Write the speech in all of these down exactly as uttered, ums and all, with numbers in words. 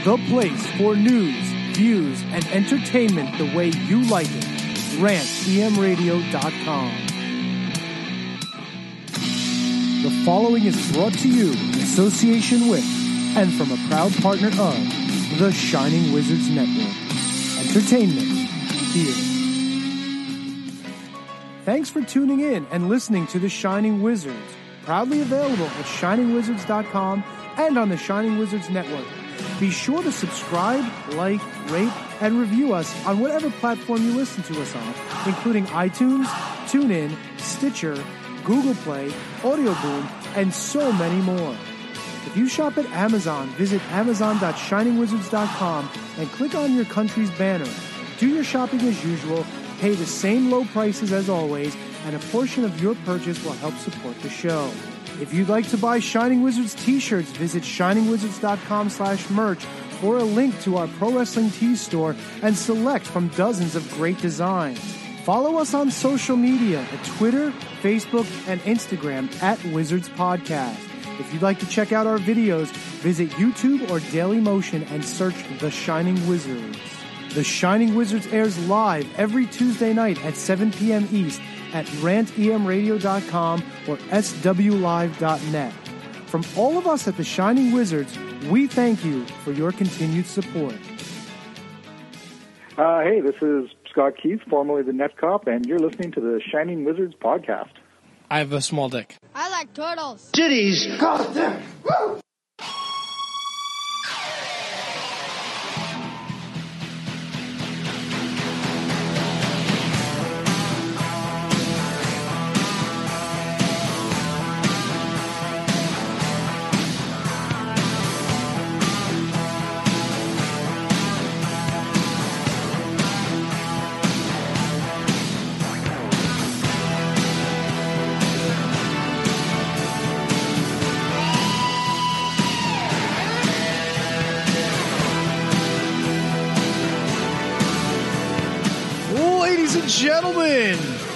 the place for news, views, and entertainment the way you like it. rant e m radio dot com. The following is brought to you in association with and from a proud partner of the Shining Wizards Network. Entertainment here. Thanks for tuning in and listening to The Shining Wizards, proudly available at shining wizards dot com and on the Shining Wizards Network. Be sure to subscribe, like, rate, and review us on whatever platform you listen to us on, including iTunes, TuneIn, Stitcher, Google Play, Audio Boom, and so many more. If you shop at Amazon, visit amazon dot shining wizards dot com and click on your country's banner. Do your shopping as usual, pay the same low prices as always, and a portion of your purchase will help support the show. If you'd like to buy Shining Wizards t-shirts, visit shining wizards dot com slash merch or a link to our Pro Wrestling Tees store and select from dozens of great designs. Follow us on social media at Twitter, Facebook, and Instagram at Wizards Podcast. If you'd like to check out our videos, visit YouTube or Dailymotion and search The Shining Wizards. The Shining Wizards airs live every Tuesday night at seven p.m. East at rant e m radio dot com or s w live dot net. From all of us at The Shining Wizards, we thank you for your continued support. Uh, hey, this is Scott Keith, formerly the Net Cop, and you're listening to the Shining Wizards podcast. I have a small dick. I like turtles. Titties. God damn. Woo! Gentlemen,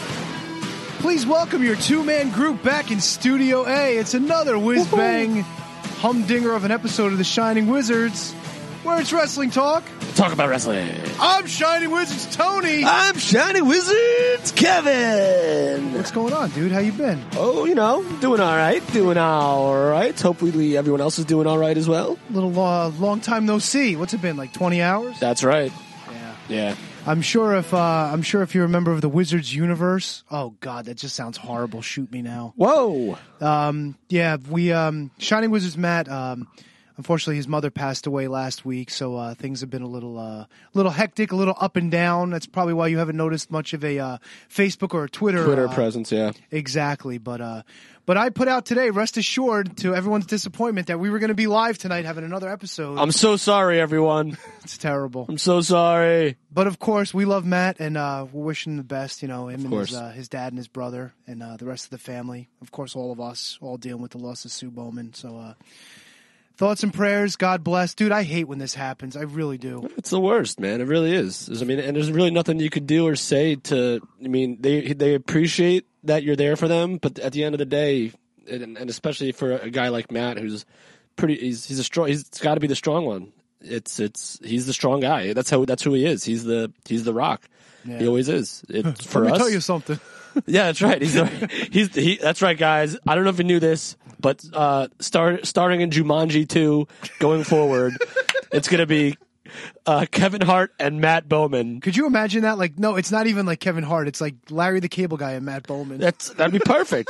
please welcome your two-man group back in Studio A. It's another whiz-bang humdinger of an episode of The Shining Wizards, where it's wrestling talk. Talk about wrestling. I'm Shining Wizards Tony. I'm Shining Wizards Kevin. What's going on, dude? How you been? Oh, you know, doing all right. Doing all right. Hopefully everyone else is doing all right as well. Little uh, long time no see. What's it been, like twenty hours? That's right. Yeah. Yeah. I'm sure if uh, I'm sure if you're a member of the Wizards universe. Oh God, that just sounds horrible. Shoot me now. Whoa. Um, yeah, we um, Shining Wizards Matt. Um, unfortunately, his mother passed away last week, so uh, things have been a little uh, little hectic, a little up and down. That's probably why you haven't noticed much of a uh, Facebook or a Twitter Twitter uh, presence. Yeah, exactly. But uh, but I put out today, rest assured, to everyone's disappointment, that we were going to be live tonight, having another episode. I'm so sorry, everyone. It's terrible. I'm so sorry. But of course, we love Matt, and uh, we're wishing him the best. You know, him of and course. his, uh, his dad and his brother, and uh, the rest of the family. Of course, all of us, all dealing with the loss of Sue Bowman. So, uh, thoughts and prayers. God bless, dude. I hate when this happens. I really do. It's the worst, man. It really is. I mean, and there's really nothing you could do or say to. I mean, they they appreciate that you're there for them, but at the end of the day, and, and especially for a guy like Matt, who's pretty, he's he's a strong. He's got to be the strong one. It's it's he's the strong guy. That's how that's who he is. He's the he's the Rock. Yeah. He always is. It, for Let me us, tell you something. Yeah, that's right. He's he's he. That's right, guys. I don't know if you knew this, but uh, start starting in Jumanji two, going forward, it's gonna be uh, Kevin Hart and Matt Bowman. Could you imagine that? Like, no, it's not even like Kevin Hart. It's like Larry the Cable Guy and Matt Bowman. That's that'd be perfect.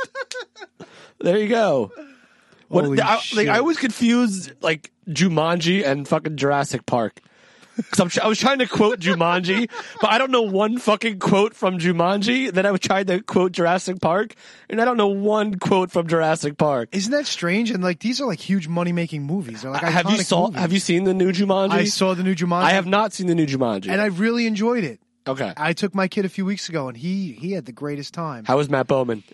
There you go. What, Holy I, shit. like I always confuse like Jumanji and fucking Jurassic Park. Because I was trying to quote Jumanji, but I don't know one fucking quote from Jumanji. Then I was trying to quote Jurassic Park, and I don't know one quote from Jurassic Park. Isn't that strange? And like these are like huge money making movies. They're like have you iconic saw? movies. Have you seen the new Jumanji? I saw the new Jumanji. I have not seen the new Jumanji, and I really enjoyed it. Okay. I took my kid a few weeks ago, and he he had the greatest time. How was Matt Bowman in it?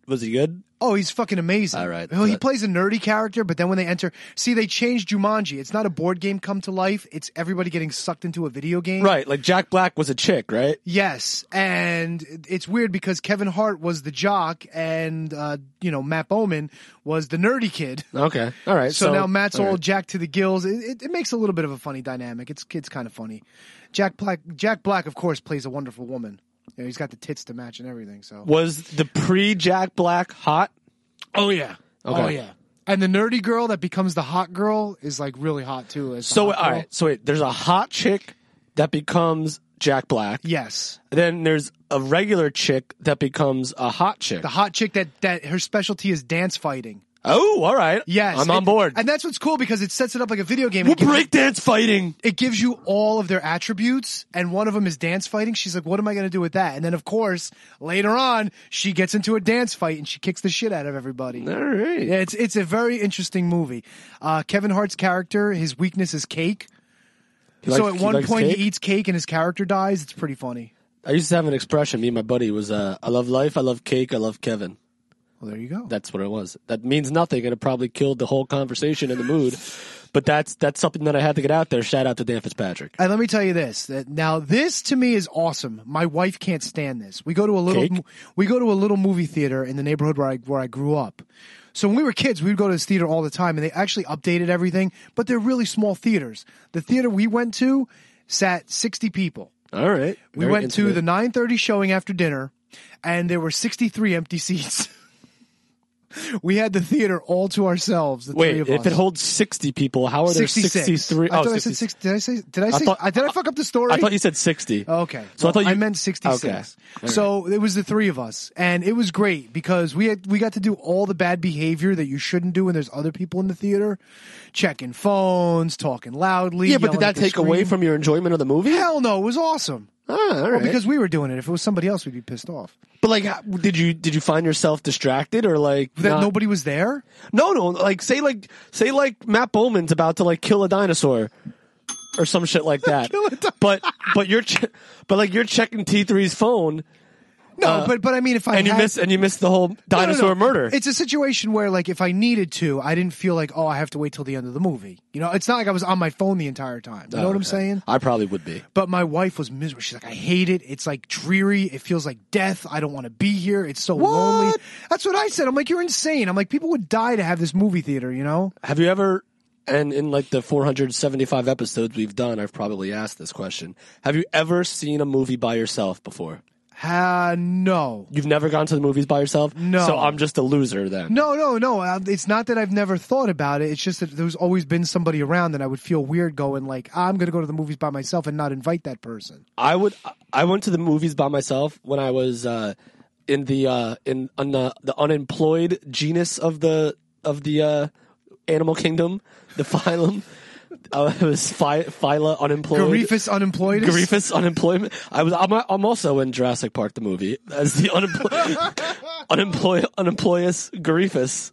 Was he good? Oh, he's fucking amazing. All right. Well, he But- plays a nerdy character, but then when they enter, see, they changed Jumanji. It's not a board game come to life. It's everybody getting sucked into a video game. Right. Like Jack Black was a chick, right? Yes, and it's weird because Kevin Hart was the jock, and uh, you know Matt Bowman was the nerdy kid. Okay. All right. So, now Matt's all right. jacked to the gills. It, it, it makes a little bit of a funny dynamic. It's it's kind of funny. Jack Black, Jack Black, of course, plays a wonderful woman. You know, he's got the tits to match and everything. So Was the pre-Jack Black hot? oh yeah, Okay. oh yeah. And the nerdy girl that becomes the hot girl is like really hot too. As the So hot all girl. right. So wait, there's a hot chick that becomes Jack Black. Yes, Then there's a regular chick that becomes a hot chick. the hot chick that that her specialty is dance fighting. Oh, all right. Yes, I'm on and- board. and that's what's cool because it sets it up like a video game. We're It gives you- breakdance fighting. it gives you all of their attributes, and one of them is dance fighting. She's like, what am I going to do with that? And then, of course, later on, she gets into a dance fight, and she kicks the shit out of everybody. All right. Yeah, it's it's a very interesting movie. Uh, Kevin Hart's character, his weakness is cake. He so likes- at he one likes point, cake? he eats cake, and his character dies. It's pretty funny. I used to have an expression. Me and my buddy was, uh, "I love life. I love cake. I love Kevin." Well, there you go. That's what it was. That means nothing, and it probably killed the whole conversation and the mood. But that's that's something that I had to get out there. Shout out to Dan Fitzpatrick. And let me tell you this. That now, this to me is awesome. My wife can't stand this. We go to a little, Cake? we go to a little movie theater in the neighborhood where I where I grew up. So when we were kids, we would go to this theater all the time, and they actually updated everything. But they're really small theaters. The theater we went to sat sixty people. All right. We Very went to intimate. the nine thirty showing after dinner, and there were sixty-three empty seats. We had the theater all to ourselves. The three Wait, of if us. it holds sixty people, how are there sixty-six. sixty-three? I Oh, thought I said sixty. six. Did I say? Did I say? I, thought- did I fuck up the story? I thought you said sixty. Okay. So I thought you- I meant sixty-six. Okay. So it was the three of us, and it was great because we had we got to do all the bad behavior that you shouldn't do when there's other people in the theater, checking phones, talking loudly. Yeah, but yelling did at that the take away screen. from your enjoyment of the movie? Hell no, it was awesome. Ah, all right. Well, because we were doing it. If it was somebody else, we'd be pissed off. But like, how- did you did you find yourself distracted or like That not- nobody was there. No, no. Like, say like say like Matt Bowman's about to like kill a dinosaur or some shit like that. Kill a di- but but you're che- but like you're checking T three's phone No, Uh, but but I mean, if I and you had, miss and you miss the whole No, no, dinosaur no. murder. It's a situation where, like, if I needed to, I didn't feel like, oh, I have to wait till the end of the movie. You know, it's not like I was on my phone the entire time. You know Oh, what I'm okay. saying? I probably would be. But my wife was miserable. She's like, I hate it. It's like dreary. It feels like death. I don't want to be here. It's so lonely. That's what I said. I'm like, you're insane. I'm like, people would die to have this movie theater, you know? Have you ever, and in like the four hundred seventy-five episodes we've done, I've probably asked this question. Have you ever seen a movie by yourself before? Uh, no. You've never gone to the movies by yourself? No. So I'm just a loser then. No, no, no. Uh, It's not that I've never thought about it. It's just that there's always been somebody around and I would feel weird going like, I'm going to go to the movies by myself and not invite that person. I would. I went to the movies by myself when I was uh, in the uh, in on the, the unemployed genus of the of the uh, animal kingdom, the phylum. Uh, it was phy, phyla unemployed. Garifus unemployed. Grievous unemployment. I was. I'm, I'm also in Jurassic Park the movie as the unemployed, unemployed, unemployous Grievous.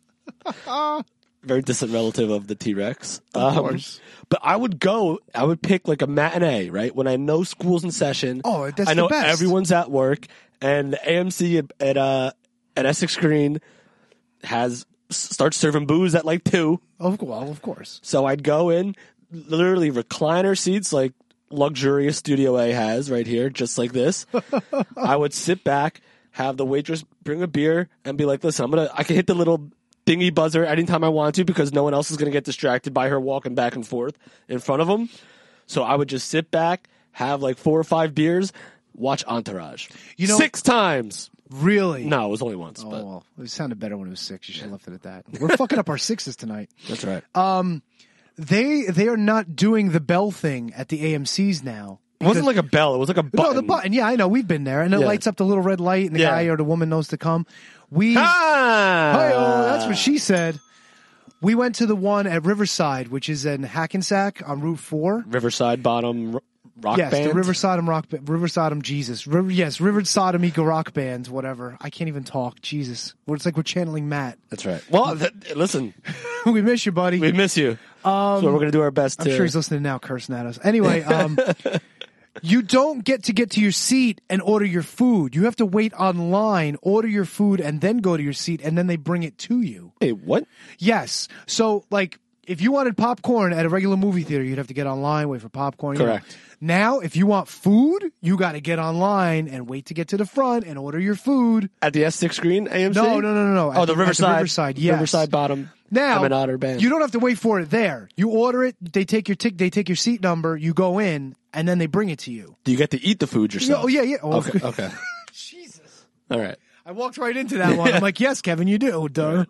Very distant relative of the T Rex. Of um, course. But I would go. I would pick like a matinee, right? When I know school's in session. Oh, that's I know the best. everyone's at work, and the A M C at at, uh, at Essex Green has starts serving booze at like two. Oh, well, of course. So I'd go in, literally recliner seats like luxurious Studio A has right here, just like this. I would sit back, have the waitress bring a beer, and be like, listen, I'm going to, I can hit the little dingy buzzer anytime I want to because no one else is going to get distracted by her walking back and forth in front of them. So I would just sit back, have like four or five beers, watch Entourage. You know- Six times. Really? No, it was only once, Oh, but well, it sounded better when it was six. You should have left it at that. We're fucking up our sixes tonight. that's right. They they are not doing the bell thing at the A M Cs now. It wasn't like a bell. It was like a button. No, the button. Yeah, I know. We've been there, and it Yeah. lights up the little red light, and the Yeah. guy or the woman knows to come. We, Ah! Hi-oh, that's what she said. We went to the one at Riverside, which is in Hackensack on Route Four. Riverside Bottom r- Rock yes, Band. the River Sodom rock, ba- River Sodom Jesus, River, yes, River Sodom Eco rock band, whatever. I can't even talk. Jesus, well, it's like we're channeling Matt. That's right. Well, th- listen, We miss you, buddy. we miss you. Um, so we're going to do our best I'm to. sure he's listening now, cursing at us. Anyway, um, You don't get to get to your seat and order your food. You have to wait online, order your food, and then go to your seat, and then they bring it to you. Hey, what? Yes. So, like, if you wanted popcorn at a regular movie theater, you'd have to get online, wait for popcorn. you know. Correct. Now, if you want food, you got to get online and wait to get to the front and order your food. At the S six screen, A M C? No, no, no, no, no. Oh, At the at Riverside. Riverside, yes. Riverside Bottom. Now, I'm an otter band. you don't have to wait for it there. You order it, they take your tick, they take your seat number, you go in, and then they bring it to you. Do you get to eat the food yourself? Oh, yeah, yeah. Oh, Okay. Okay. Jesus. All right. I walked right into that one. I'm like, yes, Kevin, you do. Duh.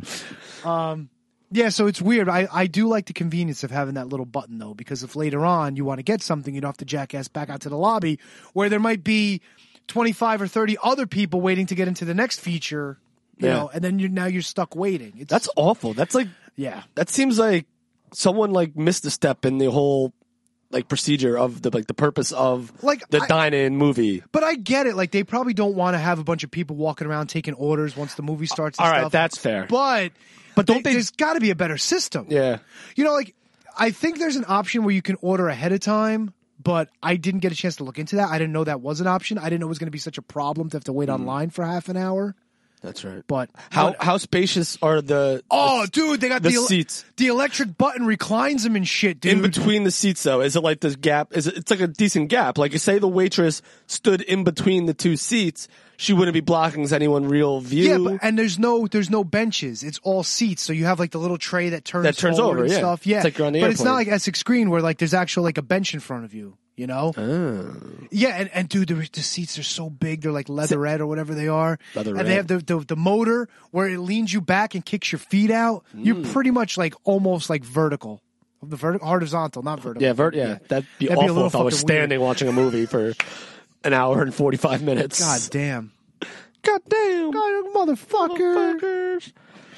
Um, yeah, so it's weird. I, I do like the convenience of having that little button, though, because if later on you want to get something, you don't have to jackass back out to the lobby where there might be twenty-five or thirty other people waiting to get into the next feature, you Yeah. know, and then you're now you're stuck waiting. It's, That's awful. That's like, yeah. that seems like someone like missed a step in the whole like procedure of the like the purpose of Like, the I- dine-in movie. But I get it. Like, they probably don't want to have a bunch of people walking around taking orders once the movie starts and All right, stuff. that's fair. But, But don't they- there's got to be a better system. Yeah. You know, like, I think there's an option where you can order ahead of time, but I didn't get a chance to look into that. I didn't know that was an option. I didn't know it was going to be such a problem to have to wait Hmm. online for half an hour. That's right. But How but- how spacious are the oh, dude, they got the the, el- seats. The electric button reclines them and shit, dude. in between the seats though? Is it like this gap? Is it, it's like a decent gap? Like you say, the waitress stood in between the two seats, she wouldn't be blocking anyone real view. Yeah, but, and there's no there's no benches. It's all seats. So you have like the little tray that turns That turns forward over, and yeah. stuff. Yeah, It's like you're on the but it's not like airplane. Essex Screen where like there's actual like a bench in front of you. You know? Oh. Yeah, and, and dude, the, the seats are so big. They're like leatherette or whatever they are. Leatherette. And they have the, the the motor where it leans you back and kicks your feet out. You're Mm. pretty much like almost like vertical. The vertical, horizontal, not vertical. Yeah, vert. Yeah, that'd be That'd be a awful little if I was fucking weird. standing watching a movie for an hour and forty five minutes. God damn. God damn, God, motherfucker. motherfuckers.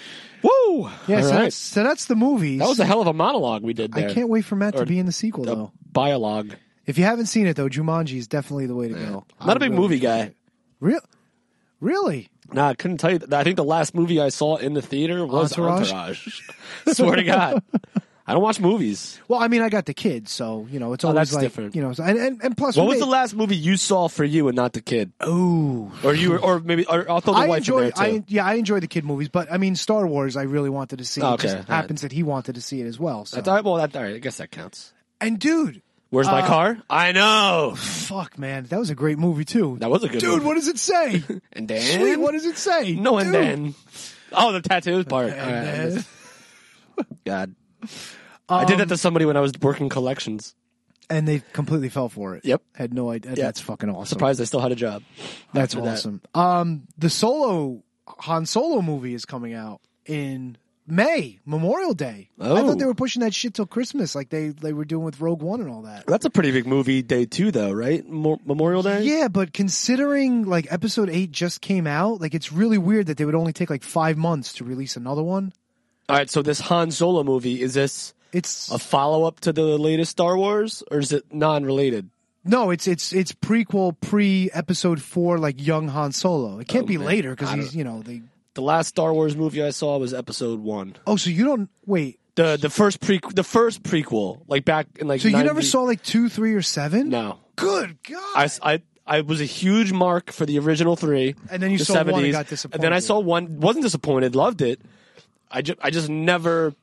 Woo! Yeah, All so, right. that's, so that's the movies. That was a hell of a monologue we did there. I can't wait for Matt Or to be in the sequel, a though. biologue. If you haven't seen it, though, Jumanji is definitely the way to go. I'm not a I big really movie enjoy guy. it. Real? Really? Nah, I couldn't tell you. I think the last movie I saw in the theater was Entourage? Entourage. Swear to God. I don't watch movies. Well, I mean, I got the kids, so, you know, it's Oh, always that's like, different. you know, and, and, and plus... What for was me- the last movie you saw for you and not the kid? Ooh. Or you, were, or maybe, or I'll throw the I wife enjoy, in there too. I, yeah, I enjoy the kid movies, but, I mean, Star Wars, I really wanted to see. Oh, It okay, just all right. happens that he wanted to see it as well, so. That's, all right, well, that, all right, I guess that counts. And, dude, Where's my Uh, car? I know. fuck, man, that was a great movie, too. That was a good Dude, movie. what does it say? And then? Sweet, what does it say? No, and Dude. then. Oh, the tattoos part. All right, I And missed- then- God. I did Um, that to somebody when I was working collections. and they completely fell for it. Yep. Had no idea. Yeah. That's fucking awesome. Surprised I still had a job. That's after that. awesome. Um, the Solo Han Solo movie is coming out in May, Memorial Day. I Oh. thought they were pushing that shit till Christmas, like they they were doing with Rogue One and all that. That's a pretty big movie day too, though, right? Mo- Memorial Day? Yeah, but considering like Episode Eight just came out, like it's really weird that they would only take like five months to release another one. All right, so this Han Solo movie, is this It's a follow-up to the latest Star Wars, or is it non-related? no, it's it's it's prequel pre Episode Four, like young Han Solo. It can't Oh, be man. later because I he's don't- you know they. The last Star Wars movie I saw was Episode One. Oh, so you don't wait. The the first pre the first prequel, like back in like. So you ninety never saw like two, three, or seven? No, Good God. I, I I was a huge mark for the original three. And then you the saw one and seventies, got And then I disappointed. saw one, wasn't disappointed, loved it. I just I just never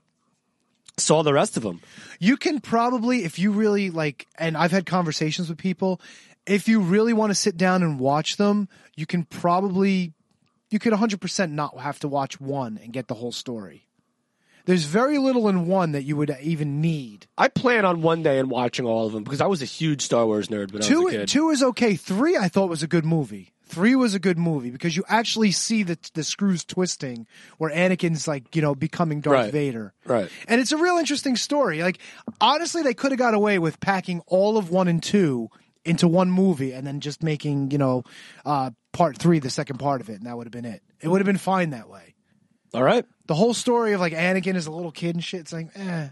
saw the rest of them. You can probably, if you really like, and I've had conversations with people, if you really want to sit down and watch them, you can probably, you could one hundred percent not have to watch one and get the whole story. There's very little in one that you would even need. I plan on one day and watching all of them because I was a huge Star Wars nerd when I Two, was a kid. two is okay. Three, I thought was a good movie. Three was a good movie because you actually see the the screws twisting where Anakin's like, you know, becoming Darth Right. Vader. Right. And it's a real interesting story. Like, honestly, they could have got away with packing all of one and two into one movie and then just making, you know, uh, part three, the second part of it, and that would have been it. It would have been fine that way. All right. The whole story of like Anakin as a little kid and shit, it's like, eh.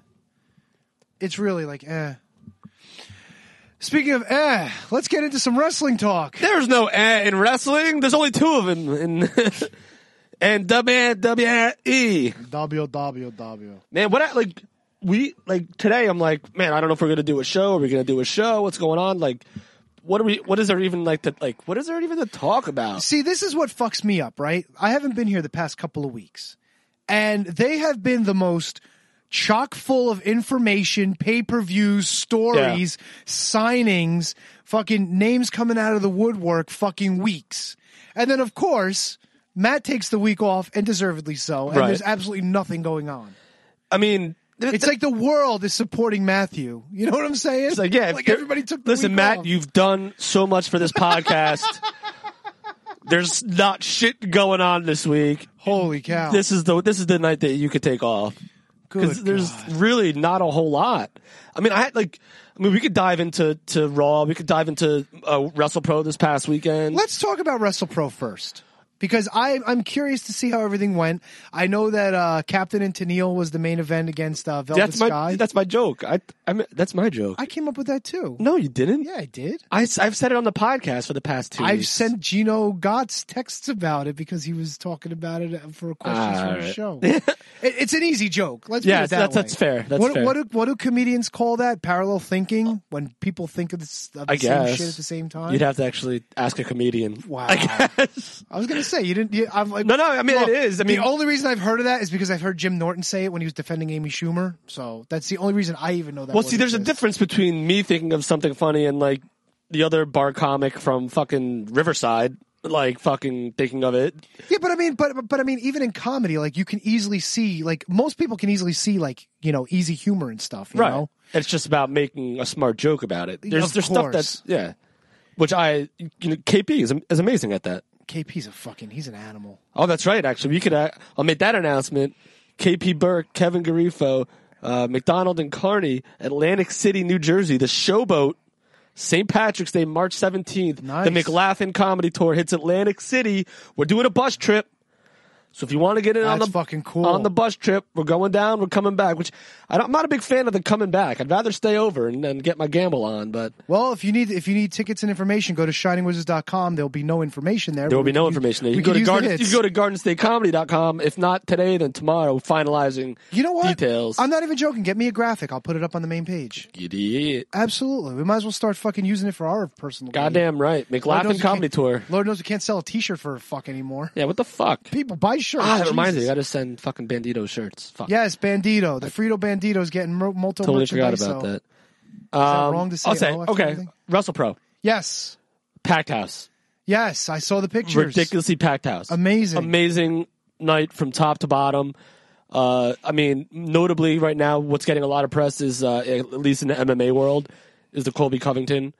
It's really like, eh. Speaking of eh, let's get into some wrestling talk. There's no eh in wrestling. There's only two of them in and W W E. W W W. Man, what I, like we like today? I'm like, man, I don't know if we're gonna do a show. Are we gonna do a show? What's going on? Like, what are we? What is there even like to like? What is there even to talk about? See, this is what fucks me up, right? I haven't been here the past couple of weeks, and they have been the most chock full of information, pay-per-views, stories, yeah. signings, fucking names coming out of the woodwork fucking weeks. And then, of course, Matt takes the week off, and deservedly so, and right. there's absolutely nothing going on. I mean... Th- it's th- like the world is supporting Matthew. You know what I'm saying? It's like, yeah. Like everybody took the Listen, week Matt, off. you've done so much for this podcast. There's not shit going on this week. Holy cow. This is the this is the night that you could take off. Because there's God. really not a whole lot. I mean, I had like, I mean, we could dive into to Raw. We could dive into uh, WrestlePro this past weekend. Let's talk about WrestlePro first. Because I, I'm curious to see how everything went. I know that uh, Captain and Tennille was the main event against uh, Velvet that's my, Sky. That's my joke. I, I mean, that's my joke. I came up with that too. No, you didn't. Yeah, I did. I, I've said it on the podcast for the past two I've weeks. sent Gino Gotts texts about it because he was talking about it for questions Ah, for the right. show. it, it's an easy joke. Let's Yeah, put it that that's- way. that's fair. That's what, fair. What do, what do comedians call that? Parallel thinking? When people think of, this, of the I same guess. shit at the same time? You'd have to actually ask a comedian. Wow. I guess. I was going to say, you didn't... You, I'm like, No, no, I mean, Look, it is. I mean, the only reason I've heard of that is because I've heard Jim Norton say it when he was defending Amy Schumer. So that's the only reason I even know that. well, see, there's a exists. difference between me thinking of something funny and like the other bar comic from fucking Riverside, like fucking thinking of it. Yeah, but I mean, but but I mean, even in comedy, like you can easily see, like most people can easily see, like you know, easy humor and stuff. You Right. know? It's just about making a smart joke about it. There's Of there's stuff course. that's yeah, which I you know, K P is is amazing at that. K P's a fucking, he's an animal. Oh, that's right. Actually, we could. Uh, I'll make that announcement. K P Burke, Kevin Garifo, uh, McDonald and Carney, Atlantic City, New Jersey. The Showboat, Saint Patrick's Day, March seventeenth. Nice. The McLaughlin Comedy Tour hits Atlantic City. We're doing a bus trip. So if you want to get in on the That's fucking cool. on the bus trip, we're going down, we're coming back. Which I don't, I'm not a big fan of the coming back. I'd rather stay over and, and get my gamble on. But Well, if you need if you need tickets and information, go to shining wizards dot com. There'll be no information there. there will but be we no can use- information there. You we can go can to use the garden. You hits. can go to garden state comedy dot com. If not today, then tomorrow. Finalizing You know what? details. I'm not even joking. Get me a graphic. I'll put it up on the main page. Idiot. Absolutely. We might as well start fucking using it for our personal. gain. Goddamn right. Lord McLaughlin knows we Comedy can't- Tour. Lord knows we can't sell a T-shirt for a fuck anymore. Yeah, what the fuck? People buy shirts. Ah, that reminds me. Jesus. I gotta send fucking Bandito shirts. Fuck. Yes, Bandito. The Frito Bandito's getting mo- multi Totally forgot merchandise. about so- that. that Um, wrong to say I'll say, oh after okay, everything? WrestlePro. Yes. Packed house. Yes, I saw the pictures. Ridiculously packed house. Amazing. Amazing night from top to bottom. Uh, I mean, notably right now, what's getting a lot of press is, uh, at least in the M M A world, is the Colby Covington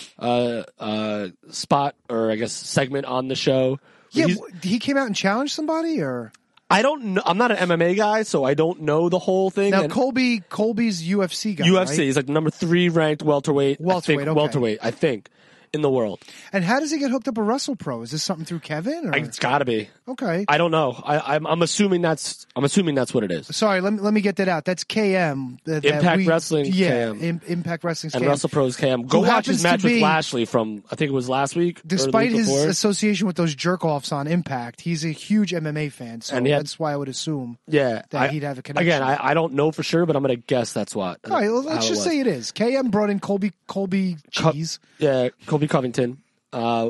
uh, uh, spot, or I guess segment on the show. Yeah, He's- w- he came out and challenged somebody, or I don't know. I'm not an M M A guy, so I don't know the whole thing. now And Colby Colby's U F C guy. U F C right? is like the number three ranked welterweight. I Welterweight, think, okay. welterweight, I think, in the world. And how does he get hooked up with WrestlePro? Is this something through Kevin? Or? I, it's got to be. okay. I don't know. I, I'm, I'm assuming that's. I'm assuming that's what it is. Sorry, let me let me get that out. That's K M. that- that Impact we- Wrestling, Yeah, K M. Im- Impact Wrestling's And K M. WrestlePro's Cam. Go Who watch his happens to match with be- Lashley from I think it was last week. or the Despite week his before. association with those jerk offs on Impact, he's a huge M M A fan. So And he had- that's why I would assume. yeah, that I- he'd have a connection. Again, I, I don't know for sure, but I'm gonna guess that's what. All right, well, how let's it just was. say it is. K M brought in Colby Colby Co- Cheese. Yeah, Colby Covington. Uh,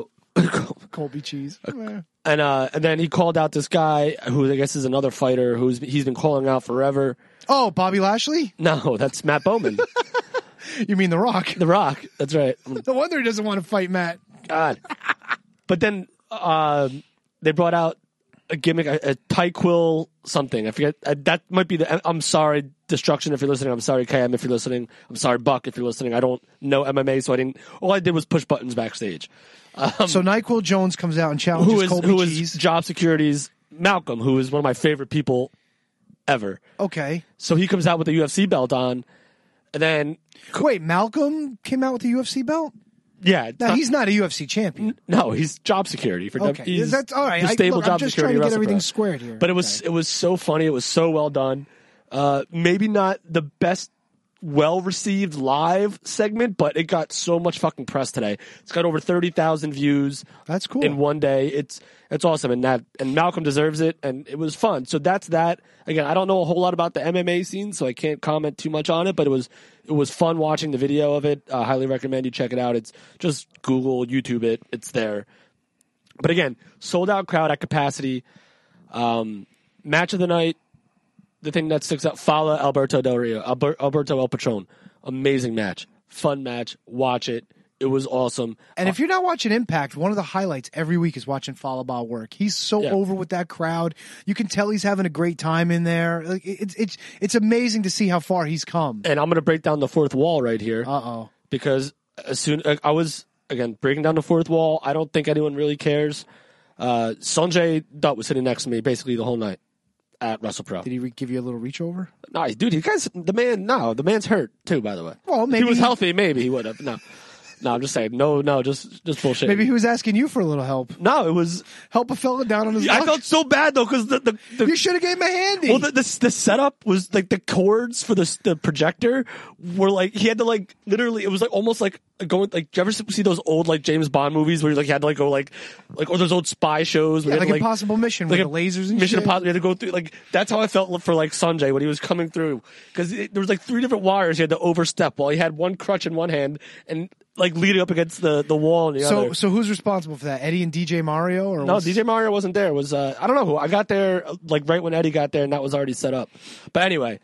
Colby Cheese. Eh. and uh, and then he called out this guy who I guess is another fighter who's he's been calling out forever. Oh, Bobby Lashley? No, that's Matt Bowman, You mean The Rock? The Rock. That's right. No wonder he doesn't want to fight Matt. God. But then um, they brought out a gimmick, a, a Tyquil something. I forget. Uh, that might be the. I'm sorry, Destruction, if you're listening. I'm sorry, K M, if you're listening. I'm sorry, Buck, if you're listening. I don't know M M A, so I didn't. All I did was push buttons backstage. Um, So NyQuil Jones comes out and challenges who is Colby who Cheese. is Job Security's Malcolm, who is one of my favorite people ever. Okay. So he comes out with the U F C belt on, and then Wait, Malcolm came out with the U F C belt? yeah, Now, he's not a U F C champion. no, he's Job Security for Okay. he's, That's all right. he's I- stable look, I'm Job just Security. trying to get WrestlePro. everything squared here. But it was Okay. it was so funny. It was so well done. Uh, maybe not the best well received live segment, but it got so much fucking press today. It's got over thirty thousand views. That's cool. In one day. It's it's awesome, and that and Malcolm deserves it, and it was fun. So that's that. Again, I don't know a whole lot about the M M A scene, so I can't comment too much on it, but it was it was fun watching the video of it. I uh, highly recommend you check it out. It's just Google, YouTube it. It's there. But again, sold out crowd at capacity. Um, match of the night. The thing that sticks out, Fala Alberto Del Rio, Alber, Alberto El Patron. Amazing match. Fun match. Watch it. It was awesome. And if you're not watching Impact, one of the highlights every week is watching Falaba work. He's so Yeah. over with that crowd. You can tell he's having a great time in there. Like, it's it's it's amazing to see how far he's come. And I'm going to break down the fourth wall right here. Uh-oh. Because as soon I was, again, breaking down the fourth wall, I don't think anyone really cares. Uh, Sanjay Dutt was sitting next to me basically the whole night at WrestlePro. Did he re- give you a little reach over? No, dude, he guys, the man, no, the man's hurt too. By the way, Well, if maybe he was he- healthy, maybe he would have. No, no, I'm just saying, no, no, just, just bullshit. Maybe he was asking you for a little help. no, it was. Help a fella down on his I luck. felt so bad though because the the, the You should have gave him a handy. well the, the the setup was like the cords for the the projector were like he had to like literally it was like almost like going like do you ever see those old like James Bond movies where like you had to like go like like or those old spy shows where yeah, you had like to, Impossible Mission like with a the lasers and Mission shit. Impossible. You had to go through like that's how I felt for like Sanjay when he was coming through because there was like three different wires he had to overstep while he had one crutch in one hand and like leading up against the the wall in the So other. so who's responsible for that? Eddie and D J Mario or No, what's- D J Mario wasn't there. It was uh, I don't know who. I got there uh, like right when Eddie got there, and that was already set up. But anyway,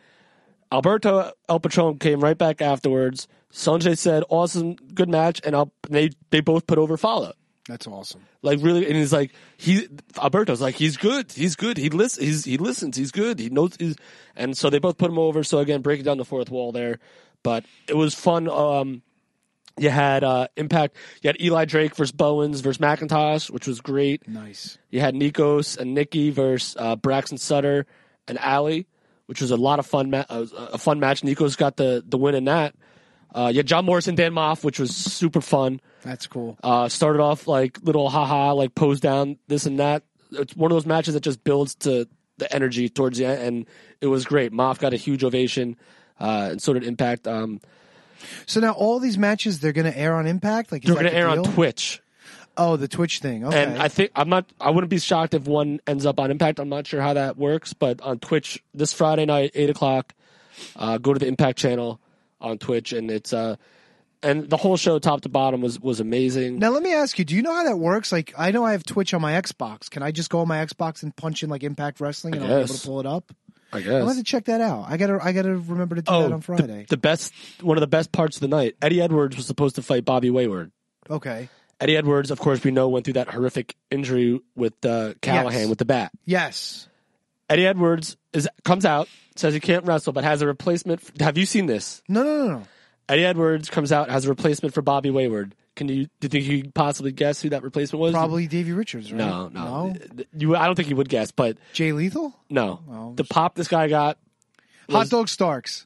Alberto El Patron came right back afterwards. Sanjay said, "Awesome, good match," and Al- they they both put over Fala. That's awesome. Like really, and he's like he Alberto's like he's good, he's good. He listens, he's he listens, he's good. He knows, he's, and so they both put him over. So again, breaking down the fourth wall there, but it was fun. Um, you had uh, Impact. You had Eli Drake versus Bowens versus McIntosh, which was great. Nice. You had Nikos and Nikki versus uh, Braxton Sutter and Ali, which was a lot of fun. Ma- uh, a fun match. Nikos got the the win in that. Uh, you had John Morrison, Dan Moff, which was super fun. That's cool. Uh, started off like little haha, like pose down, this and that. It's one of those matches that just builds to the energy towards the end, and it was great. Moff got a huge ovation, uh, and so did Impact. Um, So now all these matches they're going to air on Impact. Like is they're that going to the air deal? on Twitch. Oh, the Twitch thing. Okay. And I think I'm not. I wouldn't be shocked if one ends up on Impact. I'm not sure how that works, but on Twitch this Friday night, eight o'clock. Uh, go to the Impact channel on Twitch, and it's uh, and the whole show, top to bottom, was was amazing. Now let me ask you: do you know how that works? Like, I know I have Twitch on my Xbox. Can I just go on my Xbox and punch in like Impact Wrestling, and I I'll be able guess. to pull it up? I I'll guess. have to check that out. I gotta, I gotta remember to do that on Oh, the, Friday. the best, one of the best parts of the night. Eddie Edwards was supposed to fight Bobby Wayward. Okay. Eddie Edwards, of course, we know went through that horrific injury with uh, Callahan Yes. with the bat. Yes. Eddie Edwards is comes out, says he can't wrestle, but has a replacement. f- Have you seen this? No, no, no, no. Eddie Edwards comes out, has a replacement for Bobby Wayward. Can you? Do you think you could possibly guess who that replacement was? Probably Davey Richards, right? No, no. no? You, I don't think you would guess, but Jay Lethal, no. Oh, the pop this guy got. Hot Dog Starks,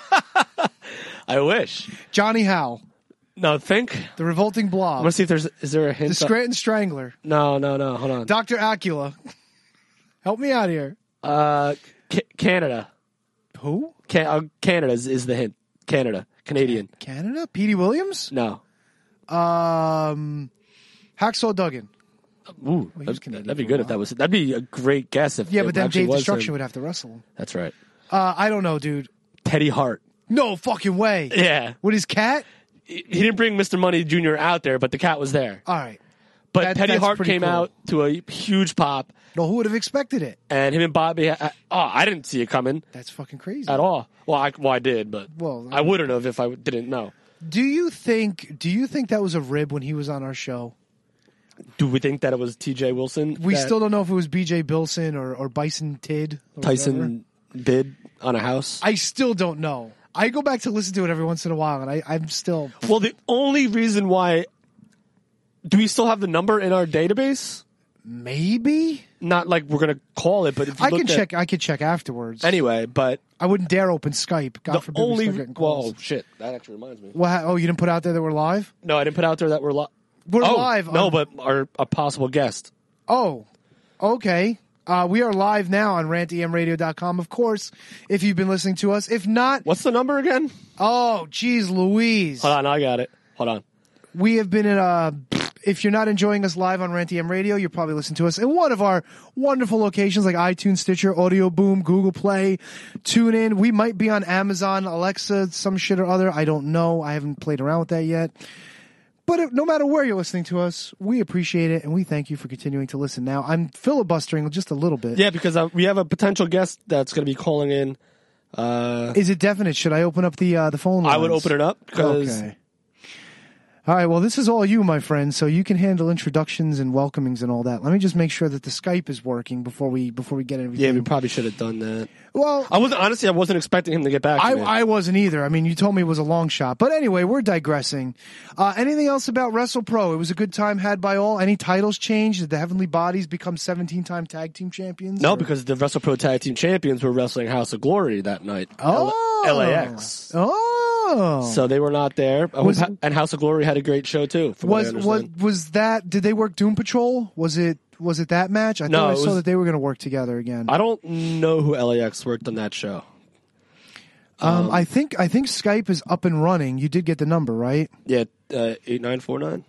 I wish. Johnny Howe, No, think. the Revolting I Blob, want to see if there's. Is there a the hint? Scranton Strangler, no, no, no. Hold on. Doctor Acula. Help me out here. Uh, Ca- Canada. Who? Can- uh, Canada is, is the hint. Canada, Canadian. Canada? Petey Williams? No. Um, Hacksaw Duggan. Ooh, was that'd, Canadian that'd be for a good if that while. was. That'd be a great guess if. Yeah, it but then actually Dave was Destruction him. would have to wrestle him. That's right. Uh, I don't know, dude. Teddy Hart. No fucking way. Yeah, With his cat? he he didn't bring Mister Money Junior out there, but the cat was there. All right. But That- Teddy that's Hart pretty came cool. out to a huge pop, No, who would have expected it? and him and Bobby. Uh, oh, I didn't see it coming That's fucking crazy. at all. Well, I well I did, but Well, I wouldn't have if I didn't know. Do you think? Do you think that was a rib when he was on our show? Do we think that it was T J Wilson? We that still don't know if it was B J Bilson or, or Bison Tid. Or whatever. Tyson bid on a house. I still don't know. I go back to listen to it every once in a while, and I, I'm still. Well, the only reason why do we still have the number in our database? Maybe Not like we're gonna call it, but if you I can looked at- check. I can check afterwards. anyway. But I wouldn't dare open Skype. God the forbid we only start getting calls. whoa shit, that actually reminds me. Well, ha- oh, you didn't put out there that we're live? No, I didn't put out there that we're li- We're oh, live. No, on- but our a possible guest. oh, okay. Uh, we are live now on rant e m radio dot com, of course, if you've been listening to us. If not, What's the number again? oh, geez, Louise. Hold on, I got it. Hold on. We have been in a, if you're not enjoying us live on Rant E M Radio, you're probably listening to us in one of our wonderful locations like iTunes, Stitcher, Audio Boom, Google Play, TuneIn. We might be on Amazon, Alexa, some shit or other. I don't know. I haven't played around with that yet. But if, no matter where you're listening to us, we appreciate it, and we thank you for continuing to listen. Now, I'm filibustering just a little bit. Yeah, because uh, we have a potential guest that's going to be calling in. Uh, Is it definite? Should I open up the uh, the phone lines? I would open it up because Okay. All right, well, this is all you, my friend, so you can handle introductions and welcomings and all that. Let me just make sure that the Skype is working before we before we get everything. yeah, we probably should have done that. Well, I wasn't honestly. I wasn't expecting him to get back to I, me. I wasn't either. I mean, you told me it was a long shot. But anyway, we're digressing. Uh, anything else about WrestlePro? It was a good time had by all. Any titles changed? Did the Heavenly Bodies become seventeen-time tag team champions? no, or? because the WrestlePro Tag Team Champions were wrestling House of Glory that night. Oh. L A X. Oh. So they were not there. I Was- hope- and House of Glory had a great show too. From was what I was understand. was that? Did they work Doom Patrol? Was it was it that match? I No, thought I it saw was- that they were going to work together again. I don't know who L A X worked on that show. Um, I think I think Skype is up and running. You did get the number, right? Yeah, uh, eight nine four nine.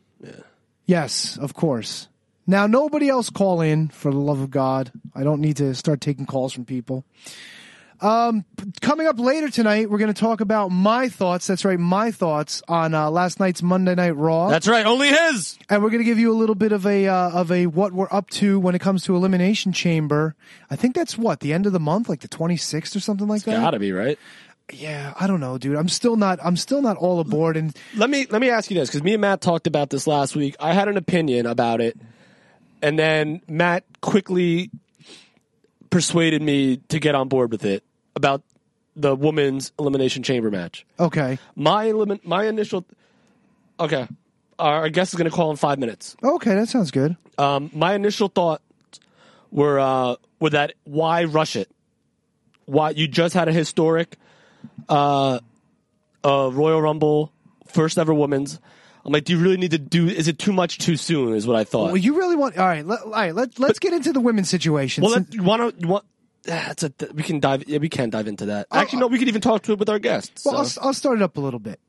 Yes, of course. Now, nobody else call in, for the love of God. I don't need to start taking calls from people. Um, coming up later tonight, we're going to talk about my thoughts. That's right, my thoughts on uh, last night's Monday Night Raw. That's right, only his. And we're going to give you a little bit of a uh, of a what we're up to when it comes to Elimination Chamber. I think that's what, the end of the month, like the twenty-sixth or something like that. Gotta be right. Yeah, I don't know, dude. I'm still not. I'm still not all aboard. And Let me let me ask you this, because me and Matt talked about this last week. I had an opinion about it, and then Matt quickly persuaded me to get on board with it about the women's Elimination Chamber match. okay, My elimin- my initial okay, our guest is going to call in five minutes. okay, that sounds good. Um, my initial thoughts were uh, were that why rush it? Why you just had a historic uh, uh, Royal Rumble, first ever women's. I'm like, do you really need to do? Is it too much too soon? Is what I thought. Well, you really want? All right, let, all right. Let, let's get into the women's situation. Well, Since- let, you want to? You want? That's a. We can dive. Yeah, we can dive into that. Oh, Actually, no. We could even talk to it with our guests. Well, so. I'll, I'll start it up a little bit.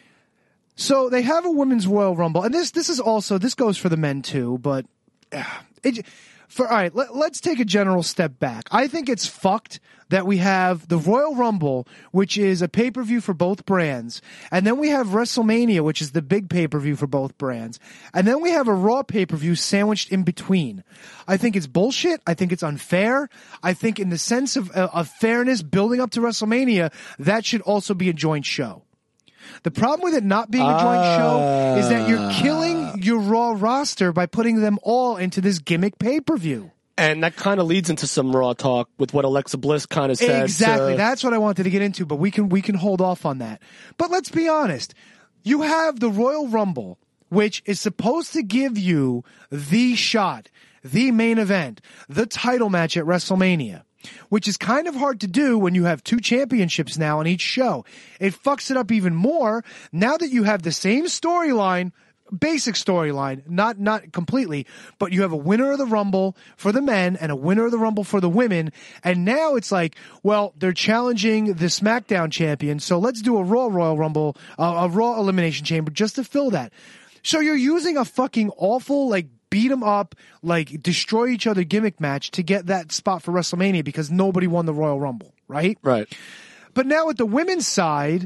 So they have a women's Royal Rumble, and this this is also this goes for the men too. But uh, it, for all right, let, let's take a general step back. I think it's fucked that we have the Royal Rumble, which is a pay per view for both brands, and then we have WrestleMania, which is the big pay per view for both brands, and then we have a Raw pay per view sandwiched in between. I think it's bullshit. I think it's unfair. I think, in the sense of uh, of fairness, building up to WrestleMania, that should also be a joint show. The problem with it not being a joint Uh, show is that you're killing your Raw roster by putting them all into this gimmick pay-per-view. And that kind of leads into some Raw talk with what Alexa Bliss kind of said. Exactly. to- That's what I wanted to get into, but we can we can hold off on that. But let's be honest. You have the Royal Rumble, which is supposed to give you the shot, the main event, the title match at WrestleMania, which is kind of hard to do when you have two championships now on each show. It fucks it up even more now that you have the same storyline, basic storyline, not not completely, but you have a winner of the Rumble for the men and a winner of the Rumble for the women, and now it's like, well, they're challenging the SmackDown champion, so let's do a Raw Royal Rumble, uh, a Raw Elimination Chamber just to fill that. So you're using a fucking awful, like, beat them up, like, destroy each other gimmick match to get that spot for WrestleMania because nobody won the Royal Rumble, right? Right. But now with the women's side,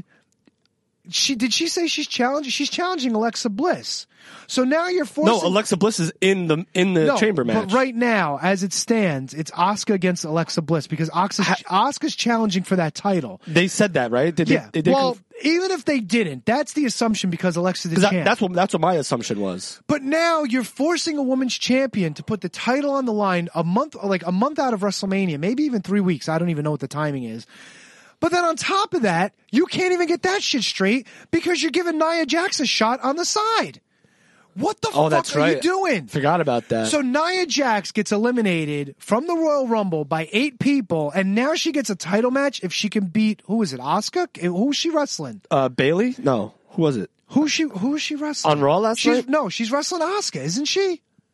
she did she say she's challenging? She's challenging Alexa Bliss. So now you're forcing. No, Alexa Bliss is in the in the No, chamber match. But right now, as it stands, it's Asuka against Alexa Bliss because Asuka's, Asuka's challenging for that title. They said that, right? Did Yeah. They, did they well, conf- even if they didn't, that's the assumption because Alexa's the 'cause that- champ. that's what that's what my assumption was. But now you're forcing a women's champion to put the title on the line a month, like a month out of WrestleMania, maybe even three weeks. I don't even know what the timing is. But then on top of that, you can't even get that shit straight because you're giving Nia Jax a shot on the side. What the Oh, fuck that's are right. you doing? Forgot about that. So Nia Jax gets eliminated from the Royal Rumble by eight people, and now she gets a title match if she can beat, who is it, Asuka? Who's she wrestling? uh, Bailey? No, who was it? Who's she? Who is she wrestling On Raw last she's, night? No, she's wrestling Asuka, isn't she?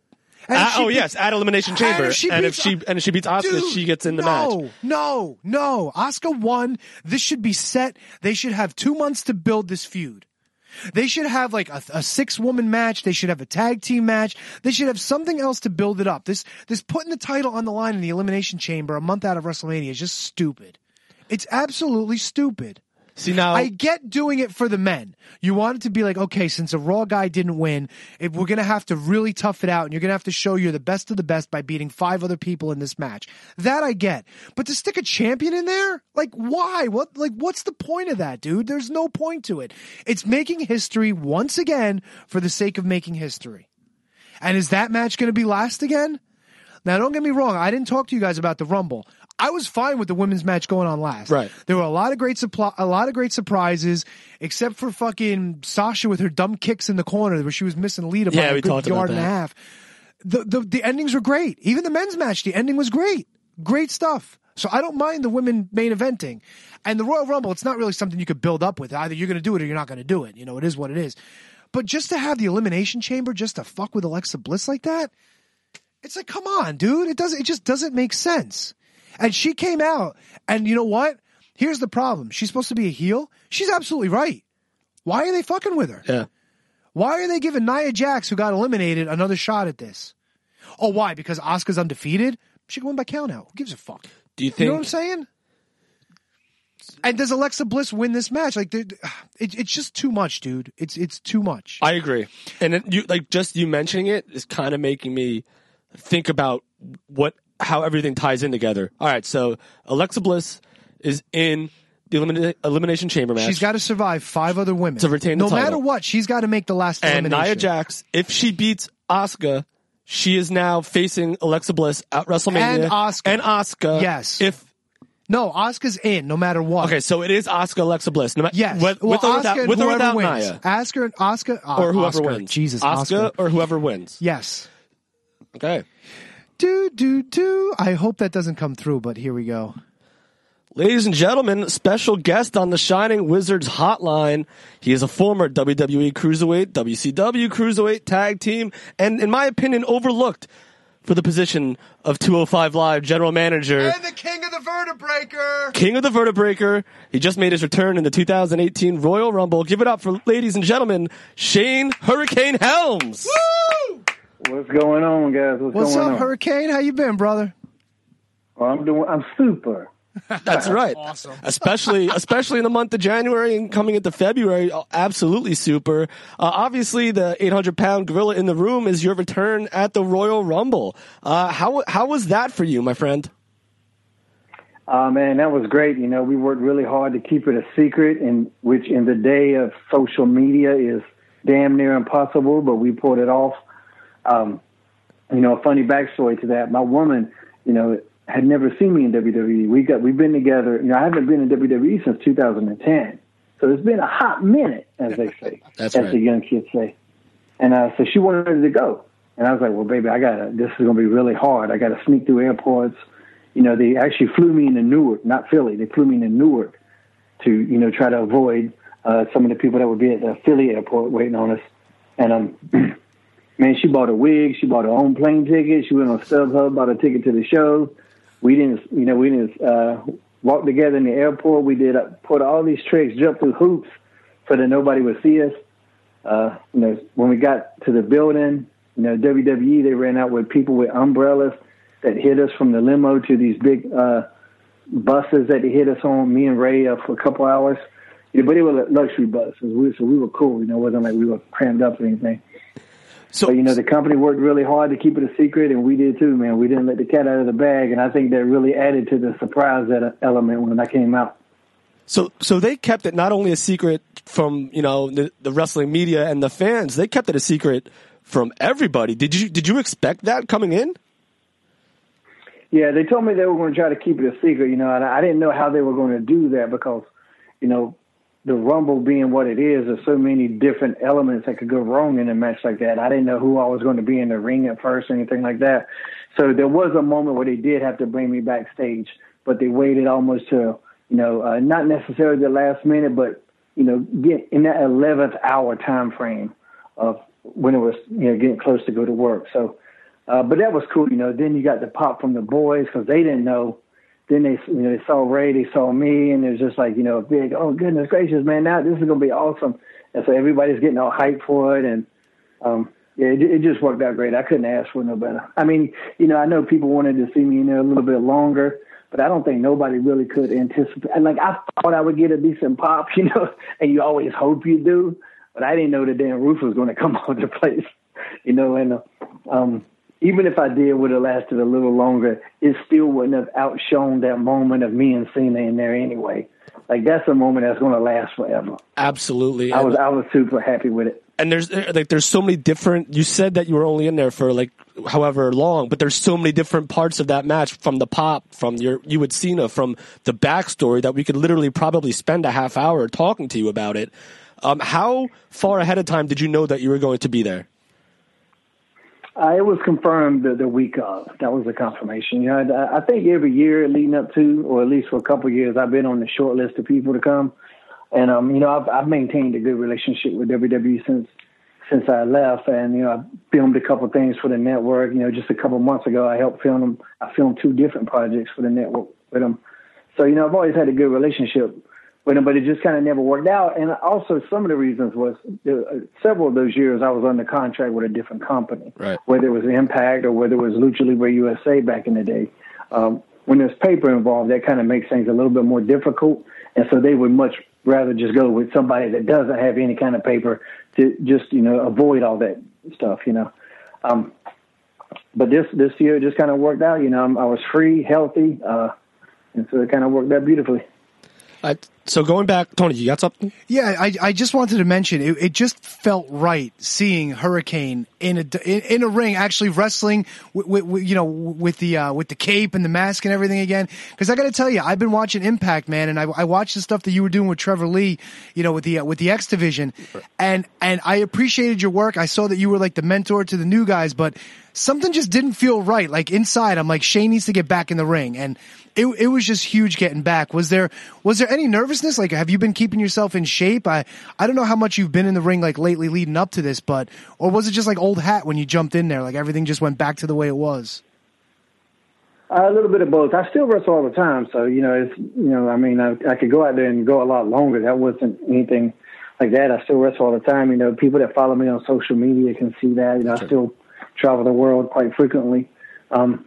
And if Uh, she oh beat- yes, at Elimination Chamber, and if she and if beats- she and if she beats Asuka, Dude, she gets in the no, match. No, no, Asuka won. This should be set. They should have two months to build this feud. They should have like a, a six-woman match. They should have a tag team match. They should have something else to build it up. This this putting the title on the line in the Elimination Chamber a month out of WrestleMania is just stupid. It's absolutely stupid. See now, I get doing it for the men. You want it to be like, okay, since a Raw guy didn't win, if we're going to have to really tough it out, and you're going to have to show you're the best of the best by beating five other people in this match. That I get. But to stick a champion in there? Like, why? What? Like, what's the point of that, dude? There's no point to it. It's making history once again for the sake of making history. And is that match going to be last again? Now, don't get me wrong. I didn't talk to you guys about the Rumble. I was fine with the women's match going on last. Right. There were a lot of great supply, a lot of great surprises, except for fucking Sasha with her dumb kicks in the corner where she was missing Lita by Yeah, a we good talked about yard and a that. half. The, the the endings were great. Even the men's match, the ending was great. Great stuff. So I don't mind the women main eventing. And the Royal Rumble, it's not really something you could build up with. Either you're going to do it or you're not going to do it. You know, it is what it is. But just to have the Elimination Chamber just to fuck with Alexa Bliss like that, it's like, come on, dude. It doesn't. It just doesn't make sense. And she came out, and you know what? Here's the problem. She's supposed to be a heel. She's absolutely right. Why are they fucking with her? yeah. Why are they giving Nia Jax, who got eliminated, another shot at this? Oh, why? Because Asuka's undefeated? She can win by count out. Who gives a fuck? Do you You know what I'm think? saying? And does Alexa Bliss win this match? Like, it, it's just too much, dude. It's it's too much. I agree, and it, you like just you mentioning it is kind of making me think about what how everything ties in together. All right, so Alexa Bliss is in the elimina- elimination chamber match. She's got to survive five other women To retain the no title. matter what. She's got to make the last and elimination. Nia Jax, if she beats Asuka, she is now facing Alexa Bliss at WrestleMania And Asuka. And Asuka, Yes. If No, Asuka's in no matter what. okay, so it is Asuka Alexa Bliss. No ma- Yes. with, well, with or Asuka without, and with or whoever without wins. Nia, Asuka and Asuka uh, or whoever Oscar. wins. Jesus, Asuka Oscar. or whoever wins. Yes. Okay. Do do do. I hope that doesn't come through, but here we go. Ladies and gentlemen, special guest on the Shining Wizards hotline. He is a former W W E Cruiserweight, W C W Cruiserweight Tag Team, and in my opinion, overlooked for the position of two oh five Live General Manager. And the king of the vertebraker. King of the Vertebreaker. He just made his return in the two thousand eighteen Royal Rumble. Give it up for, ladies and gentlemen, Shane Hurricane Helms. Woo! What's going on, guys? What's, What's going up, on? Hurricane? How you been, brother? Oh, I'm doing. I'm super. That's right. Awesome. Especially, especially in the month of January and coming into February, absolutely super. Uh, obviously, the eight hundred pound gorilla in the room is your return at the Royal Rumble. Uh, how how was that for you, my friend? Uh, man, that was great. You know, we worked really hard to keep it a secret, and which in the day of social media is damn near impossible, but we pulled it off. Um, you know, a funny backstory to that. My woman, you know, had never seen me in W W E. We got we've been together. You know, I haven't been in W W E since two thousand ten, so it's been a hot minute, as they say, That's as right. the young kids say. And uh, so she wanted to go, and I was like, "Well, baby, I gotta. This is gonna be really hard. I gotta sneak through airports." You know, they actually flew me into Newark, not Philly. They flew me into Newark to, you know, try to avoid uh, some of the people that would be at the Philly airport waiting on us. And um, man, she bought a wig. She bought her own plane ticket. She went on StubHub, bought a ticket to the show. We didn't, you know, we didn't uh, walk together in the airport. We did uh, put all these tricks, jump through hoops, so that nobody would see us. Uh, you know, when we got to the building, you know, W W E, they ran out with people with umbrellas that hit us from the limo to these big uh, buses that they hit us on. Me and Ray uh, for a couple hours. Yeah, but they were luxury buses, we, so we were cool. You know, it wasn't like we were crammed up or anything. So, But, you know, the company worked really hard to keep it a secret, and we did too, man. We didn't let the cat out of the bag, and I think that really added to the surprise that element when I came out. so, so they kept it not only a secret from you know the, the wrestling media and the fans. They kept it a secret from everybody. Did you did you expect that coming in? Yeah, they told me they were going to try to keep it a secret, you know, and I didn't know how they were going to do that because, you know, the Rumble being what it is, there's so many different elements that could go wrong in a match like that. I didn't know who I was going to be in the ring at first or anything like that. So there was a moment where they did have to bring me backstage, but they waited almost to, you know, uh, not necessarily the last minute, but, you know, get in that eleventh hour time frame of when it was, you know, getting close to go to work. So Uh, but that was cool, you know. Then you got the pop from the boys because they didn't know. Then they, you know, they saw Ray, they saw me, and it was just like, you know, a big, oh, goodness gracious, man, now this is going to be awesome. And so everybody's getting all hyped for it. And, um, yeah, it, it just worked out great. I couldn't ask for no better. I mean, you know, I know people wanted to see me in there a little bit longer, but I don't think nobody really could anticipate. Like, I thought I would get a decent pop, you know, and you always hope you do. But I didn't know the damn roof was going to come out of the place, you know, and, uh, um, even if I did, it would have lasted a little longer. It still wouldn't have outshone that moment of me and Cena in there anyway. Like, that's a moment that's going to last forever. Absolutely. I was I was super happy with it. And there's like there's so many different. You said that you were only in there for like however long, but there's so many different parts of that match, from the pop, from your you with Cena, from the backstory, that we could literally probably spend a half hour talking to you about it. Um, how far ahead of time did you know that you were going to be there? Uh, it was confirmed the, the week of. That was the confirmation. You know, I, I think every year leading up to, or at least for a couple of years, I've been on the short list of people to come. And, um, you know, I've, I've maintained a good relationship with W W E since since I left. And, you know, I filmed a couple of things for the network. You know, just a couple of months ago, I helped film them. I filmed two different projects for the network with them. So, you know, I've always had a good relationship with them, but it just kind of never worked out. And also some of the reasons was uh, several of those years I was under contract with a different company, right, whether it was Impact or whether it was Lucha Libre U S A back in the day. Um, when there's paper involved, that kind of makes things a little bit more difficult. And so they would much rather just go with somebody that doesn't have any kind of paper to just, you know, avoid all that stuff, you know. Um, but this, this year it just kind of worked out, you know. I was free, healthy, uh, and so it kind of worked out beautifully. Uh, so going back, Tony, you got something? Yeah, I, I just wanted to mention it, it just felt right seeing Hurricane in a in, in a ring actually wrestling with, with, with you know with the uh, with the cape and the mask and everything again. Because I got to tell you, I've been watching Impact, man, and I, I watched the stuff that you were doing with Trevor Lee, you know, with the uh, with the X Division, and and I appreciated your work. I saw that you were like the mentor to the new guys, but something just didn't feel right. Like inside, I'm like, Shane needs to get back in the ring, and it it was just huge getting back. Was there was there any nervousness? Like, have you been keeping yourself in shape? I I don't know how much you've been in the ring like lately leading up to this, but or was it just like old hat when you jumped in there? Like everything just went back to the way it was. Uh, a little bit of both. I still wrestle all the time, so you know, it's you know, I mean, I, I could go out there and go a lot longer. That wasn't anything like that. I still wrestle all the time. You know, people that follow me on social media can see that. You know, I still travel the world quite frequently. Um,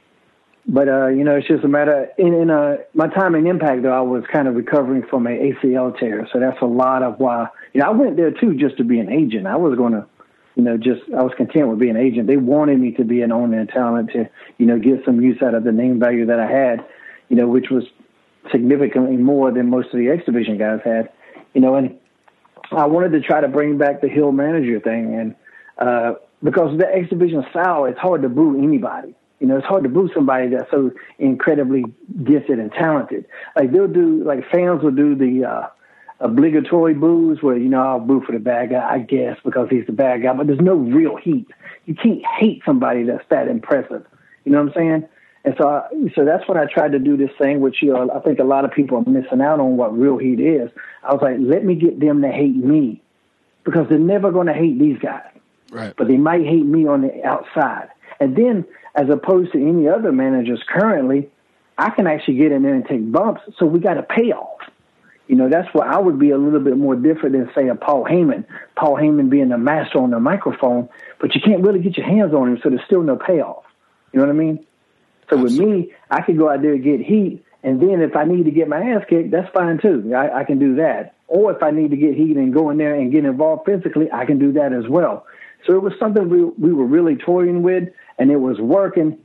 but, uh, you know, it's just a matter in, in uh, my time in Impact, though, I was kind of recovering from a A C L tear. So that's a lot of why, you know, I went there too, just to be an agent. I was going to, you know, just, I was content with being an agent. They wanted me to be an owner and talent to, you know, get some use out of the name value that I had, you know, which was significantly more than most of the X Division guys had, you know, and I wanted to try to bring back the heel manager thing. And, uh, because the X Division style, it's hard to boo anybody. You know, it's hard to boo somebody that's so incredibly gifted and talented. Like they'll do, like fans will do the uh, obligatory boos where, you know, I'll boo for the bad guy, I guess, because he's the bad guy. But there's no real heat. You can't hate somebody that's that impressive. You know what I'm saying? And so, I, so that's what I tried to do this thing, which you know, I think a lot of people are missing out on what real heat is. I was like, let me get them to hate me because they're never going to hate these guys. Right. But they might hate me on the outside. And then, as opposed to any other managers currently, I can actually get in there and take bumps, so we got a payoff. You know, that's where I would be a little bit more different than, say, a Paul Heyman. Paul Heyman being the master on the microphone, but you can't really get your hands on him, so there's still no payoff. You know what I mean? So Absolutely. With me, I can go out there and get heat, and then if I need to get my ass kicked, that's fine too. I, I can do that. Or if I need to get heat and go in there and get involved physically, I can do that as well. So it was something we we were really toying with, and it was working.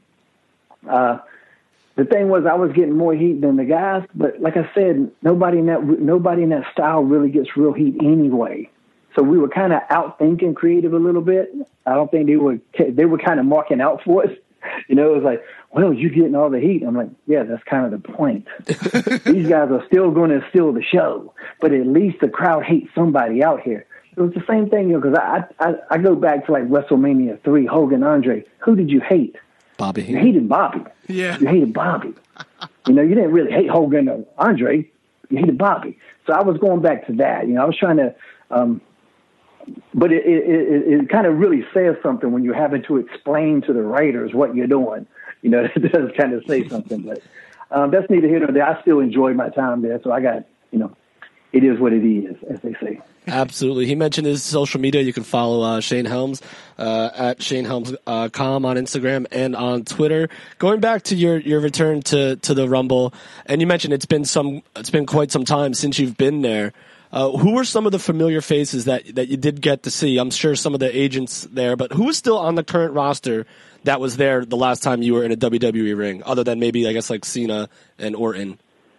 Uh, the thing was, I was getting more heat than the guys, but like I said, nobody in that nobody in that style really gets real heat anyway. So we were kind of out thinking creative a little bit. I don't think they were they were kind of marking out for us. You know, it was like, well, you're getting all the heat. I'm like, yeah, that's kind of the point. These guys are still going to steal the show, but at least the crowd hates somebody out here. It was the same thing, you know, because I, I I go back to like WrestleMania three, Hogan, Andre. Who did you hate? Bobby. You hated Bobby. Yeah. You hated Bobby. You know, you didn't really hate Hogan or Andre. You hated Bobby. So I was going back to that. You know, I was trying to um, but it, it, it, it kind of really says something when you're having to explain to the writers what you're doing. You know, it does kind of say something, but um, that's neither here nor there. I still enjoy my time there, so I got, you know, it is what it is, as they say. Absolutely. He mentioned his social media. You can follow uh, Shane Helms uh, at Shane Helms dot com on Instagram and on Twitter. Going back to your, your return to, to the Rumble, and you mentioned it's been some it's been quite some time since you've been there. Uh, who were some of the familiar faces that, that you did get to see? I'm sure some of the agents there, but who was still on the current roster that was there the last time you were in a W W E ring, other than maybe, I guess, like Cena and Orton?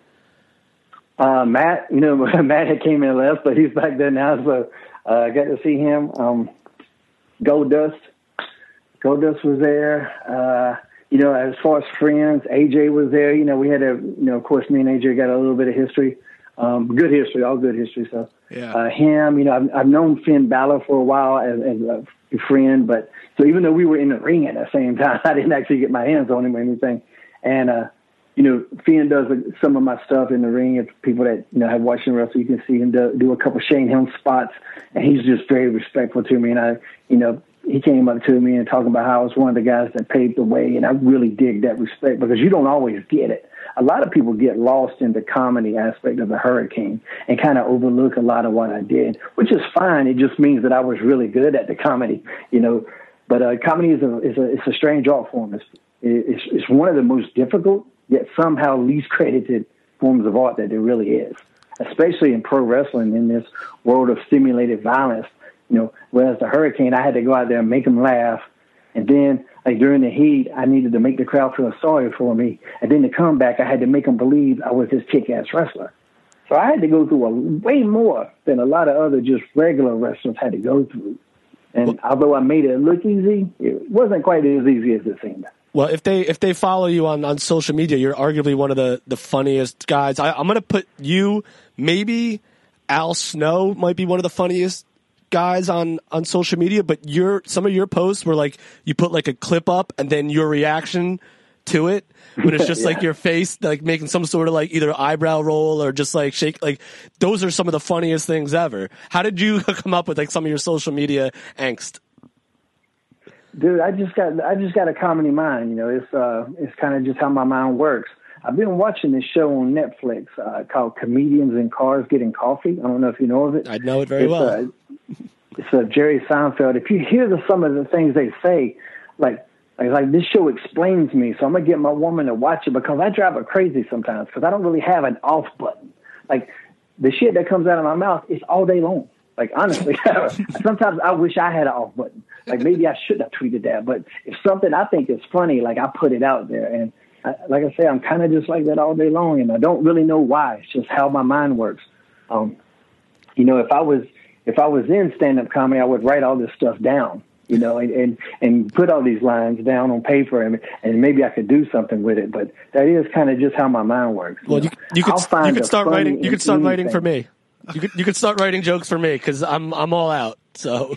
Uh, Matt, you know, Matt had came in last, but he's back there now, so uh, I got to see him. Um, Goldust, Goldust was there. Uh, you know, as far as friends, A J was there. You know, we had a, you know, of course, me and A J got a little bit of history, um, good history, all good history. So yeah. uh, him, you know, I've, I've known Finn Balor for a while as, as a friend, but so even though we were in the ring at the same time, I didn't actually get my hands on him or anything, and. uh You know, Finn does some of my stuff in the ring. If people that, you know, have watched him wrestle, you can see him do, do a couple Shane Helms spots, and he's just very respectful to me. And I, you know, he came up to me and talking about how I was one of the guys that paved the way, and I really dig that respect because you don't always get it. A lot of people get lost in the comedy aspect of the Hurricane and kind of overlook a lot of what I did, which is fine. It just means that I was really good at the comedy, you know. But uh, comedy is a, is a it's a strange art form. It's, it's it's one of the most difficult, yet somehow least credited forms of art that there really is, especially in pro wrestling in this world of stimulated violence. You know, whereas the Hurricane, I had to go out there and make them laugh. And then, like during the heat, I needed to make the crowd feel sorry for me. And then to come back, I had to make them believe I was this kick-ass wrestler. So I had to go through a, way more than a lot of other just regular wrestlers had to go through. And well, although I made it look easy, it wasn't quite as easy as it seemed. Well, if they if they follow you on, on social media, you're arguably one of the, the funniest guys. I, I'm going to put you, maybe Al Snow might be one of the funniest guys on, on social media, but your some of your posts were like, you put like a clip up and then your reaction to it, when it's just yeah. like your face, like making some sort of like either eyebrow roll or just like shake. Like those are some of the funniest things ever. How did you come up with like some of your social media angst? Dude, I just got I just got a comedy mind. You know, it's uh, it's kind of just how my mind works. I've been watching this show on Netflix uh, called Comedians in Cars Getting Coffee. I don't know if you know of it. I know it very it's, well. Uh, it's uh, Jerry Seinfeld. If you hear the, some of the things they say, like, like like this show explains me, so I'm gonna get my woman to watch it because I drive her crazy sometimes because I don't really have an off button. Like the shit that comes out of my mouth is all day long. Like, honestly, sometimes I wish I had an off button. Like, maybe I shouldn't have tweeted that. But if something I think is funny, like, I put it out there. And I, like I say, I'm kind of just like that all day long. And I don't really know why. It's just how my mind works. Um, you know, if I was if I was in stand-up comedy, I would write all this stuff down, you know, and, and, and put all these lines down on paper. And, and maybe I could do something with it. But that is kind of just how my mind works. Well, you, you, you could, you could start writing. You could start writing for me. You could you could start writing jokes for me because I'm I'm all out. So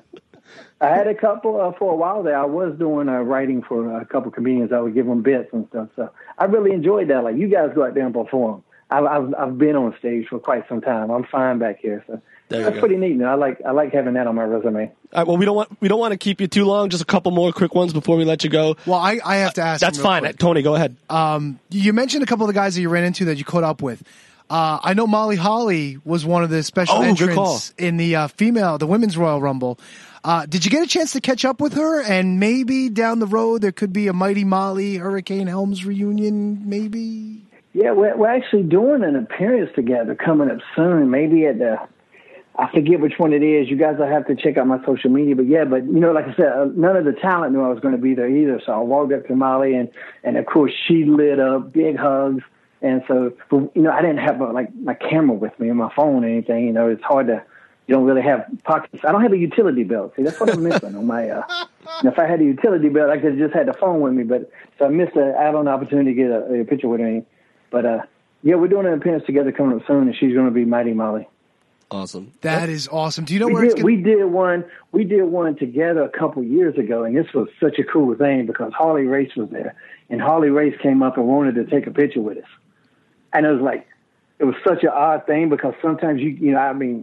I had a couple uh, for a while there. I was doing uh, writing for a couple comedians. I would give them bits and stuff. So I really enjoyed that. Like, you guys go out there and perform. I've I've, I've been on stage for quite some time. I'm fine back here. So that's go. pretty neat. You know, I like I like having that on my resume. All right, well, we don't want we don't want to keep you too long. Just a couple more quick ones before we let you go. Well, I, I have to ask. Uh, that's fine, quick. Tony. Go ahead. Um, you mentioned a couple of the guys that you ran into that you caught up with. Uh, I know Molly Holly was one of the special oh, entrants in the uh, female, the Women's Royal Rumble. Uh, did you get a chance to catch up with her? And maybe down the road there could be a Mighty Molly Hurricane Helms reunion, maybe? Yeah, we're, we're actually doing an appearance together coming up soon, maybe at the, I forget which one it is. You guys will have to check out my social media. But, yeah, but, you know, like I said, uh, none of the talent knew I was going to be there either. So I walked up to Molly, and, and of course, she lit up, big hugs. And so, you know, I didn't have a, like my camera with me and my phone or anything. You know, it's hard to, you don't really have pockets. I don't have a utility belt. See, that's what I'm missing on my, uh, if I had a utility belt, I could have just had the phone with me. But so I missed a, out on the opportunity to get a, a picture with her. But, uh, yeah, we're doing an appearance together coming up soon, and she's going to be Mighty Molly. Awesome. That is awesome. Do you know we where did, it's gonna- we did one? We did one together a couple years ago, and this was such a cool thing because Harley Race was there, and Harley Race came up and wanted to take a picture with us. And it was like, it was such an odd thing because sometimes you, you know, I mean,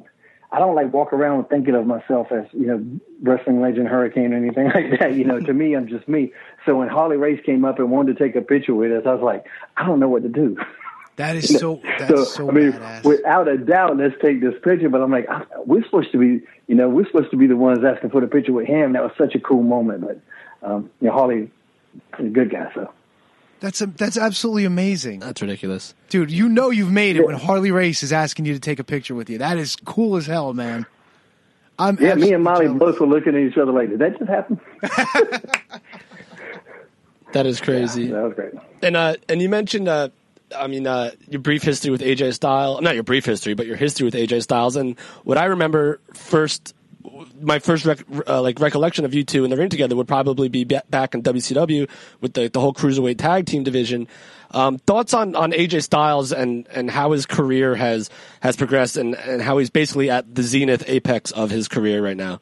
I don't like walk around thinking of myself as, you know, wrestling legend Hurricane or anything like that. You know, to me, I'm just me. So when Harley Race came up and wanted to take a picture with us, I was like, I don't know what to do. That is so, that's so, so I mean, badass. Without a doubt, let's take this picture. But I'm like, I, we're supposed to be, you know, we're supposed to be the ones asking for the picture with him. That was such a cool moment. But, um, you know, Harley is a good guy, so. That's a, that's absolutely amazing. That's ridiculous. Dude, you know you've made it Yeah. when Harley Race is asking you to take a picture with you. That is cool as hell, man. I'm Yeah, me and Molly jealous. both were looking at each other like, did that just happen? That is crazy. Yeah, that was great. And uh, and you mentioned, uh, I mean, uh, your brief history with A J Styles. Not your brief history, but your history with A J Styles. And what I remember first, my first rec- uh, like recollection of you two in the ring together would probably be b- back in W C W with the, the whole cruiserweight tag team division. Um, thoughts on, on A J Styles and, and how his career has has progressed and, and how he's basically at the zenith apex of his career right now.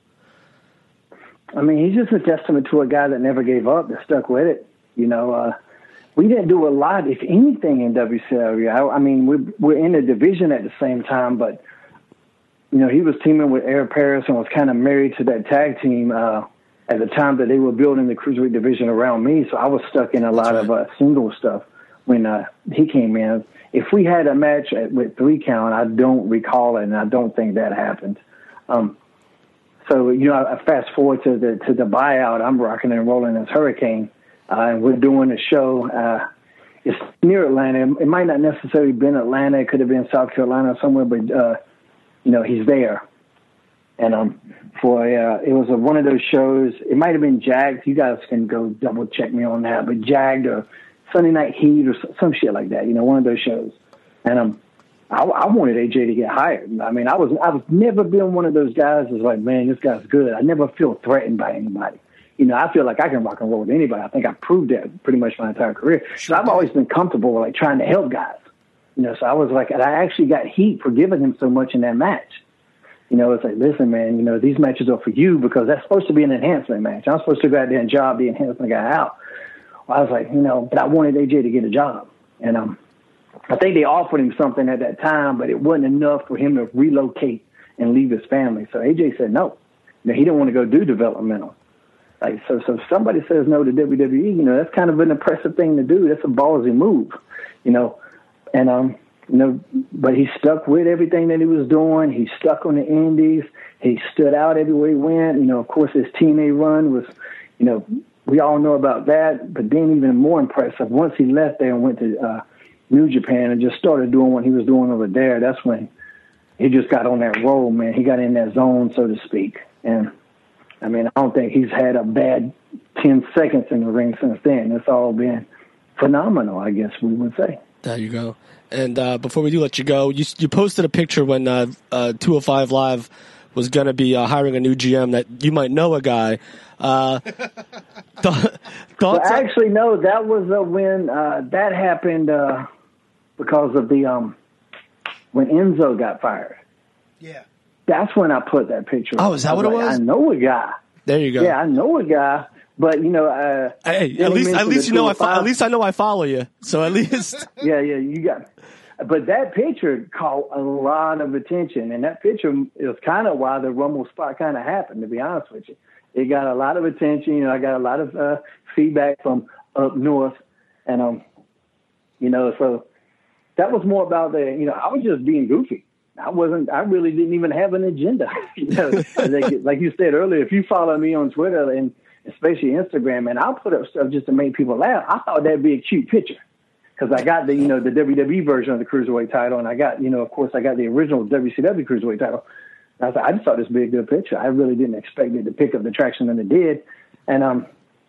I mean, he's just a testament to a guy that never gave up, that stuck with it. You know, uh, we didn't do a lot, if anything, in W C W. I, I mean, we're, we're in the division at the same time, but, you know, he was teaming with Air Paris and was kind of married to that tag team uh, at the time that they were building the cruiserweight division around me. So I was stuck in a lot That's right. of uh, single stuff when uh, he came in. If we had a match at, with three count, I don't recall it, and I don't think that happened. Um, so, you know, I, I fast forward to the to the buyout. I'm rocking and rolling as Hurricane. Uh, and we're doing a show. Uh, it's near Atlanta. It might not necessarily have been Atlanta. It could have been South Carolina or somewhere, but, uh, you know, he's there. And um, for uh, it was a, one of those shows. It might have been Jagged. You guys can go double check me on that. But Jagged or Sunday Night Heat or some shit like that, you know, one of those shows. And um, I, I wanted A J to get hired. I mean, I was I've never been one of those guys that's like, man, this guy's good. I never feel threatened by anybody. You know, I feel like I can rock and roll with anybody. I think I proved that pretty much my entire career. So I've always been comfortable with, like, trying to help guys. You know, so I was like, and I actually got heat for giving him so much in that match. You know, it's like, listen, man, you know, these matches are for you because that's supposed to be an enhancement match. I'm supposed to go out there and job the enhancement guy out. Well, I was like, you know, but I wanted A J to get a job. And um, I think they offered him something at that time, but it wasn't enough for him to relocate and leave his family. So A J said no. You know, he didn't want to go do developmental. Like, so, so if somebody says no to W W E, you know, that's kind of an impressive thing to do. That's a ballsy move, you know. And, um, you know, but he stuck with everything that he was doing. He stuck on the indies. He stood out everywhere he went. You know, of course, his T N A run was, you know, we all know about that. But then even more impressive, once he left there and went to uh, New Japan and just started doing what he was doing over there, that's when he just got on that roll, man. He got in that zone, so to speak. And, I mean, I don't think he's had a bad ten seconds in the ring since then. It's all been phenomenal, I guess we would say. There you go. And uh, before we do let you go, you you posted a picture when uh, uh, two oh five Live was going to be uh, hiring a new G M that you might know a guy. Uh, th- thoughts Well, on- actually, no, that was uh, when uh, that happened uh, because of the um, when Enzo got fired. Yeah. That's when I put that picture. Oh, is that I what it like, was? I know a guy. There you go. Yeah, I know a guy, but you know, uh, Hey, then at he least at mentioned least the you know I fo- two oh five. at least I know I follow you. So at least Yeah, yeah, you got. But that picture caught a lot of attention, and that picture is kind of why the Rumble spot kind of happened. To be honest with you, it got a lot of attention. You know, I got a lot of uh, feedback from up north, and um, you know, so that was more about the. You know, I was just being goofy. I wasn't. I really didn't even have an agenda. You know, like, like you said earlier, if you follow me on Twitter and especially Instagram, and I'll put up stuff just to make people laugh. I thought that'd be a cute picture. Because I got the, you know, the W W E version of the Cruiserweight title, and I got, you know, of course, I got the original W C W Cruiserweight title. And I was like, I just thought this would be a good picture. I really didn't expect it to pick up the traction that it did. And, um,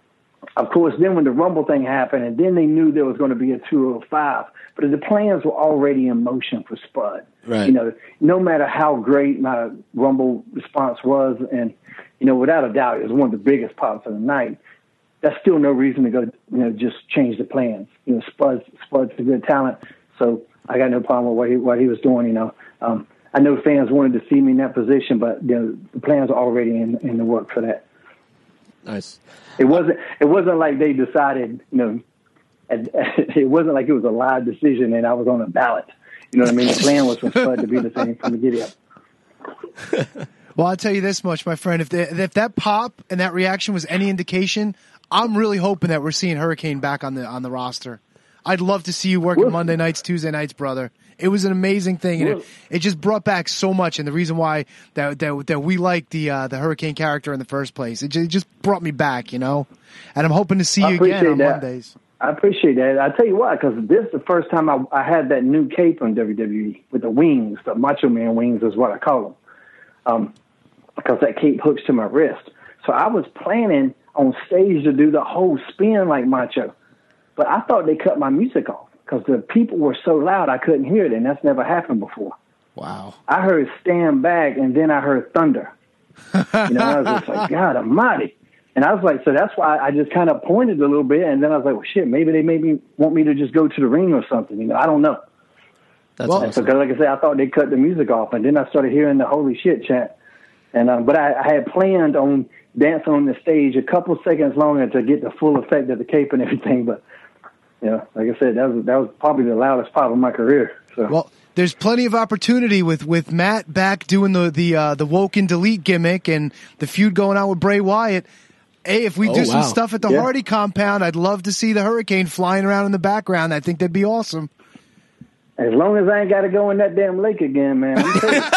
of course, then when the Rumble thing happened, and then they knew there was going to be a two oh five, but the plans were already in motion for Spud. Right. You know, no matter how great my Rumble response was, and, you know, without a doubt, it was one of the biggest pops of the night. That's still no reason to go, you know, just change the plans. You know, Spud's, Spud's a good talent, so I got no problem with what he, what he was doing, you know. Um, I know fans wanted to see me in that position, but, you know, the plans are already in, in the work for that. nice. It wasn't, it wasn't like they decided, you know, it wasn't like it was a live decision and I was on a ballot. You know what I mean? The plan was for Spud to be the same from the get-up. Well, I'll tell you this much, my friend. If the, if that pop and that reaction was any indication, I'm really hoping that we're seeing Hurricane back on the on the roster. I'd love to see you working Monday nights, Tuesday nights, brother. It was an amazing thing, and it, it just brought back so much. And the reason why that that, that we liked the uh, the Hurricane character in the first place, it just, it just brought me back, you know. And I'm hoping to see you again on that. Mondays. I appreciate that. I tell you why, because this is the first time I, I had that new cape on W W E with the wings, the Macho Man wings is what I call them. Um, because that cape hooks to my wrist. So I was planning on stage to do the whole spin like Macho. But I thought they cut my music off because the people were so loud I couldn't hear it, and that's never happened before. Wow. I heard Stand Back, and then I heard Thunder. You know, I was just like, God almighty. And I was like, so that's why I just kind of pointed a little bit, and then I was like, well, shit, maybe they maybe want me to just go to the ring or something. You know, I don't know. That's well, awesome. Because like I said, I thought they cut the music off, and then I started hearing the holy shit chant. And um, but I, I had planned on dancing on the stage a couple seconds longer to get the full effect of the cape and everything. But you know, like I said, that was that was probably the loudest part of my career. So. Well, there's plenty of opportunity with, with Matt back doing the the uh, the woke and delete gimmick and the feud going on with Bray Wyatt. Hey, if we Oh, do some wow. stuff at the Yeah. Hardy compound, I'd love to see the Hurricane flying around in the background. I think that'd be awesome. As long as I ain't got to go in that damn lake again, man. I'm telling you.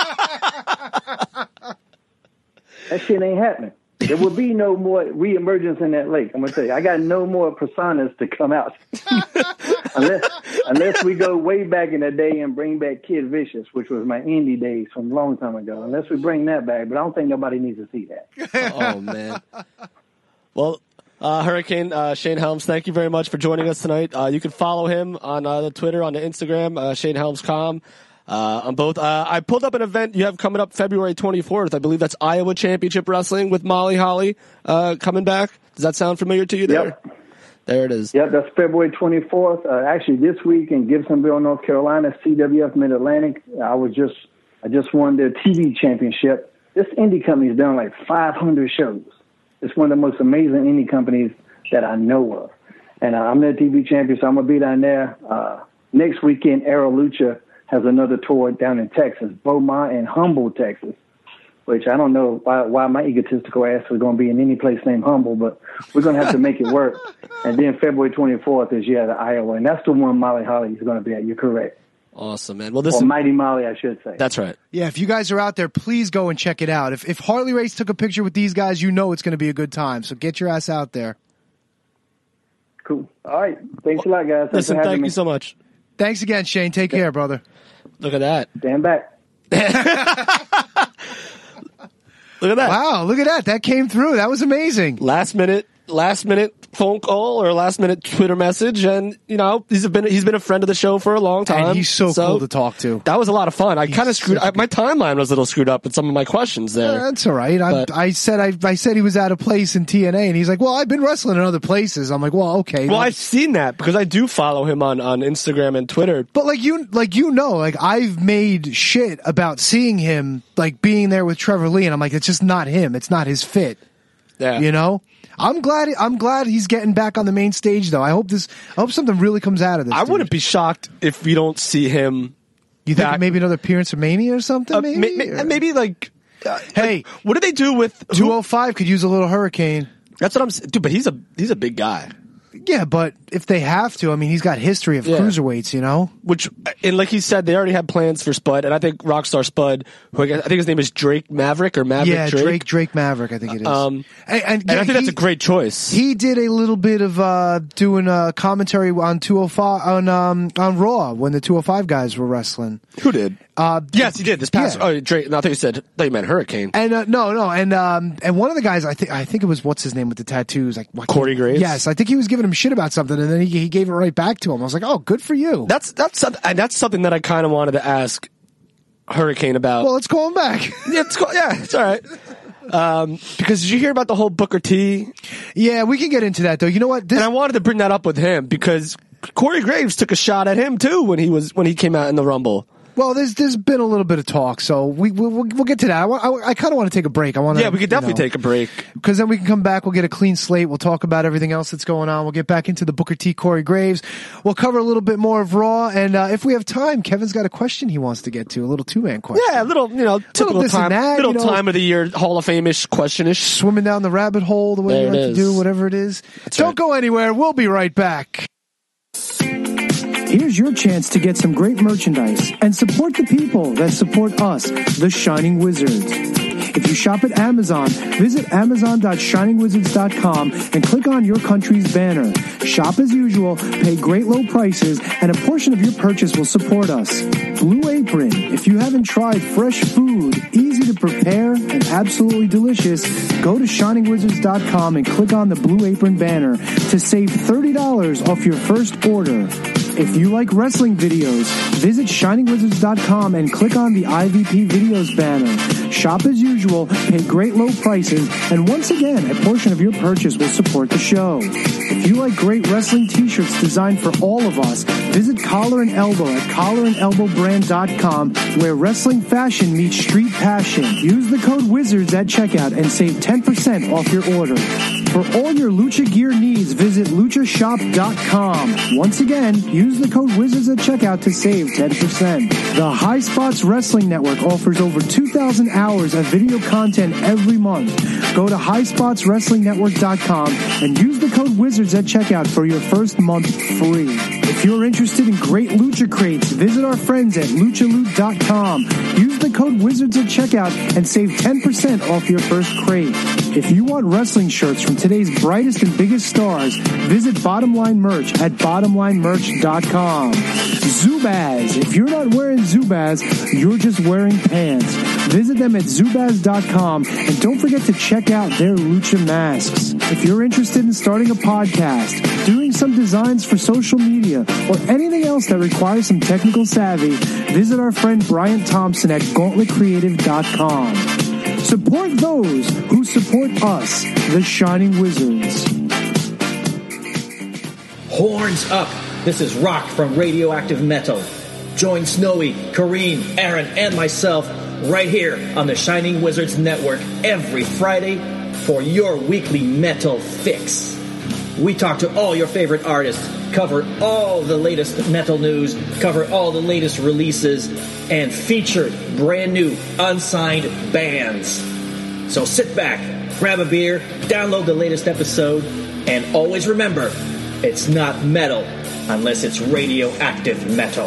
That shit ain't happening. There will be no more reemergence in that lake. I'm gonna tell you, I got no more personas to come out unless unless we go way back in the day and bring back Kid Vicious, which was my indie days from a long time ago. Unless we bring that back, but I don't think nobody needs to see that. Oh man. Well, uh, Hurricane uh, Shane Helms, thank you very much for joining us tonight. Uh, you can follow him on uh, the Twitter, on the Instagram, uh, Shane Helms dot com. Uh, on both, uh, I pulled up an event you have coming up February twenty-fourth. I believe that's Iowa Championship Wrestling with Molly Holly, uh, coming back. Does that sound familiar to you there? Yep. There it is. Yep, that's February twenty-fourth. Uh, actually, this week in Gibsonville, North Carolina, C W F Mid-Atlantic. I was just, I just won their T V championship. This indie company has done like five hundred shows. It's one of the most amazing indie companies that I know of. And uh, I'm their T V champion, so I'm going to be down there. Uh, next weekend, Aero Lucha has another tour down in Texas, Beaumont and Humboldt, Texas, which I don't know why, why my egotistical ass is going to be in any place named Humboldt, but we're going to have to make it work. And then February twenty-fourth is, yeah, the Iowa, and that's the one Molly Holly is going to be at. You're correct. Awesome, man. Well, this Or is, Mighty Molly, I should say. that's right. Yeah, if you guys are out there, please go and check it out. If if Harley Race took a picture with these guys, you know it's going to be a good time. So get your ass out there. Cool. All right. Thanks a lot, guys. Thanks Listen, for having thank me. you so much. Thanks again, Shane. Take care, brother. Look at that. Stand back. Look at that. Wow, look at that. That came through. That was amazing. Last minute, last minute phone call or last minute Twitter message, and you know he's been he's been a friend of the show for a long time. And he's so, cool to talk to. That was a lot of fun. I kind of screwed. such a I, my timeline was a little screwed up with some of my questions there. That's all right. I, But- I said I, I said he was out of place in T N A, and he's like, "Well, I've been wrestling in other places." I'm like, "Well, okay." Well, I've seen that because I do follow him on, on Instagram and Twitter. But like you, like you know, like I've made shit about seeing him like being there with Trevor Lee, and I'm like, it's just not him. It's not his fit. Yeah, You know. I'm glad. I'm glad he's getting back on the main stage, though. I hope this. I hope something really comes out of this. I dude. wouldn't be shocked if we don't see him. You think back- maybe another appearance of Mania or something? Uh, maybe. may- may- maybe like. Uh, Hey. like, what did they do with two oh five could use a little Hurricane. That's what I'm saying, dude. But he's a he's a big guy. Yeah, but if they have to, I mean, he's got history of Yeah. cruiserweights, you know. Which, and like he said, they already had plans for Spud, and I think Rockstar Spud, who I, guess, I think his name is Drake Maverick or Maverick yeah, Drake. Drake, Drake Maverick, I think it is. Um, and, and, and yeah, I think he- that's a great choice. He did a little bit of uh, doing a commentary on two oh five on um, on Raw when the two oh five guys were wrestling. Who did? Uh, Yes, he did. This past. yeah. Oh, Drake. No, I thought you said. I thought you meant Hurricane. And uh, no, no, and um, and one of the guys, I think, I think it was what's his name with the tattoos, like what, Corey Graves? Yes, I think he was giving him shit about something, and then he, he gave it right back to him. I was like, oh, good for you. That's that's some- and that's something that I kind of wanted to ask Hurricane about. Well, let's call him back. yeah, it's cool. Yeah, it's all right. Um, because did you hear about the whole Booker T? Yeah, we can get into that though. You know what? This, And I wanted to bring that up with him because Corey Graves took a shot at him too when he was when he came out in the Rumble. Well, there's there's been a little bit of talk, so we we'll, we'll get to that. I, I, I kind of want to take a break. I want Yeah, we could definitely you know, take a break because then we can come back. We'll get a clean slate. We'll talk about everything else that's going on. We'll get back into the Booker T. Corey Graves. We'll cover a little bit more of Raw, and uh, if we have time, Kevin's got a question he wants to get to, a little two man question. Yeah, a little you know typical this and time, that, little you know. time of the year, Hall of Fame-ish, question-ish. Swimming down the rabbit hole the way There you it like to is. do, whatever it is. That's Don't right. go anywhere. We'll be right back. Here's your chance to get some great merchandise and support the people that support us, the Shining Wizards. If you shop at Amazon, visit amazon dot shining wizards dot com and click on your country's banner. Shop as usual, pay great low prices, and a portion of your purchase will support us. Blue Apron. If you haven't tried fresh food, easy to prepare, and absolutely delicious, go to shining wizards dot com and click on the Blue Apron banner to save thirty dollars off your first order. If you like wrestling videos, visit shining wizards dot com and click on the I V P Videos banner. Shop as usual, pay great low prices, and once again, a portion of your purchase will support the show. If you like great wrestling t-shirts designed for all of us, visit Collar and Elbow at collar and elbow brand dot com, where wrestling fashion meets street passion. Use the code WIZARDS at checkout and save ten percent off your order. For all your lucha gear needs, visit lucha shop dot com. Once again, use the code WIZARDS at checkout to save ten percent. The High Spots Wrestling Network offers over two thousand hours of video content every month. Go to high spots wrestling network dot com and use the code WIZARDS at checkout for your first month free. If you're interested in great lucha crates, visit our friends at lucha loot dot com. Use the code WIZARDS at checkout and save ten percent off your first crate. If you want wrestling shirts from today's brightest and biggest stars, visit Bottom Line Merch at bottom line merch dot com. Zubaz. If you're not wearing Zubaz, you're just wearing pants. Visit them at zubaz dot com and don't forget to check out their lucha masks. If you're interested in starting a podcast, doing some designs for social media, or anything else that requires some technical savvy, visit our friend Brian Thompson at gauntlet creative dot com. Support those who support us, the Shining Wizards. Horns up! This is Rock from Radioactive Metal. Join Snowy, Kareem, Aaron, and myself right here on the Shining Wizards Network every Friday for your weekly metal fix. We talk to all your favorite artists, cover all the latest metal news, cover all the latest releases, and feature brand new unsigned bands. So sit back, grab a beer, download the latest episode, and always remember, it's not metal unless it's radioactive metal.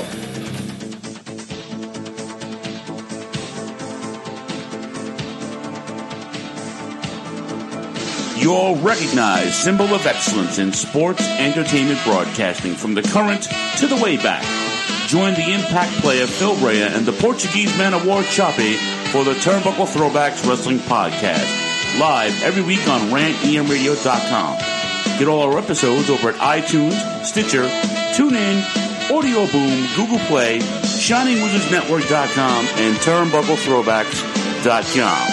Your recognized symbol of excellence in sports entertainment broadcasting from the current to the way back. Join the impact player Phil Rea and the Portuguese man of war Chape for the Turnbuckle Throwbacks Wrestling Podcast, live every week on rant e m radio dot com. Get all our episodes over at iTunes, Stitcher, TuneIn, Audio Boom, Google Play, shining wizards network dot com, and turnbuckle throwbacks dot com.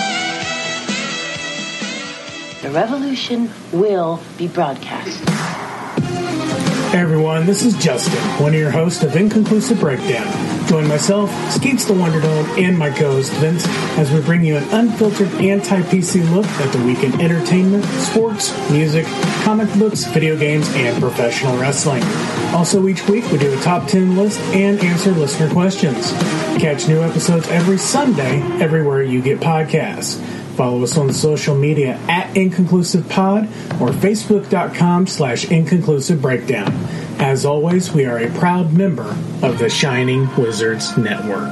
The revolution will be broadcast. Hey everyone, this is Justin, one of your hosts of Inconclusive Breakdown. Join myself, Skeets the Wonder Dome, and my co-host Vince as we bring you an unfiltered anti-P C look at the week in entertainment, sports, music, comic books, video games, and professional wrestling. Also each week we do a top ten list and answer listener questions. Catch new episodes every Sunday everywhere you get podcasts. Follow us on social media at InconclusivePod or Facebook.com slash Inconclusive Breakdown. As always, we are a proud member of the Shining Wizards Network.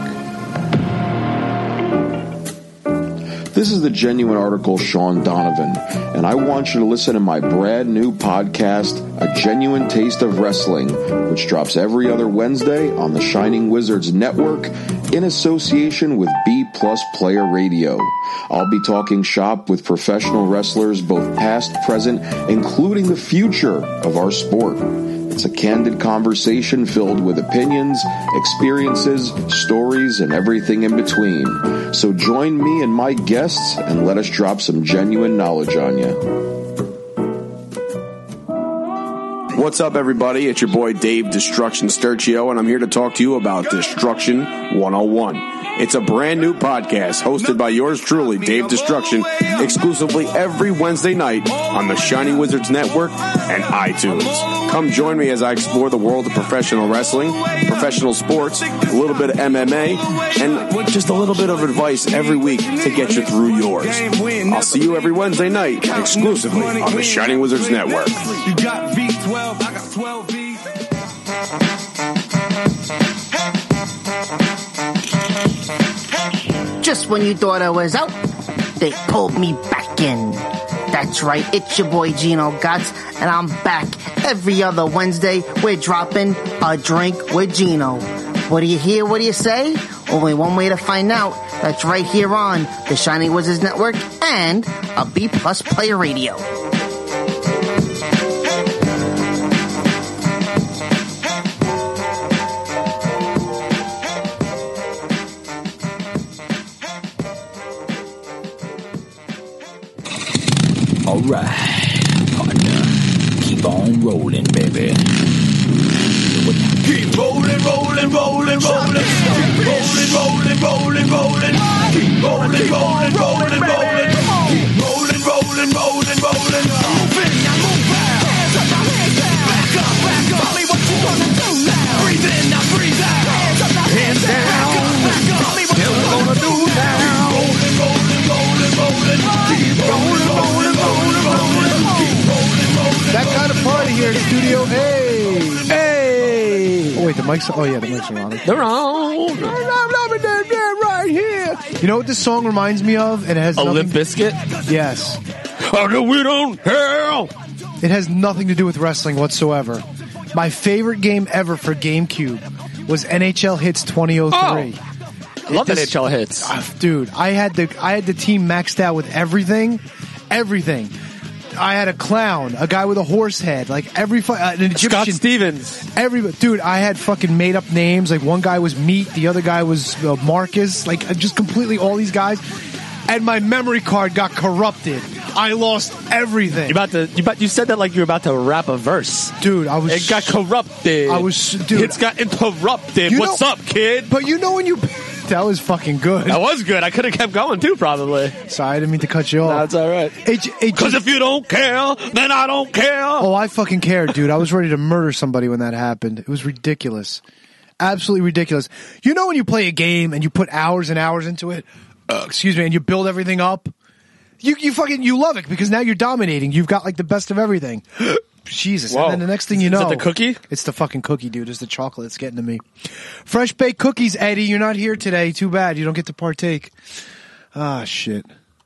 This is the Genuine Article Sean Donovan, and I want you to listen to my brand new podcast, A Genuine Taste of Wrestling, which drops every other Wednesday on the Shining Wizards Network in association with B Plus Player Radio. I'll be talking shop with professional wrestlers, both past, present, including the future of our sport. It's a candid conversation filled with opinions, experiences, stories, and everything in between. So join me and my guests and let us drop some genuine knowledge on you. What's up, everybody? It's your boy Dave Destruction Sturcio, and I'm here to talk to you about Destruction one oh one. It's a brand new podcast hosted by yours truly, Dave Destruction, exclusively every Wednesday night on the Shining Wizards Network and iTunes. Come join me as I explore the world of professional wrestling, professional sports, a little bit of M M A, and just a little bit of advice every week to get you through yours. I'll see you every Wednesday night, exclusively on the Shining Wizards Network. You got V twelve, I got twelve V. Just when you thought I was out, they pulled me back in. That's right, it's your boy Gino Gotts, and I'm back every other Wednesday. We're dropping a drink with Gino. What do you hear? What do you say? Only one way to find out. That's right here on the Shining Wizards Network and a B Plus Player Radio. Alright, partner, keep on rolling, baby. Keep rolling, rolling, rolling, rolling. Keep rolling, rolling, rolling, rolling. Keep rolling, rolling, rolling, rolling. Keep rolling, rolling, rolling, rolling. Move in, now move out. Hands up, now hands down. Back up, back up. Tell me what you gonna do now. Breathe in, now breathe out. Hands up, now hands down. Back up, back up. Tell me what you gonna do now. Keep rolling, rolling, rolling, rolling. Keep rolling, rolling, rolling, rolling. Keep rolling, rolling. That kind of party here in studio. Hey, hey. Oh wait, the mics. Oh yeah, the mics are on. They're on. Right here. You know what this song reminds me of? It has a nothing... Limp Bizkit. Yes. Oh no, we don't hell. It has nothing to do with wrestling whatsoever. My favorite game ever for GameCube was N H L Hits twenty oh three. Oh, I love this, N H L Hits, uh, dude. I had the I had the team maxed out with everything, everything. I had a clown, a guy with a horse head, like every fu- uh, an Egyptian. Scott Stevens. Every dude, I had fucking made up names. Like one guy was Meat, the other guy was uh, Marcus. Like uh, just completely all these guys. And my memory card got corrupted. I lost everything. You about to? You about? You said that like you were about to rap a verse, dude. I was. It got corrupted. I was, dude. It's got interrupted. You What's know, up, kid? But you know when you. That was fucking good. That was good. I could have kept going too, probably. Sorry, I didn't mean to cut you off. That's all right. Because if you don't care, then I don't care. Oh, I fucking cared, dude. I was ready to murder somebody when that happened. It was ridiculous. Absolutely ridiculous. You know when you play a game and you put hours and hours into it, uh, excuse me, and you build everything up? You you fucking, you love it because now you're dominating. You've got like the best of everything. Jesus. Whoa. And then the next thing you know. Is that the cookie? It's the fucking cookie, dude. It's the chocolate. It's getting to me. Fresh baked cookies, Eddie. You're not here today. Too bad. You don't get to partake. Ah, shit.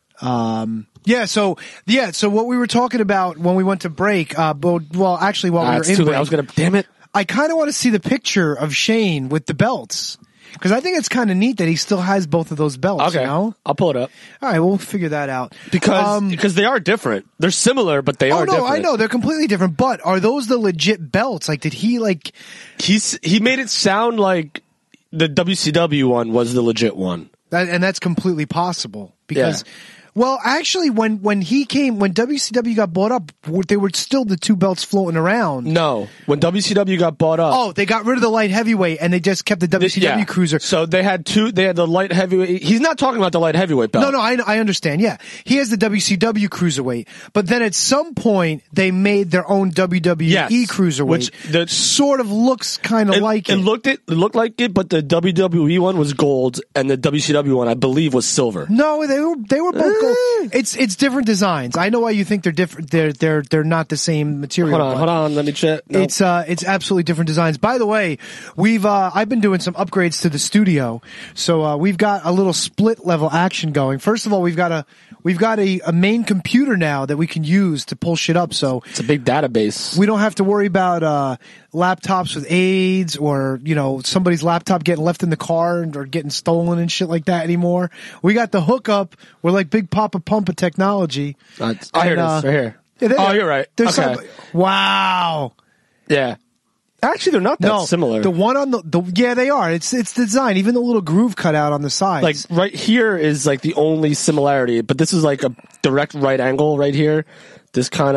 Um, yeah, so, yeah, so what we were talking about when we went to break, uh, but, well, actually while Ah, we were it's in too late. break. I was gonna, damn it. I kind of want to see the picture of Shane with the belts. Because I think it's kind of neat that he still has both of those belts. Okay, You know? I'll pull it up. All right, we'll figure that out. Because Um, because they are different. They're similar, but they oh, are no, different. I know. They're completely different. But are those the legit belts? Like, did he, like... He's He made it sound like the W C W one was the legit one. That, and that's completely possible. Because... Yeah. Well, actually, when, when he came, when W C W got bought up, they were still the two belts floating around. No. When W C W got bought up. Oh, they got rid of the light heavyweight and they just kept the W C W yeah. cruiser. So they had two, they had the light heavyweight. He's not talking about the light heavyweight belt. No, no, I, I understand. Yeah. He has the W C W cruiserweight. But then at some point, they made their own W W E yes. cruiserweight. Which the, sort of looks kind of like it. It looked, it, it looked like it, but the W W E one was gold and the W C W one, I believe, was silver. No, they were, they were both gold. It's, it's different designs. I know why you think they're different. They're, they're, they're not the same material. Hold on, hold on. Let me check. No. It's, uh, it's absolutely different designs. By the way, we've, uh, I've been doing some upgrades to the studio. So, uh, we've got a little split level action going. First of all, we've got a, we've got a, a main computer now that we can use to pull shit up. So it's a big database. We don't have to worry about, uh, laptops with AIDS or, you know, somebody's laptop getting left in the car or getting stolen and shit like that anymore. We got the hookup. We're like Big Papa Pump of technology. Uh, oh, here it is. Right here. Yeah, oh, you're right. Okay. Some, wow. Yeah. Actually, they're not that no, similar. The one on the, the yeah, they are. It's it's the design. Even the little groove cut out on the sides. Like right here is like the only similarity, but this is like a direct right angle right here. This kind of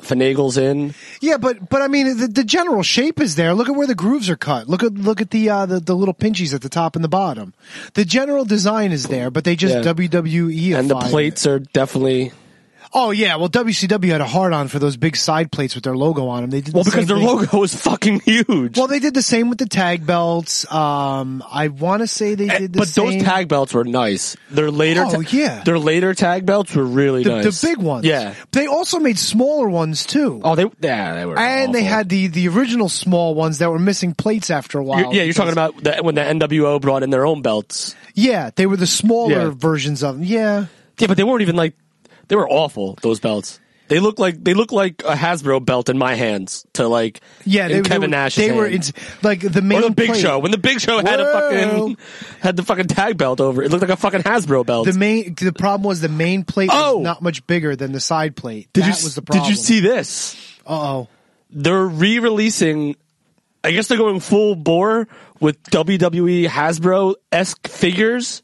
finagles in. Yeah, but but I mean, the, the general shape is there. Look at where the grooves are cut. Look at look at the uh, the, the little pinchies at the top and the bottom. The general design is there, but they just Yeah. W W E And the plates are definitely. Oh yeah, well W C W had a hard on for those big side plates with their logo on them. They did Well, the because same their thing. logo is fucking huge. Well, they did the same with the tag belts. Um, I want to say they did the but same. those tag belts were nice. Their later, Oh, ta- yeah. their later tag belts were really the, nice. the big ones. Yeah. They also made smaller ones too. Oh, they yeah, they were. And they awful. had the, the original small ones that were missing plates after a while. You're- yeah, you're talking about the, when the N W O brought in their own belts. Yeah, they were the smaller Yeah. versions of them. Yeah. Yeah, but they weren't even like they were awful. Those belts. They look like they look like a Hasbro belt in my hands to like Yeah, in they, Kevin they were, Nash's They were hands. in, like the main Or the Big plate. Show. When the Big Show had a Whoa. fucking had the fucking tag belt over, it looked like a fucking Hasbro belt. The main the problem was the main plate Oh! was not much bigger than the side plate. did that you was the problem. did you see this? Uh oh. They're re-releasing. I guess they're going full bore with W W E Hasbro esque figures,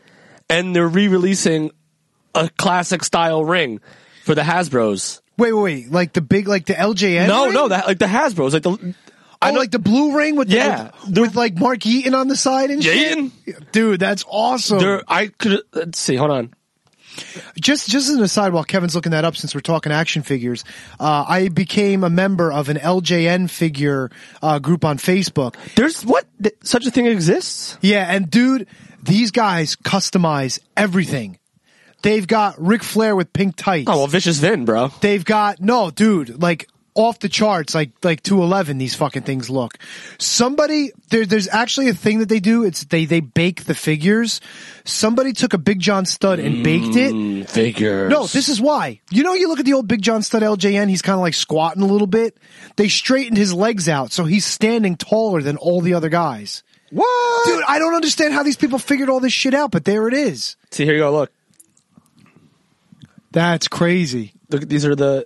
and they're re-releasing a classic style ring for the Hasbros. Wait, wait, wait! Like the big, like the L J N. No, ring? no, that like the Hasbros, like the. I know, like the blue ring with Yeah. the, with, with like Mark Eaton on the side and Eaton? shit. Dude, that's awesome. They're, I could let's see. Hold on. Just just as an aside, while Kevin's looking that up, since we're talking action figures, uh, I became a member of an L J N figure uh, group on Facebook. There's what Th- such a thing exists? Yeah, and dude, these guys customize everything. They've got Ric Flair with pink tights. Oh well, Vicious Vin, bro. They've got no, dude, like off the charts, like like two eleven. These fucking things look. Somebody there, there's actually a thing that they do. It's they they bake the figures. Somebody took a Big John stud and baked it. Mm, figures. No, this is why. You know, you look at the old Big John stud L J N. He's kind of like squatting a little bit. They straightened his legs out, so he's standing taller than all the other guys. What, dude? I don't understand how these people figured all this shit out, but there it is. See, here you go. Look. That's crazy. Look, these are the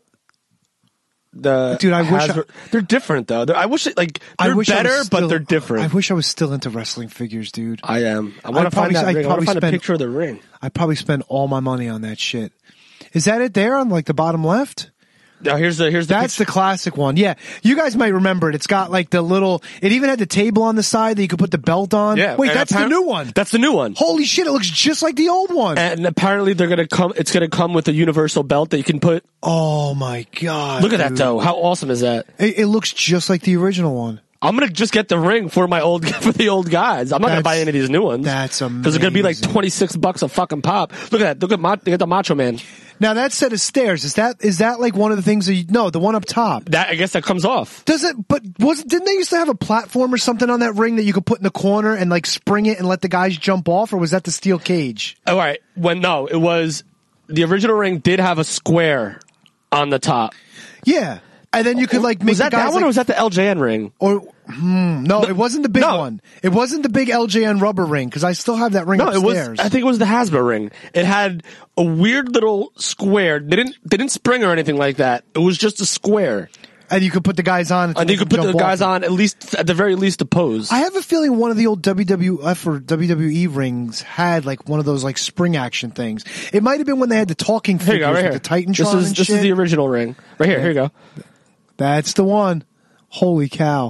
the Dude, I wish I- Hasbro- they're different though. They're, I wish it, like I they're wish I was better, but still- they're different. I wish I was still into wrestling figures, dude. I am. I want I'd to find probably- that I'd ring. I want probably to find a spend- picture of the ring. I probably spend all my money on that shit. Is that it there on like the bottom left? Now here's the here's the That's the classic one. Yeah, you guys might remember it. It's got like the little. It even had the table on the side that you could put the belt on. Yeah, Wait, and that's the appar- new one. That's the new one. Holy shit! It looks just like the old one. And apparently they're gonna come. It's gonna come with a universal belt that you can put. Oh my god! Look at that dude. though. How awesome is that? It, it looks just like the original one. I'm gonna just get the ring for my old for the old guys. I'm not gonna That's- buy any of these new ones. that's because they're gonna be like amazing. twenty six bucks a fucking pop. Look at that. Look at Ma- they got the Macho Man. Now that set of stairs is that is that like one of the things that you, no the one up top. That I guess that comes off. Does it? But was didn't they used to have a platform or something on that ring that you could put in the corner and like spring it and let the guys jump off, or was that the steel cage? All right. When no, it was the original ring did have a square on the top. Yeah, and then you could like make Was that the guys that one like, or was that the L J N ring? Or hmm, no, it wasn't the big no. one. It wasn't the big L J N rubber ring because I still have that ring No, it upstairs. was. I think it was the Hasbro ring. It had a weird little square. They didn't. They didn't spring or anything like that. It was just a square. And you could put the guys on. And you could put the guys on at least, at the very least, to pose. I have a feeling one of the old W W F or W W E rings had like one of those like spring action things. It might have been when they had the talking Here you figures go, right with here. the Titantron This is and this shit. is the original ring. Right here. Here you go. That's the one. Holy cow!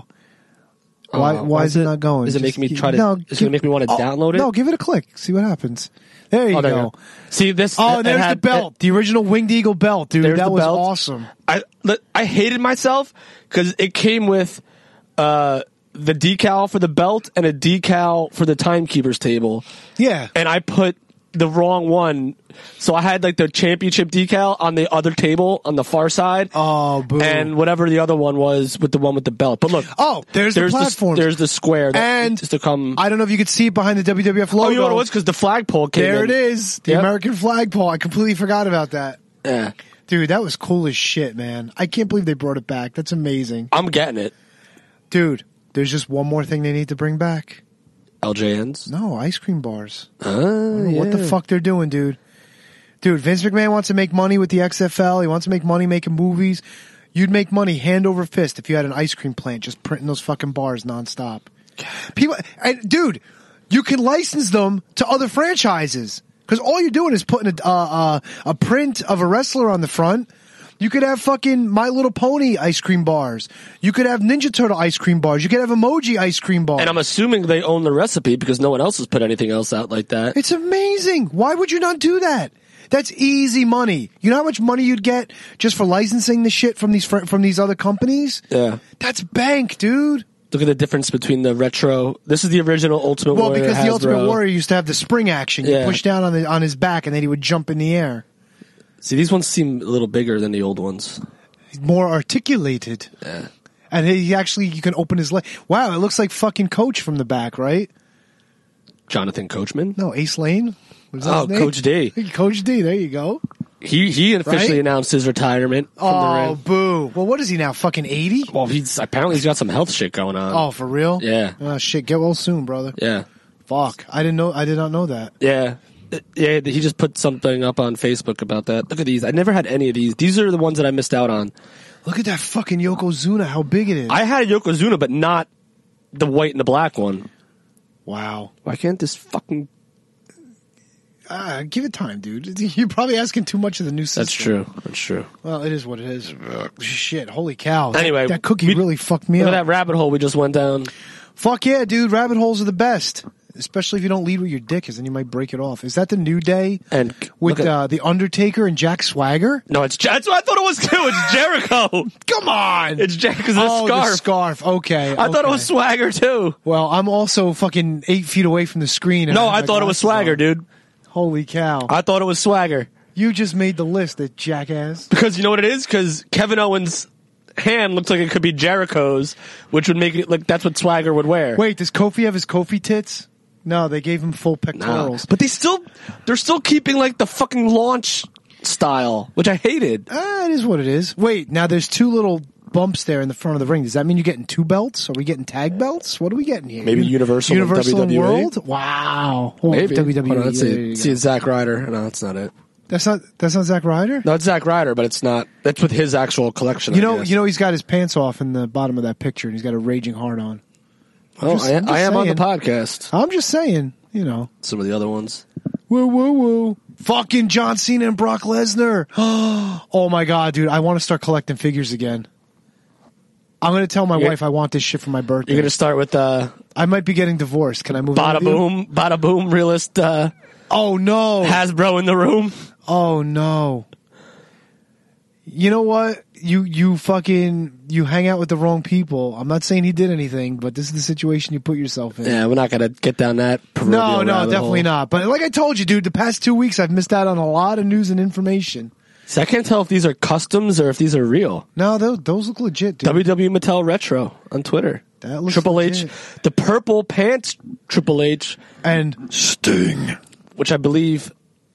Why? Uh, why is it not going? Is it Just making me keep- try to? No, is it give- gonna make me want to oh, download it? No, give it a click. See what happens. There you Oh, there go. you go. See this? Oh, it there's had- the belt. it- the original Winged Eagle belt, dude. There's That the was belt. awesome. I look, I hated myself because it came with uh, the decal for the belt and a decal for the timekeeper's table. Yeah, and I put the wrong one, so I had like the championship decal on the other table on the far side. Oh, boo. And whatever the other one was with the one with the belt. But look, oh, there's, there's the platform. there's the square that and is to come. I don't know if you could see it behind the W W F logo. Oh, you know what it was? Because the flagpole came There in. it is. The Yep. American flagpole. I completely forgot about that. Yeah. Dude, that was cool as shit, man. I can't believe they brought it back. That's amazing. I'm getting it. Dude, there's just one more thing they need to bring back. L J Ns? No, ice cream bars. Uh, I don't know What the yeah. fuck they're doing, dude? Dude, Vince McMahon wants to make money with the X F L. He wants to make money making movies. You'd make money hand over fist if you had an ice cream plant just printing those fucking bars nonstop. People, and dude, you can license them to other franchises because all you're doing is putting a, uh, uh, a print of a wrestler on the front. You could have fucking My Little Pony ice cream bars. You could have Ninja Turtle ice cream bars. You could have Emoji ice cream bars. And I'm assuming they own the recipe because no one else has put anything else out like that. It's amazing. Why would you not do that? That's easy money. You know how much money you'd get just for licensing the shit from these fr- from these other companies? Yeah. That's bank, dude. Look at the difference between the retro. This is the original Ultimate well, Warrior. Well, because Hasbro. the Ultimate Warrior used to have the spring action. You Yeah. push down on the on his back, and then he would jump in the air. See, these ones seem a little bigger than the old ones. More articulated. Yeah. And he actually, you can open his leg. Wow, it looks like fucking Coach from the back, right? Jonathan Coachman? No, Ace Lane. What is that Oh, his name? Coach D. Coach D, there you go. He he officially Right? announced his retirement from Oh, the ring. boo. Well, what is he now, fucking eighty? Well, he's apparently he's got some health shit going on. Oh, for real? Yeah. Oh, shit, get well soon, brother. Yeah. Fuck. I didn't know, I did not know that. Yeah. Yeah, he just put something up on Facebook about that. Look at these. I never had any of these. These are the ones that I missed out on. Look at that fucking Yokozuna, how big it is. I had a Yokozuna, but not the white and the black one. Wow. Why can't this fucking... Uh, give it time, dude. You're probably asking too much of the new system. That's true. That's true. Well, it is what it is. Shit, holy cow. Anyway, that, that cookie we, really fucked me look up. at that rabbit hole we just went down. Fuck yeah, dude. Rabbit holes are the best. Especially if you don't lead with your dick, because then you might break it off. Is that the New Day and with at, uh, the Undertaker and Jack Swagger? No, it's that's what I thought it was too. It's Jericho. Come on, it's Jack because of the oh, scarf. The scarf. Okay, I okay. thought it was Swagger too. Well, I'm also fucking eight feet away from the screen. No, I, I thought it was Swagger, on. dude. Holy cow! I thought it was Swagger. You just made the list, that jackass. Because you know what it is? Because Kevin Owens' hand looks like it could be Jericho's, which would make it like that's what Swagger would wear. Wait, does Kofi have his Kofi tits? No, they gave him full pectorals. No. But they still, they're still keeping like the fucking launch style, which I hated. Ah, it is what it is. Wait, now there's two little bumps there in the front of the ring. Does that mean you're getting two belts? Are we getting tag belts? What are we getting here? Maybe Universal, Universal and W W E? World? Wow. Oh, Maybe. W W E. Hold on, let's yeah, see. See, it's Zack Ryder. No, that's not it. That's not that's not Zack Ryder? No, it's Zack Ryder, but it's not. That's with his actual collection. You I know, guess. you know, he's got his pants off in the bottom of that picture, and he's got a raging heart on. Oh, I, I am on the podcast. I'm just saying, you know. Some of the other ones. Woo, woo, woo. Fucking John Cena and Brock Lesnar. Oh, my God, dude. I want to start collecting figures again. I'm going to tell my You're, wife I want this shit for my birthday. You're going to start with... Uh, I might be getting divorced. Can I move Bada on with Boom, you? Bada Boom realist... Uh, oh, no. Hasbro in the room. Oh, no. You know what? You you fucking you hang out with the wrong people. I'm not saying he did anything, but this is the situation you put yourself in. Yeah, we're not gonna get down that. No, no, definitely hole. not. But like I told you, dude, the past two weeks I've missed out on a lot of news and information. See, I can't tell if these are customs or if these are real. No, those those look legit, dude. W W E Mattel Retro on Twitter. That looks Triple legit. H, the purple pants Triple H and Sting, which I believe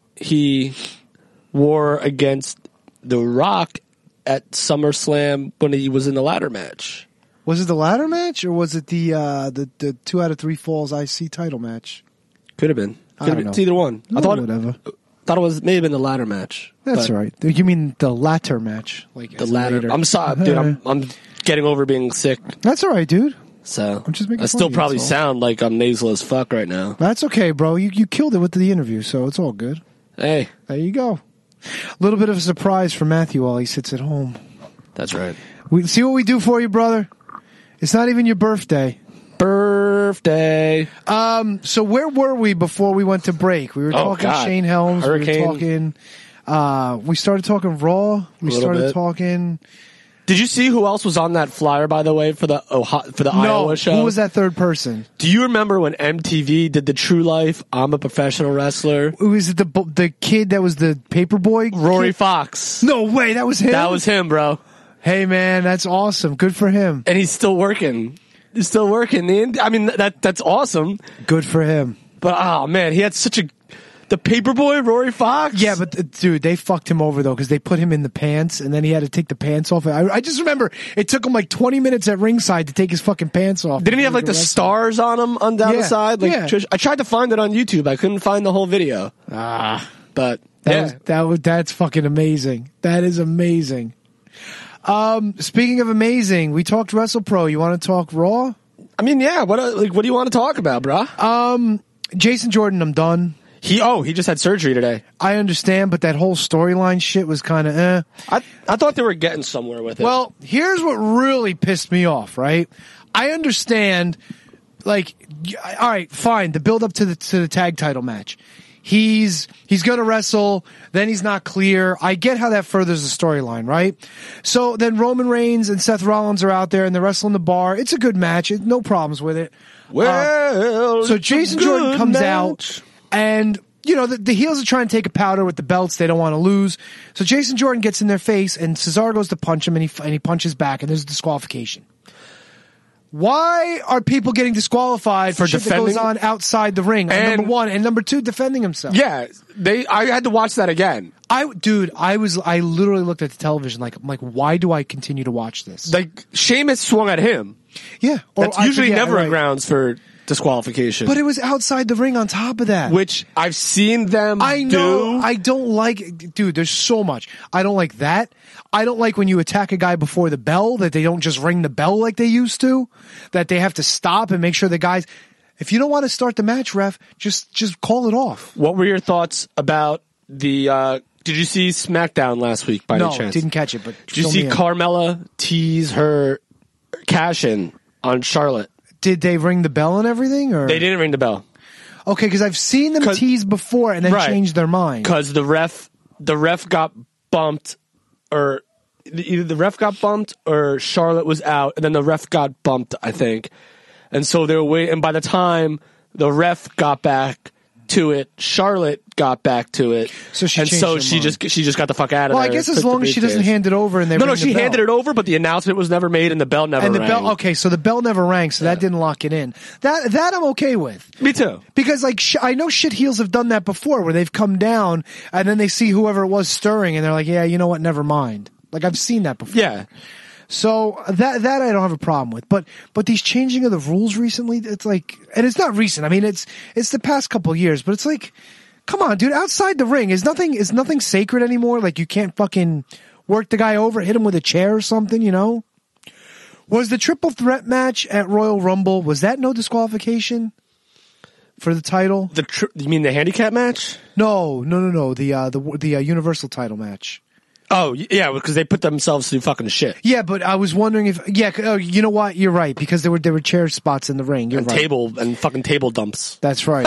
he wore against The Rock at SummerSlam when he was in the ladder match. Was it the ladder match or was it the uh, the the two out of three falls I C title match? Could have been. Could I have don't been. know. It's either one. No, I thought whatever. Thought it was may have been the ladder match. That's but right. You mean the latter match? Like The ladder. I'm sorry, dude. I'm I'm getting over being sick. That's all right, dude. So I'm just making I fun still of you, probably that's all. sound like I'm nasal as fuck right now. That's okay, bro. You you killed it with the interview, so it's all good. Hey, there you go. A little bit of a surprise for Matthew while he sits at home. That's right. We see what we do for you, brother. It's not even your birthday. Birthday. Um. So where were we before we went to break? We were Oh, talking God. Shane Helms. Hurricane. We were talking. Uh, we started talking Raw. We A little started bit. talking. Did you see who else was on that flyer, by the way, for the Ohio, for the No, Iowa show? who was that third person? Do you remember when M T V did the True Life? I'm a professional wrestler. Was it the the kid that was the paperboy? Rory kid? Fox. No way, that was him. That was him, bro. Hey man, that's awesome. Good for him. And he's still working. He's still working. The- I mean, that that's awesome. Good for him. But oh man, he had such a the paperboy Rory Fox. Yeah, but uh, dude, they fucked him over though because they put him in the pants and then he had to take the pants off. I, I just remember it took him like twenty minutes at ringside to take his fucking pants off. Didn't he have like the stars on him on down Yeah, the side? Like yeah. Trish- I tried to find it on YouTube. I couldn't find the whole video. Ah, But that yeah, was, that was that's fucking amazing. That is amazing. Um, speaking of amazing, we talked WrestlePro. You want to talk Raw? I mean, yeah. What uh, like what do you want to talk about, bro? Um, Jason Jordan, I'm done. He oh he just had surgery today. I understand, but that whole storyline shit was kind of eh. I I thought they were getting somewhere with it. Well, here's what really pissed me off. Right, I understand. Like, all right, fine. The build up to the to the tag title match. He's he's going to wrestle, then he's not clear. I get how that furthers the storyline, right? So then Roman Reigns and Seth Rollins are out there and they're wrestling the bar. It's a good match. It, no problems with it. Well, uh, so Jason Jordan comes match. out and, you know, the, the heels are trying to take a powder with the belts. They don't want to lose. So Jason Jordan gets in their face and Cesaro goes to punch him and he, and he punches back and there's a disqualification. Why are people getting disqualified for, for shit that goes on outside the ring? And, number one, and number two, defending himself. Yeah, they. I had to watch that again. I, dude, I was, I literally looked at the television like, I'm like, why do I continue to watch this? Like Sheamus swung at him. Yeah, that's I usually forget, never right. a grounds for disqualification. But it was outside the ring on top of that. Which I've seen them I know. do. I don't like, dude, there's so much. I don't like that. I don't like when you attack a guy before the bell, that they don't just ring the bell like they used to, that they have to stop and make sure the guys, if you don't want to start the match, ref, just, just call it off. What were your thoughts about the, uh, did you see SmackDown last week by no, any chance? Didn't catch it, but did you see in. Carmella tease her cash in on Charlotte? Did they ring the bell and everything, or they didn't ring the bell? Okay, because I've seen them tease before and then right. change their mind. Because the ref, the ref got bumped, or either the ref got bumped or Charlotte was out, and then the ref got bumped, I think. And so they were waiting. And by the time the ref got back to it, Charlotte got back to it. So she and changed so her she mind. just she just got the fuck out of well, there. I guess as long as she doesn't hand it over and they no ring no the she bell. handed it over, but the announcement was never made and the bell never and the rang. bell. Okay, so the bell never rang, so yeah. that didn't lock it in. That that I'm okay with. Me too. Because like sh- I know shit heels have done that before, where they've come down and then they see whoever it was stirring, and they're like, yeah, you know what, never mind. Like I've seen that before. Yeah. So that that I don't have a problem with, but but these changing of the rules recently, it's like, and it's not recent. I mean, it's it's the past couple of years, but it's like, come on, dude, outside the ring is nothing is nothing sacred anymore. Like you can't fucking work the guy over, hit him with a chair or something, you know? Was the triple threat match at Royal Rumble, was that no disqualification for the title? The tri- you mean the handicap match? No, no, no, no. The uh, the the uh, Universal title match. Oh, yeah, because they put themselves through fucking shit. Yeah, but I was wondering if, yeah, oh, you know what? You're right, because there were there were chair spots in the ring. You're and right. table, and fucking table dumps. That's right.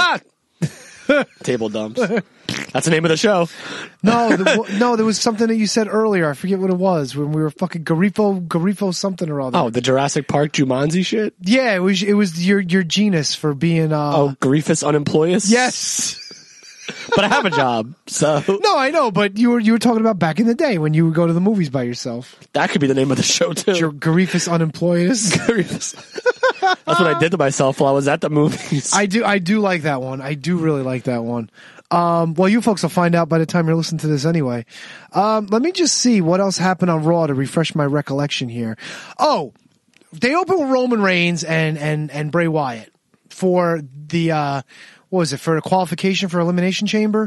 Ah! Table dumps. That's the name of the show. No, the, no, there was something that you said earlier. I forget what it was, when we were fucking Garifo, Garifo something or other. Oh, the Jurassic Park Jumanji shit? Yeah, it was, it was your, your genus for being, uh. Oh, Garifus Unemployus? Yes. But I have a job, so. No, I know, but you were you were talking about back in the day when you would go to the movies by yourself. That could be the name of the show too. Your Garifus Unemployus. Garifus. That's what I did to myself while I was at the movies. I do I do like that one. I do really like that one. Um, well, you folks will find out by the time you're listening to this anyway. Um, let me just see what else happened on Raw to refresh my recollection here. Oh, they opened with Roman Reigns and and and Bray Wyatt for the. Uh, What was it, for a qualification for Elimination Chamber?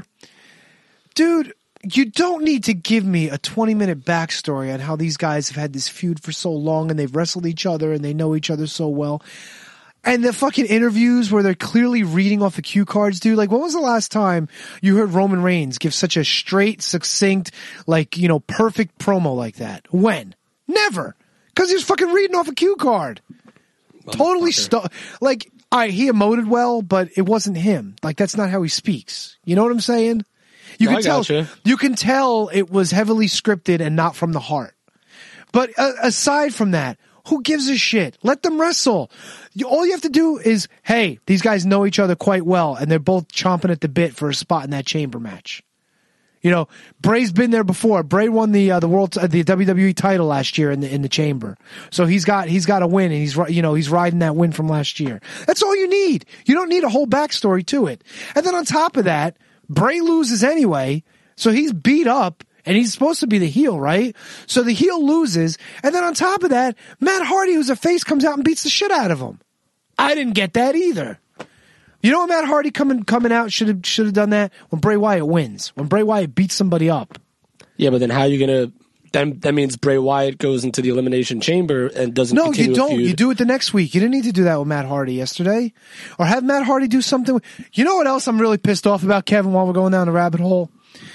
Dude, you don't need to give me a twenty-minute backstory on how these guys have had this feud for so long and they've wrestled each other and they know each other so well. And the fucking interviews where they're clearly reading off the cue cards, dude. Like, when was the last time you heard Roman Reigns give such a straight, succinct, like, you know, perfect promo like that? When? Never. Because he was fucking reading off a cue card. Totally stu- like... All right, he emoted well, but it wasn't him. Like, that's not how he speaks. You know what I'm saying? You no, can I tell. gotcha. You can tell it was heavily scripted and not from the heart. But uh, aside from that, who gives a shit? Let them wrestle. You, all you have to do is, hey, these guys know each other quite well, and they're both chomping at the bit for a spot in that chamber match. You know, Bray's been there before. Bray won the uh, the world uh, the W W E title last year in the in the chamber, so he's got he's got a win, and he's you know he's riding that win from last year. That's all you need. You don't need a whole backstory to it. And then on top of that, Bray loses anyway, so he's beat up, and he's supposed to be the heel, right? So the heel loses, and then on top of that, Matt Hardy, who's a face, comes out and beats the shit out of him. I didn't get that either. You know what Matt Hardy coming coming out should have should have done that when Bray Wyatt wins, when Bray Wyatt beats somebody up. Yeah, but then how are you gonna then that means Bray Wyatt goes into the Elimination Chamber and doesn't. No, continue you a don't. feud. You do it the next week. You didn't need to do that with Matt Hardy yesterday, or have Matt Hardy do something. You know what else I'm really pissed off about, Kevin? While we're going down the rabbit hole,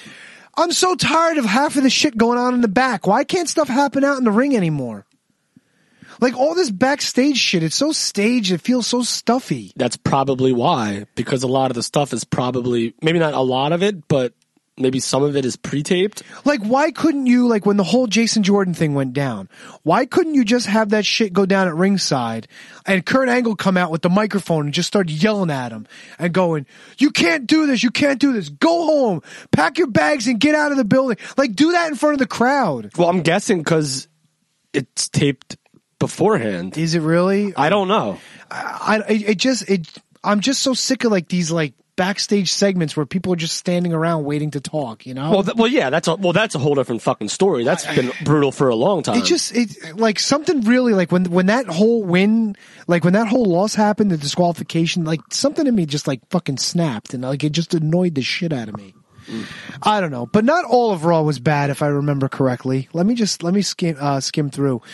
I'm so tired of half of the shit going on in the back. Why can't stuff happen out in the ring anymore? Like all this backstage shit, it's so staged. It feels so stuffy. That's probably why, because a lot of the stuff is probably, maybe not a lot of it, but maybe some of it is pre-taped. Like, why couldn't you, like when the whole Jason Jordan thing went down, why couldn't you just have that shit go down at ringside and Kurt Angle come out with the microphone and just start yelling at him and going, you can't do this, you can't do this, go home, pack your bags and get out of the building. Like, do that in front of the crowd. Well, I'm guessing because it's taped beforehand. Is it really? I don't know. I, I it just it I'm just so sick of like these like backstage segments where people are just standing around waiting to talk, you know? Well, th- well, yeah, that's a well, that's a whole different fucking story. That's been brutal for a long time. It just it like something really like when when that whole win, like when that whole loss happened, the disqualification, like something in me just like fucking snapped and like it just annoyed the shit out of me. Mm. I don't know, but not all of Raw was bad if I remember correctly. Let me just let me skim uh, skim through.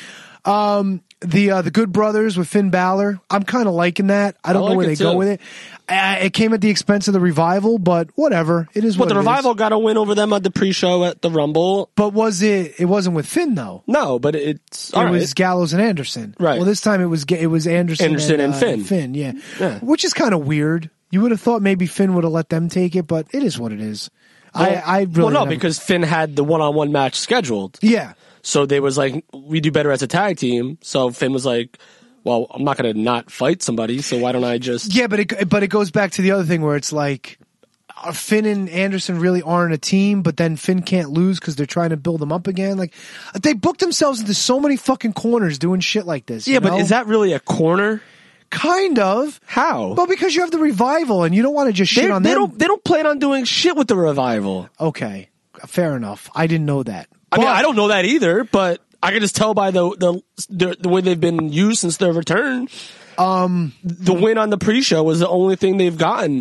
Um, the uh, the Good Brothers with Finn Balor, I'm kind of liking that. I don't I know like where they it go too. with it. Uh, it came at the expense of the Revival, but whatever. It is But what the it Revival is. got a win over them at the pre-show at the Rumble. But was it? It wasn't with Finn though. No, but it's It all was right. Gallows and Anderson. Right. Well, this time it was it was Anderson, Anderson and uh, Finn. Finn, yeah. Yeah. Which is kind of weird. You would have thought maybe Finn would have let them take it, but it is what it is. Well, I, I really well, no, never- because Finn had the one-on-one match scheduled. Yeah. So they was like, we do better as a tag team. So Finn was like, well, I'm not going to not fight somebody, so why don't I just... Yeah, but it but it goes back to the other thing where it's like uh, Finn and Anderson really aren't a team, but then Finn can't lose because they're trying to build them up again. Like they booked themselves into so many fucking corners doing shit like this. Yeah, you but know? is that really a corner? Kind of. How? Well, because you have the Revival and you don't want to just shit They, on they them. don't. They don't plan on doing shit with the Revival. Okay, fair enough. I didn't know that. I mean, But- I don't know that either, but I can just tell by the the the, the way they've been used since their return. Um, the win on the pre-show was the only thing they've gotten,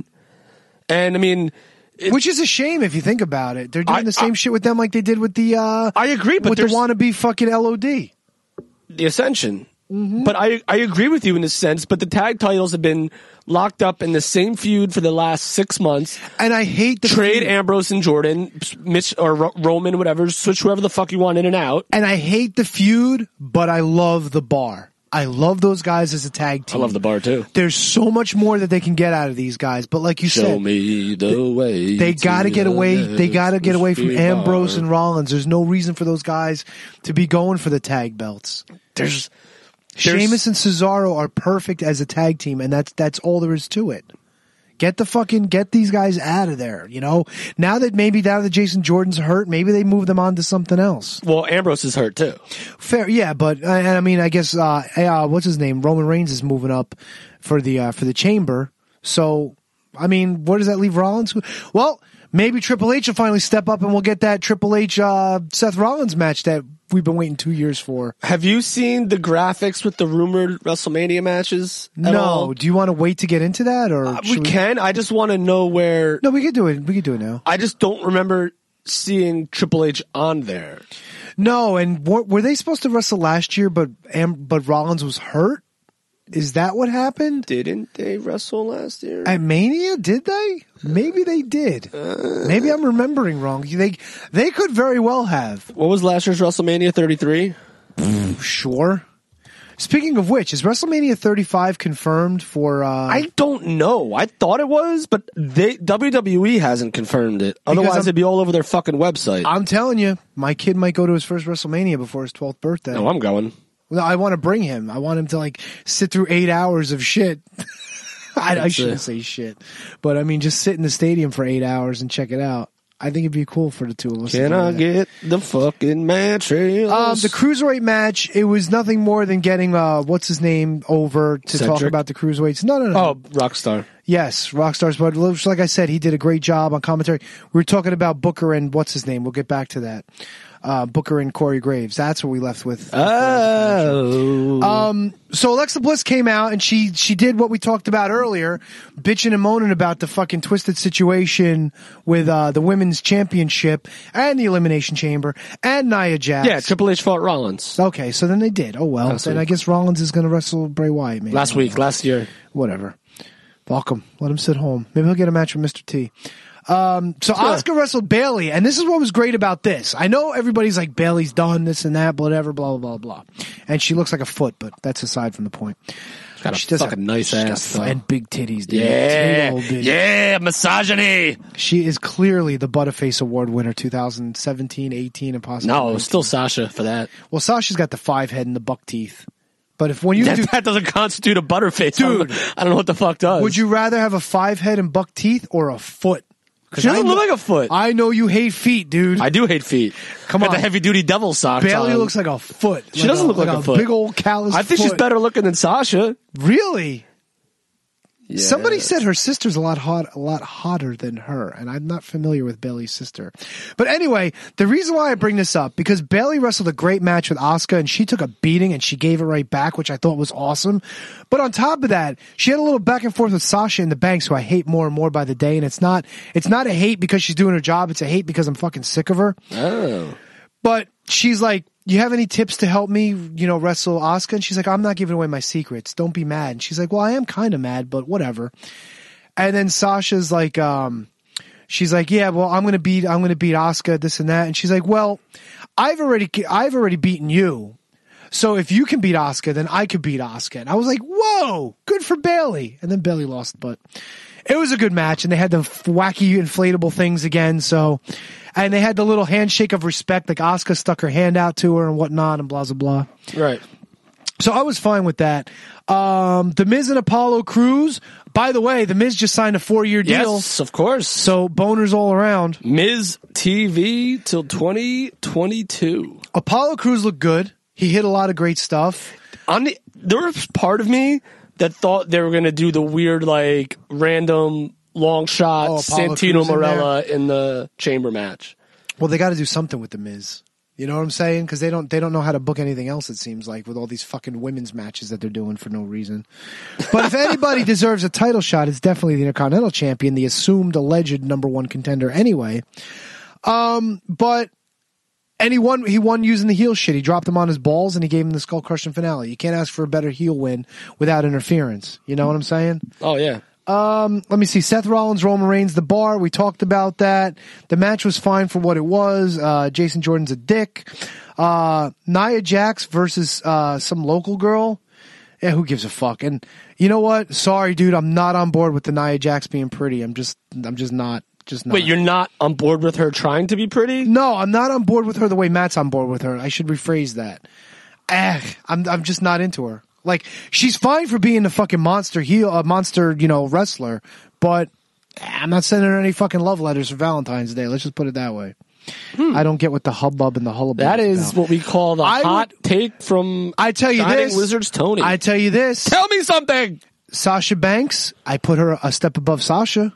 and I mean, it, which is a shame if you think about it. They're doing I- the same I- shit with them like they did with the. Uh, I agree, but with the there's- wannabe fucking L O D. the Ascension. Mm-hmm. But I I agree with you in this sense. But the tag titles have been locked up in the same feud for the last six months. And I hate the trade feud. Ambrose and Jordan, Mitch or Ro- Roman, whatever. Switch whoever the fuck you want in and out. And I hate the feud, but I love the Bar. I love those guys as a tag team. I love the Bar too. There's so much more that they can get out of these guys, but like you Show said, me the way. they got to to get away. the They got to get away from Bar. Ambrose and Rollins. There's no reason for those guys to be going for the tag belts. There's, there's Sheamus and Cesaro are perfect as a tag team, and that's that's all there is to it. Get the fucking get these guys out of there. You know, now that maybe now that Jason Jordan's hurt, maybe they move them on to something else. Well, Ambrose is hurt too. Fair, yeah, but uh, and I mean, I guess uh, uh, what's his name? Roman Reigns is moving up for the uh, for the Chamber. So, I mean, where does that leave Rollins? Well, maybe Triple H will finally step up, and we'll get that Triple H uh, Seth Rollins match that we've been waiting two years for. Have you seen the graphics with the rumored WrestleMania matches? At No. all? Do you want to wait to get into that, or Uh, we should can. I just want to know where. No, we could do it. We could do it now. I just don't remember seeing Triple H on there. No, and w- were they supposed to wrestle last year, but Am- but Rollins was hurt? Is that what happened? Didn't they wrestle last year? At Mania, did they? Maybe they did. Uh, Maybe I'm remembering wrong. They they could very well have. What was last year's WrestleMania? thirty-three? Sure. Speaking of which, is WrestleMania thirty-five confirmed for... Uh, I don't know. I thought it was, but they W W E hasn't confirmed it. Otherwise, I'm- it'd be all over their fucking website. I'm telling you, my kid might go to his first WrestleMania before his twelfth birthday. No, I'm going. Well, I want to bring him. I want him to like sit through eight hours of shit. I, I shouldn't say shit, but I mean, just sit in the stadium for eight hours and check it out. I think it'd be cool for the two of us. to Can do I that. get the fucking mattress? Um, the cruiserweight match, it was nothing more than getting uh, what's his name over to talk Cedric? about the cruiserweights. No, no, no. Oh, Rockstar. Yes, Rockstar's Bud. Like I said, he did a great job on commentary. We were talking about Booker and what's his name. We'll get back to that. Uh, Booker and Corey Graves. That's what we left with. Oh. Um, so Alexa Bliss came out and she, she did what we talked about earlier, bitching and moaning about the fucking twisted situation with, uh, the women's championship and the Elimination Chamber and Nia Jax. Yeah, Triple H fought Rollins. Okay, so then they did. Oh well. Last then week. I guess Rollins is going to wrestle Bray Wyatt maybe. Last week, last year. Whatever. Fuck him. Let him sit home. Maybe he'll get a match with Mister T. Um, so Yeah. Asuka wrestled Bayley, and this is what was great about this. I know everybody's like, Bayley's done this and that, whatever, blah, blah, blah, blah. And she looks like a foot, but that's aside from the point. She's got a She does fucking have- nice she's got ass, th- though. and big titties, dude. Yeah, Titty old bitch. yeah, misogyny. She is clearly the Butterface Award winner, two thousand seventeen, eighteen, and possibly. No, it nineteen. was still Sasha for that. Well, Sasha's got the five head and the buck teeth. But if when you that, do, that doesn't constitute a butterface, Dude. I don't, I don't know what the fuck does. would you rather have a five head and buck teeth or a foot? She doesn't I look know- like a foot. I know you hate feet, dude. I do hate feet. Come Got on. the heavy duty devil socks. Bayley on. looks like a foot. She doesn't look like a foot. big old callous I think foot. she's better looking than Sasha. Really? Yeah. Somebody said her sister's a lot hot, a lot hotter than her, and I'm not familiar with Bayley's sister. But anyway, the reason why I bring this up, because Bayley wrestled a great match with Asuka, and she took a beating, and she gave it right back, which I thought was awesome. But on top of that, she had a little back and forth with Sasha in the Banks, who I hate more and more by the day, and it's not, it's not a hate because she's doing her job, it's a hate because I'm fucking sick of her. Oh. But she's like, you have any tips to help me, you know, wrestle Asuka? And she's like, I'm not giving away my secrets. Don't be mad. And she's like, well, I am kind of mad, but whatever. And then Sasha's like, um, she's like, yeah, well, I'm going to beat, I'm going to beat Asuka, this and that. And she's like, well, I've already, I've already beaten you. So if you can beat Asuka, then I could beat Asuka. And I was like, whoa, good for Bayley. And then Bayley lost, but it was a good match. And they had the wacky inflatable things again. So, and they had the little handshake of respect, like Asuka stuck her hand out to her and whatnot and blah, blah, blah. Right. So I was fine with that. Um, The Miz and Apollo Crews. By the way, The Miz just signed a four-year deal. Yes, of course. So boners all around. Miz T V till twenty twenty-two. Apollo Crews looked good. He hit a lot of great stuff. On the, there was part of me that thought they were going to do the weird, like, random long shot Oh, Apollo Santino Crews in Morella in, the chamber match. Well, they got to do something with The Miz. You know what I'm saying? Because they don't they don't know how to book anything else, it seems like, with all these fucking women's matches that they're doing for no reason. But if anybody deserves a title shot, it's definitely the Intercontinental Champion, the assumed alleged number one contender anyway. Um, but and he won he won using the heel shit. He dropped him on his balls and he gave him the skull crushing finale. You can't ask for a better heel win without interference. You know what I'm saying? Oh, yeah. Um, let me see. Seth Rollins, Roman Reigns, the bar. We talked about that. The match was fine for what it was. Uh, Jason Jordan's a dick. Uh, Nia Jax versus, uh, some local girl. Yeah, who gives a fuck? And you know what? Sorry, dude. I'm not on board with the Nia Jax being pretty. I'm just, I'm just not, just not. Wait, you're not on board with her trying to be pretty? No, I'm not on board with her the way Matt's on board with her. I should rephrase that. Eh, I'm, I'm just not into her. Like, she's fine for being a fucking monster heel, a monster, you know, wrestler, but I'm not sending her any fucking love letters for Valentine's Day. Let's just put it that way. Hmm. I don't get what the hubbub and the hullabaloo That is about. what we call the I hot would, take from I tell you Shining this, Wizards Tony. I tell you this. Tell me something. Sasha Banks, I put her a step above Sasha.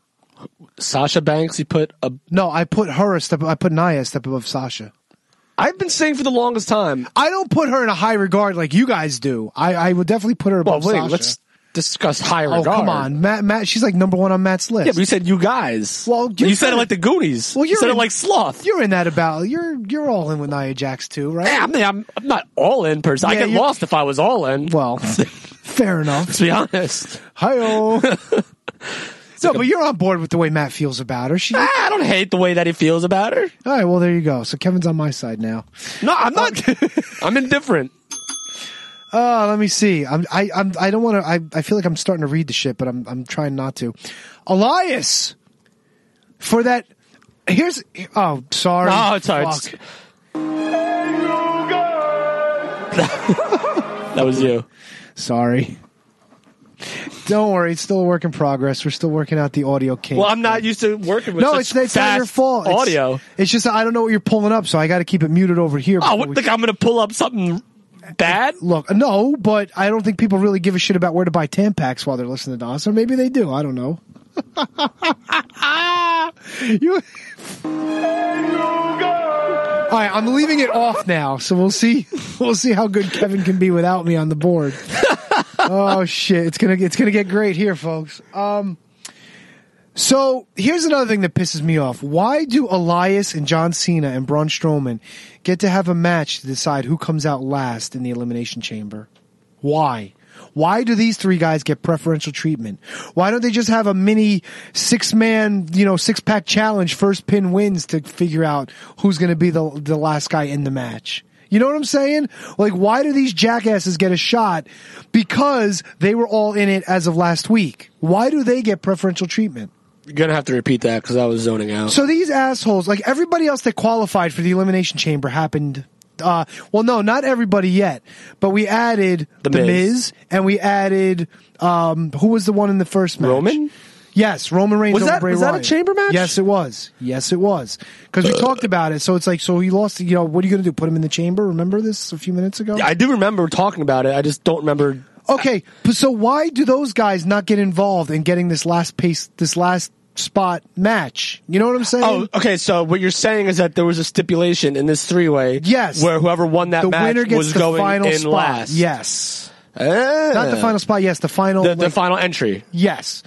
Sasha Banks, you put a... No, I put her a step, I put Nia a step above Sasha. I've been saying for the longest time. I don't put her in a high regard like you guys do. I, I would definitely put her above well, wait, Sasha. let's discuss high Oh, regard. come on. Matt, Matt, she's like number one on Matt's list. Yeah, but you said you guys. Well, you you're said it kinda- like the Goonies. Well, you you're said in- it like Sloth. You're in that about, you're, you're all in with Nia Jax too, right? Yeah, I mean, I'm, I'm not all in person. I Yeah, get you're- lost if I was all in. Well, fair enough. Let's be honest. Hi-oh. No, but you're on board with the way Matt feels about her. She, all I don't hate the way that he feels about her. right, well, there you go. So Kevin's on my side now. No, I'm not. I'm indifferent. Uh, let me see. I'm, I, I'm, I don't want to, I, I feel like I'm starting to read the shit, but I'm, I'm trying not to. Elias! For that, here's, oh, sorry. No, it's all right. Fuck. That was you. Sorry. Don't worry, it's still a work in progress. We're still working out the audio kinks. Well, I'm not used to working with No, such it's, it's not fast your fault. It's- audio. It's, just that I don't know what you're pulling up, so I got to keep it muted over here. Oh, before what, we- think I'm going to pull up something bad? Look, no, but I don't think people really give a shit about where to buy Tampax while they're listening to us, or maybe they do. I don't know. you. All right, I'm leaving it off now, so we'll see. We'll see how good Kevin can be without me on the board. Oh shit, it's gonna it's gonna get great here, folks. Um, so here's another thing that pisses me off. Why do Elias and John Cena and Braun Strowman get to have a match to decide who comes out last in the Elimination Chamber? Why? Why do these three guys get preferential treatment? Why don't they just have a mini six-man, you know, six-pack challenge, first pin wins to figure out who's going to be the the last guy in the match? You know what I'm saying? Like, why do these jackasses get a shot? Because they were all in it as of last week. Why do they get preferential treatment? You're going to have to repeat that because I was zoning out. So these assholes, like everybody else that qualified for the Elimination Chamber happened... Uh, well, no, not everybody yet, but we added The The Miz. Miz, and we added, um, who was the one in the first match? Roman? Yes, Roman Reigns Was over that- Bray was that a Wyatt. chamber match? Yes, it was. Yes, it was. Because we talked about it, so it's like, so he lost, you know, what are you going to do, put him in the chamber? Remember this a few minutes ago? I do remember talking about it. I just don't remember. Okay, but so why do those guys not get involved in getting this last pace, this last spot match? You know what I'm saying? Oh, okay. So what you're saying is that there was a stipulation in this three-way, Yes. where whoever won that the match winner gets was the going final in spot. last. Yes. Ah. Not the final spot, yes, the final. The, the like- final entry. Yes.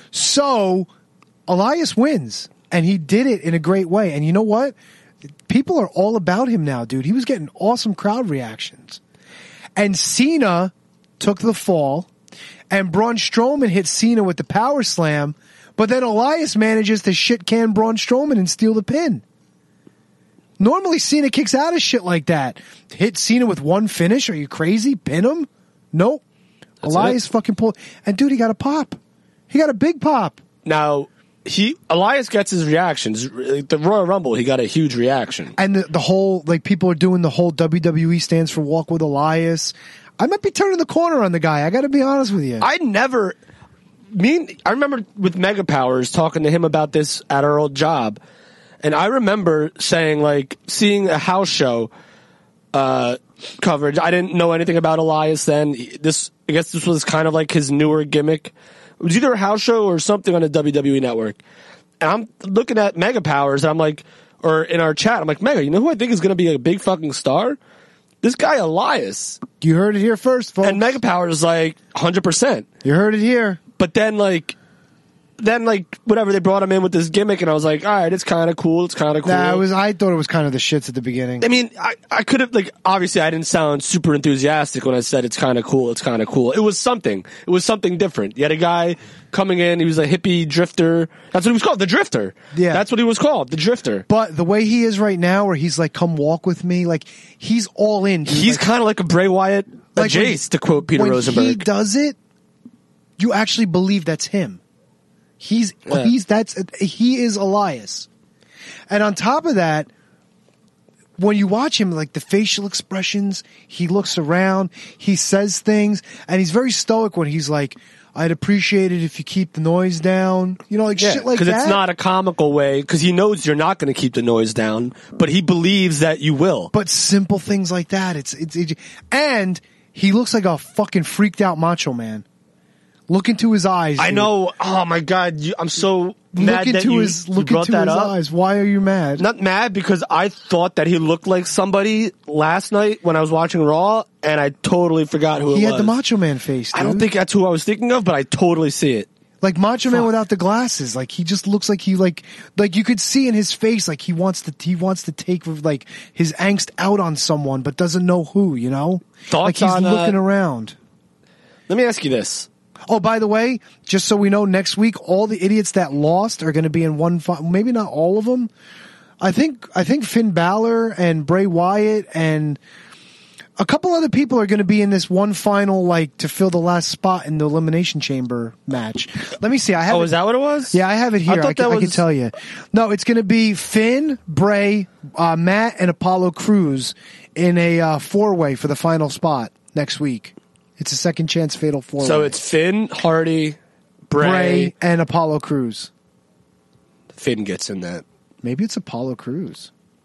So Elias wins, and he did it in a great way. And you know what? People are all about him now, dude. He was getting awesome crowd reactions. And Cena took the fall, and Braun Strowman hit Cena with the power slam, but then Elias manages to shit can Braun Strowman and steal the pin. Normally Cena kicks out of shit like that. Hit Cena with one finish? Are you crazy? Pin him? Nope. That's Elias it. fucking pulled. And dude, he got a pop. He got a big pop. Now, he Elias gets his reactions. The Royal Rumble, he got a huge reaction. And the, the whole, like, people are doing the whole W W E stands for Walk with Elias. I might be turning the corner on the guy. I got to be honest with you. I never. Me, I remember with Mega Powers talking to him about this at our old job, and I remember saying, like, seeing a house show uh, coverage. I didn't know anything about Elias then. This, I guess, this was kind of like his newer gimmick. It was either a house show or something on the W W E network. And I'm looking at Mega Powers, and I'm like, or in our chat, I'm like, Mega, you know who I think is going to be a big fucking star? This guy Elias. You heard it here first, folks. And Mega Powers is like one hundred percent. You heard it here. But then, like, then like whatever, they brought him in with this gimmick, and I was like, all right, it's kind of cool. It's kind of cool. Nah, it was, I thought it was kind of the shits at the beginning. I mean, I, I could have, like, obviously I didn't sound super enthusiastic when I said it's kind of cool, it's kind of cool. It was something. It was something different. You had a guy coming in, he was a hippie drifter. That's what he was called, the Drifter. Yeah. That's what he was called, the Drifter. But the way he is right now, where he's like, come walk with me, like, he's all in, dude. He's like, kind of like a Bray Wyatt, a like when- Jace, to quote Peter when Rosenberg. he does it, you actually believe that's him. He's, Yeah. he's, that's, he is Elias. And on top of that, when you watch him, like the facial expressions, he looks around, he says things, and he's very stoic when he's like, I'd appreciate it if you keep the noise down. You know, like shit like that. Because it's not a comical way, because he knows you're not going to keep the noise down, but he believes that you will. But simple things like that, it's, it's, it, and he looks like a fucking freaked out Macho Man. Look into his eyes. I dude. know. Oh my God, you, I'm so mad Look that into you, his, you look brought into that his up. eyes. Why are you mad? Not mad, because I thought that he looked like somebody last night when I was watching Raw, and I totally forgot who he it had was. the Macho Man face, dude. I don't think that's who I was thinking of, but I totally see it. Like Macho Man without the glasses. Like he just looks like he like like you could see in his face like he wants to he wants to take like his angst out on someone but doesn't know who, you know? Thoughts like he's on, uh, looking around. Let me ask you this. Oh, by the way, just so we know, next week all the idiots that lost are going to be in one fi- maybe not all of them. I think I think Finn Balor and Bray Wyatt and a couple other people are going to be in this one final, like, to fill the last spot in the Elimination Chamber match. Let me see. I have. Oh, it, is that what it was? Yeah, I have it here. I I, thought can, that I can was- tell you. No, it's going to be Finn, Bray, uh, Matt, and Apollo Crews in a uh, four-way for the final spot next week. It's a second chance fatal four-way. So it's Finn, Hardy, Bray. Bray and Apollo Crews. Finn gets in that. Maybe it's Apollo Crews.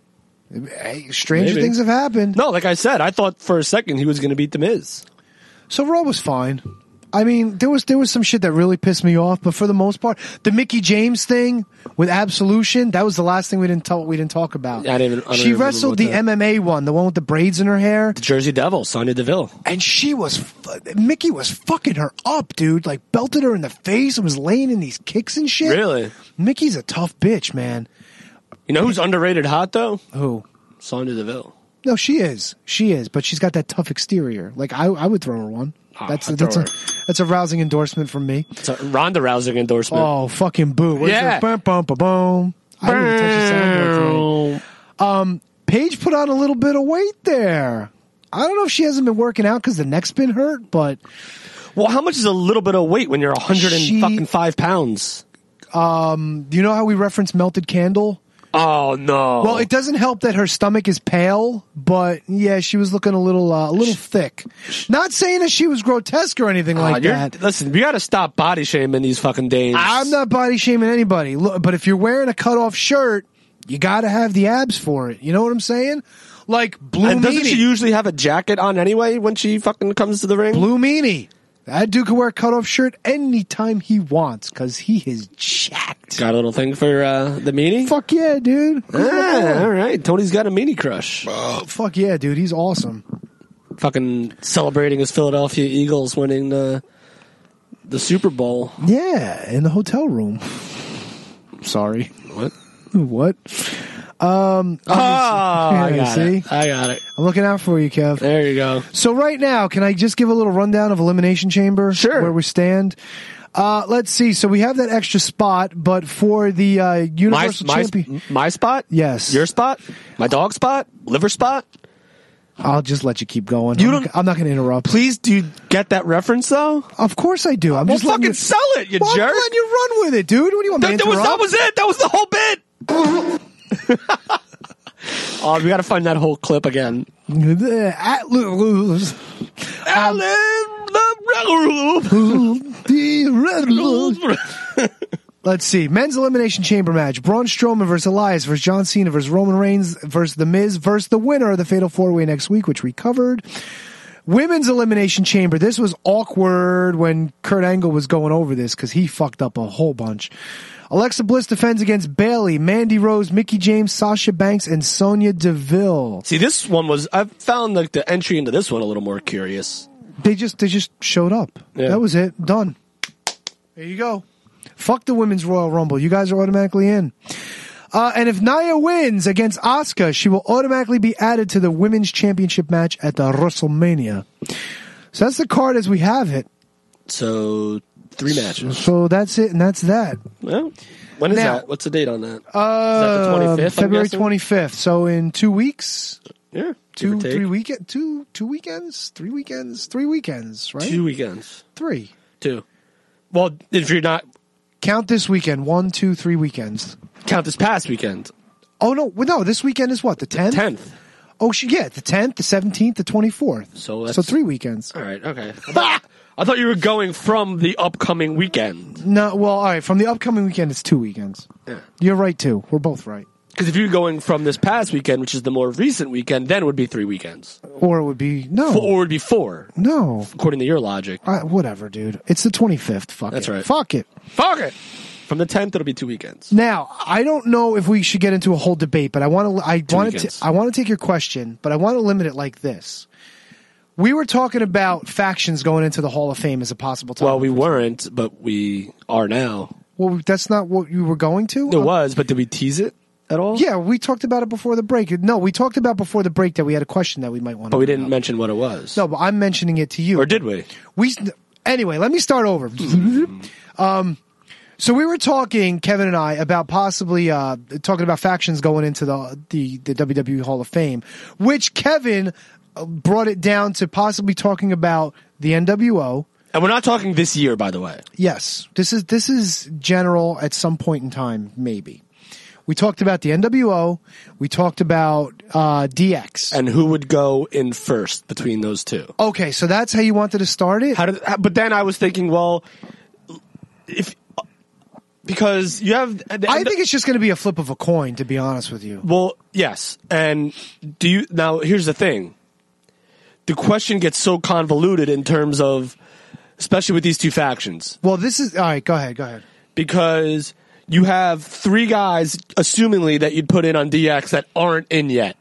Hey, stranger Maybe. things have happened. No, like I said, I thought for a second he was going to beat The Miz. So Raw was fine. I mean, there was there was some shit that really pissed me off, but for the most part, the Mickie James thing with Absolution, that was the last thing we didn't talk we didn't talk about. Yeah, I didn't even, I don't she even wrestled the that. M M A one, the one with the braids in her hair. The Jersey Devil, Sonya Deville. And she was, Mickey was fucking her up, dude. Like, belted her in the face and was laying in these kicks and shit. Really? Mickey's a tough bitch, man. You know who's underrated hot, though? Who? Sonya Deville. No, she is. She is, but she's got that tough exterior. Like, I, I would throw her one. Oh, that's I'd that's throw a that's a rousing endorsement from me. It's a Ronda Rousing endorsement. Oh, fucking boo! Where's Yeah. the bum, bum, bum, I didn't even touch the soundboard today. Um, Paige put on a little bit of weight there. I don't know if she hasn't been working out because the neck's been hurt, but well, how much is a little bit of weight when you're a hundred and She- fucking five pounds? um, do you know how we reference Melted Candle? Oh no! Well, it doesn't help that her stomach is pale, but yeah, she was looking a little uh, a little thick. Not saying that she was grotesque or anything Uh, like you're- that. Listen, we got to stop body shaming these fucking days. I'm not body shaming anybody, Look, but if you're wearing a cut off shirt, you got to have the abs for it. You know what I'm saying? Like Blue And doesn't Meanie. she usually have a jacket on anyway when she fucking comes to the ring? Blue Meanie. That dude can wear a cut off shirt anytime he wants because he is jacked. Got a little thing for uh, the meanie? Fuck yeah, dude. Ah, all right. Tony's got a meanie crush. Oh, fuck yeah, dude. He's awesome. Fucking celebrating his Philadelphia Eagles winning the the Super Bowl. Yeah, in the hotel room. Sorry. What? What? Um, Oh, I yeah, got see? it. I got it. I'm looking out for you, Kev. There you go. So right now, can I just give a little rundown of Elimination Chamber? Sure. Where we stand? Uh, let's see. So we have that extra spot, but for the uh, My, Universal my, Champion... my spot? Yes. Your spot? My dog spot? Liver spot? I'll just let you keep going. You I'm, don't- not, I'm not going to interrupt. Please, do you get that reference, though? Of course I do. I'm Well, just letting fucking you, sell it, you well, jerk. I'm letting you run with it, dude. What do you want me That, to that was, that interrupt? was it. That was the whole bit. Oh, we got to find that whole clip again. At lose. Let's see. Men's Elimination Chamber match. Braun Strowman versus Elias versus John Cena versus Roman Reigns versus The Miz versus the winner of the Fatal four-Way next week, which we covered. Women's Elimination Chamber. This was awkward when Kurt Angle was going over this because he fucked up a whole bunch. Alexa Bliss defends against Bayley, Mandy Rose, Mickie James, Sasha Banks, and Sonya Deville. See, this one was, I found like the entry into this one a little more curious. They just they just showed up. Yeah. That was it. Done. There you go. Fuck the Women's Royal Rumble. You guys are automatically in. Uh, and if Nia wins against Asuka, she will automatically be added to the Women's Championship match at the WrestleMania. So that's the card as we have it. So, three matches. So that's it, and that's that. Well, when is Now- that? What's the date on that? Uh, Is that the twenty-fifth, I'm February guessing? twenty-fifth. So in two weeks, Yeah. two, give or take. three weekend, two, two weekends, three weekends, three weekends, right? Two weekends. Three. Two. Well, if you're not, Count this weekend. One, two, three weekends. count this past weekend. Oh no, well, no. This weekend is what, the tenth? tenth. Oh, she, yeah, the tenth, the seventeenth, the twenty-fourth. So that's- so three weekends. All right, okay. I thought, I thought you were going from the upcoming weekend. No, well, all right. From the upcoming weekend, it's two weekends. Yeah. You're right too. We're both right. Because if you're going from this past weekend, which is the more recent weekend, then it would be three weekends. Or it would be no, Four, or it would be four, no. according to your logic. Uh, whatever, dude. It's the twenty-fifth. Fuck That's it. right. Fuck it. Fuck it. From the tenth, it'll be two weekends. Now, I don't know if we should get into a whole debate, but I want to. I want weekends. to. I want to take your question, but I want to limit it like this. We were talking about factions going into the Hall of Fame as a possible topic. Well, we weren't, but we are now. Well, that's not what you were going to. It was, but did we tease it at all? Yeah, we talked about it before the break. No, we talked about before the break that we had a question that we might want to. But we didn't mention what it was. No, but I'm mentioning it to you. Or did we? We anyway. Let me start over. um, so we were talking, Kevin and I, about possibly uh, talking about factions going into the, the the W W E Hall of Fame, which Kevin uh, brought it down to possibly talking about the N W O. And we're not talking this year, by the way. Yes, this is this is general at some point in time, maybe. We talked about the N W O. We talked about uh, D X. And who would go in first between those two? Okay, so that's how you wanted to start it? How did? But then I was thinking, well, if because you have. I think it's just going to be a flip of a coin, to be honest with you. Well, yes, and do you now? Here's the thing: the question gets so convoluted in terms of, especially with these two factions. Well, this is all right. Go ahead. Go ahead. Because you have three guys, assumingly, that you'd put in on D X that aren't in yet.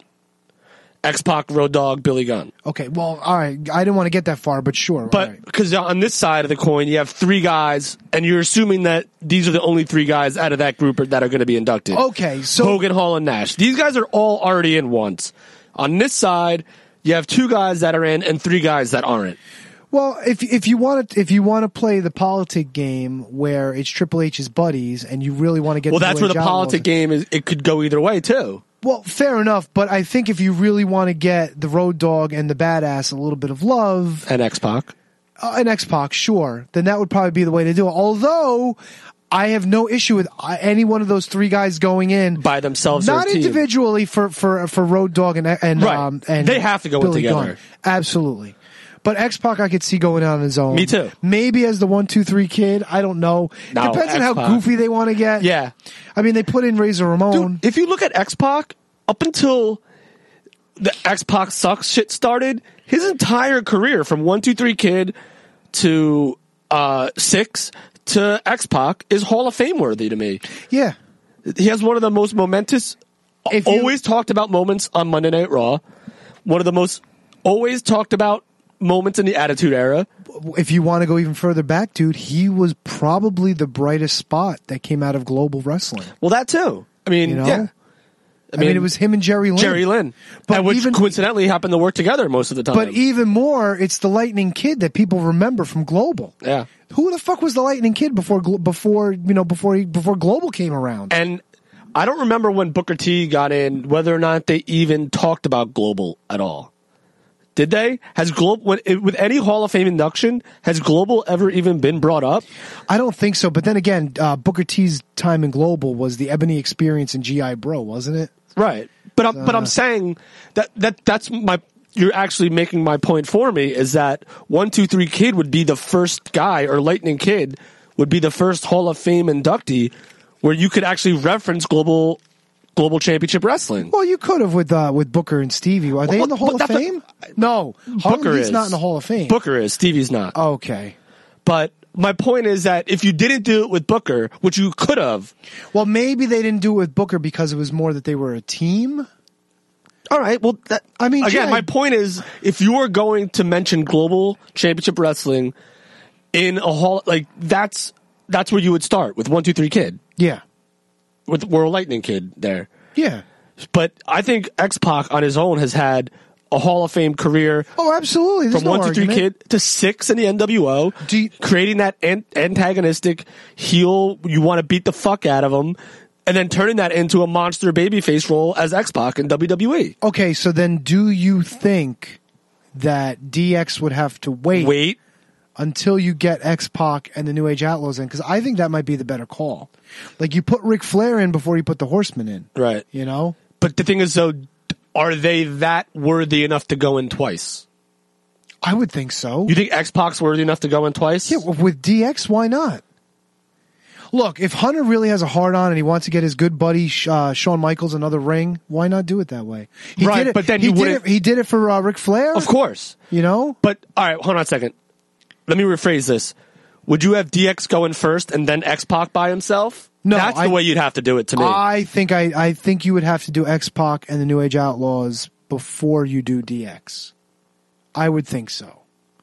X-Pac, Road Dogg, Billy Gunn. Okay, well, all right. I didn't want to get that far, but sure. But because right. on this side of the coin, you have three guys, and you're assuming that these are the only three guys out of that group that are going to be inducted. Okay, so Hogan, Hall, and Nash. These guys are all already in once. On this side, you have two guys that are in and three guys that aren't. Well, if if you want to if you want to play the politic game where it's Triple H's buddies, and you really want to get well, that's where the politic game is. It could go either way too. Well, fair enough, but I think if you really want to get the Road Dogg and the Badass a little bit of love, and X-Pac, uh, and X-Pac, sure, then that would probably be the way to do it. Although I have no issue with any one of those three guys going in by themselves, not or a team. individually for for for Road Dogg and and right. um, and they have to go Billy in together. Gunn. Absolutely. But X-Pac I could see going on his own. Me too. Maybe as the one, two, three kid. I don't know. No, Depends X-Pac. on how goofy they want to get. Yeah. I mean, they put in Razor Ramon. Dude, if you look at X-Pac, up until the X-Pac sucks shit started, his entire career from one, two, three kid to uh, six to X-Pac is Hall of Fame worthy to me. Yeah. He has one of the most momentous, If you- always talked about moments on Monday Night Raw. One of the most always talked about moments in the Attitude Era. If you want to go even further back, dude, he was probably the brightest spot that came out of global wrestling. Well, that too. I mean, You know? yeah. I mean, it was him and Jerry Lynn. Jerry Lynn. But and which even- coincidentally happened to work together most of the time. But even more, it's the Lightning Kid that people remember from Global. Yeah. Who the fuck was the Lightning Kid before Glo- before you know before he, before Global came around? And I don't remember when Booker T got in whether or not they even talked about Global at all. Did they? Has Global when, with any Hall of Fame induction, has Global ever even been brought up? I don't think so. But then again, uh, Booker T's time in Global was the Ebony Experience and G I Bro, wasn't it? Right. But I'm, Uh, but I'm saying that, that that's my, you're actually making my point for me is that one, two, three kid would be the first guy, or Lightning Kid would be the first Hall of Fame inductee where you could actually reference global, global championship wrestling. Well, you could have with uh, with Booker and Stevie. Are they Well, in the Hall but of that's Fame? No, Booker He's is not in the Hall of Fame. Booker is. Stevie's not. Okay. But my point is that if you didn't do it with Booker, which you could have. Well, maybe they didn't do it with Booker because it was more that they were a team. All right. Well, that, I mean, again, yeah, my point is, if you are going to mention global championship wrestling in a hall, like that's that's where you would start with one, two, three kid Yeah. with World Lightning Kid there. Yeah. But I think X-Pac on his own has had a Hall of Fame career. Oh, absolutely. There's From no one, two, three argument. kid to six in the N W O, Do you- creating that an- antagonistic heel, you want to beat the fuck out of him, and then turning that into a monster babyface role as X-Pac in W W E. Okay, so then do you think that D X would have to wait, Wait. until you get X-Pac and the New Age Outlaws in? Because I think that might be the better call. Like, you put Ric Flair in before you put the Horsemen in. Right. You know? But the thing is, though, are they that worthy enough to go in twice? I would think so. You think X-Pac's worthy enough to go in twice? Yeah, with D X, why not? Look, if Hunter really has a hard on and he wants to get his good buddy uh, Shawn Michaels another ring, why not do it that way? He Right, did it, but then he you did wouldn't- it, he did it for uh, Ric Flair. Of course. You know? But, all right, hold on a second. Let me rephrase this. Would you have D X go in first and then X-Pac by himself? No, That's I- the way you'd have to do it to me. I think I, I think you would have to do X-Pac and the New Age Outlaws before you do D X. I would think so.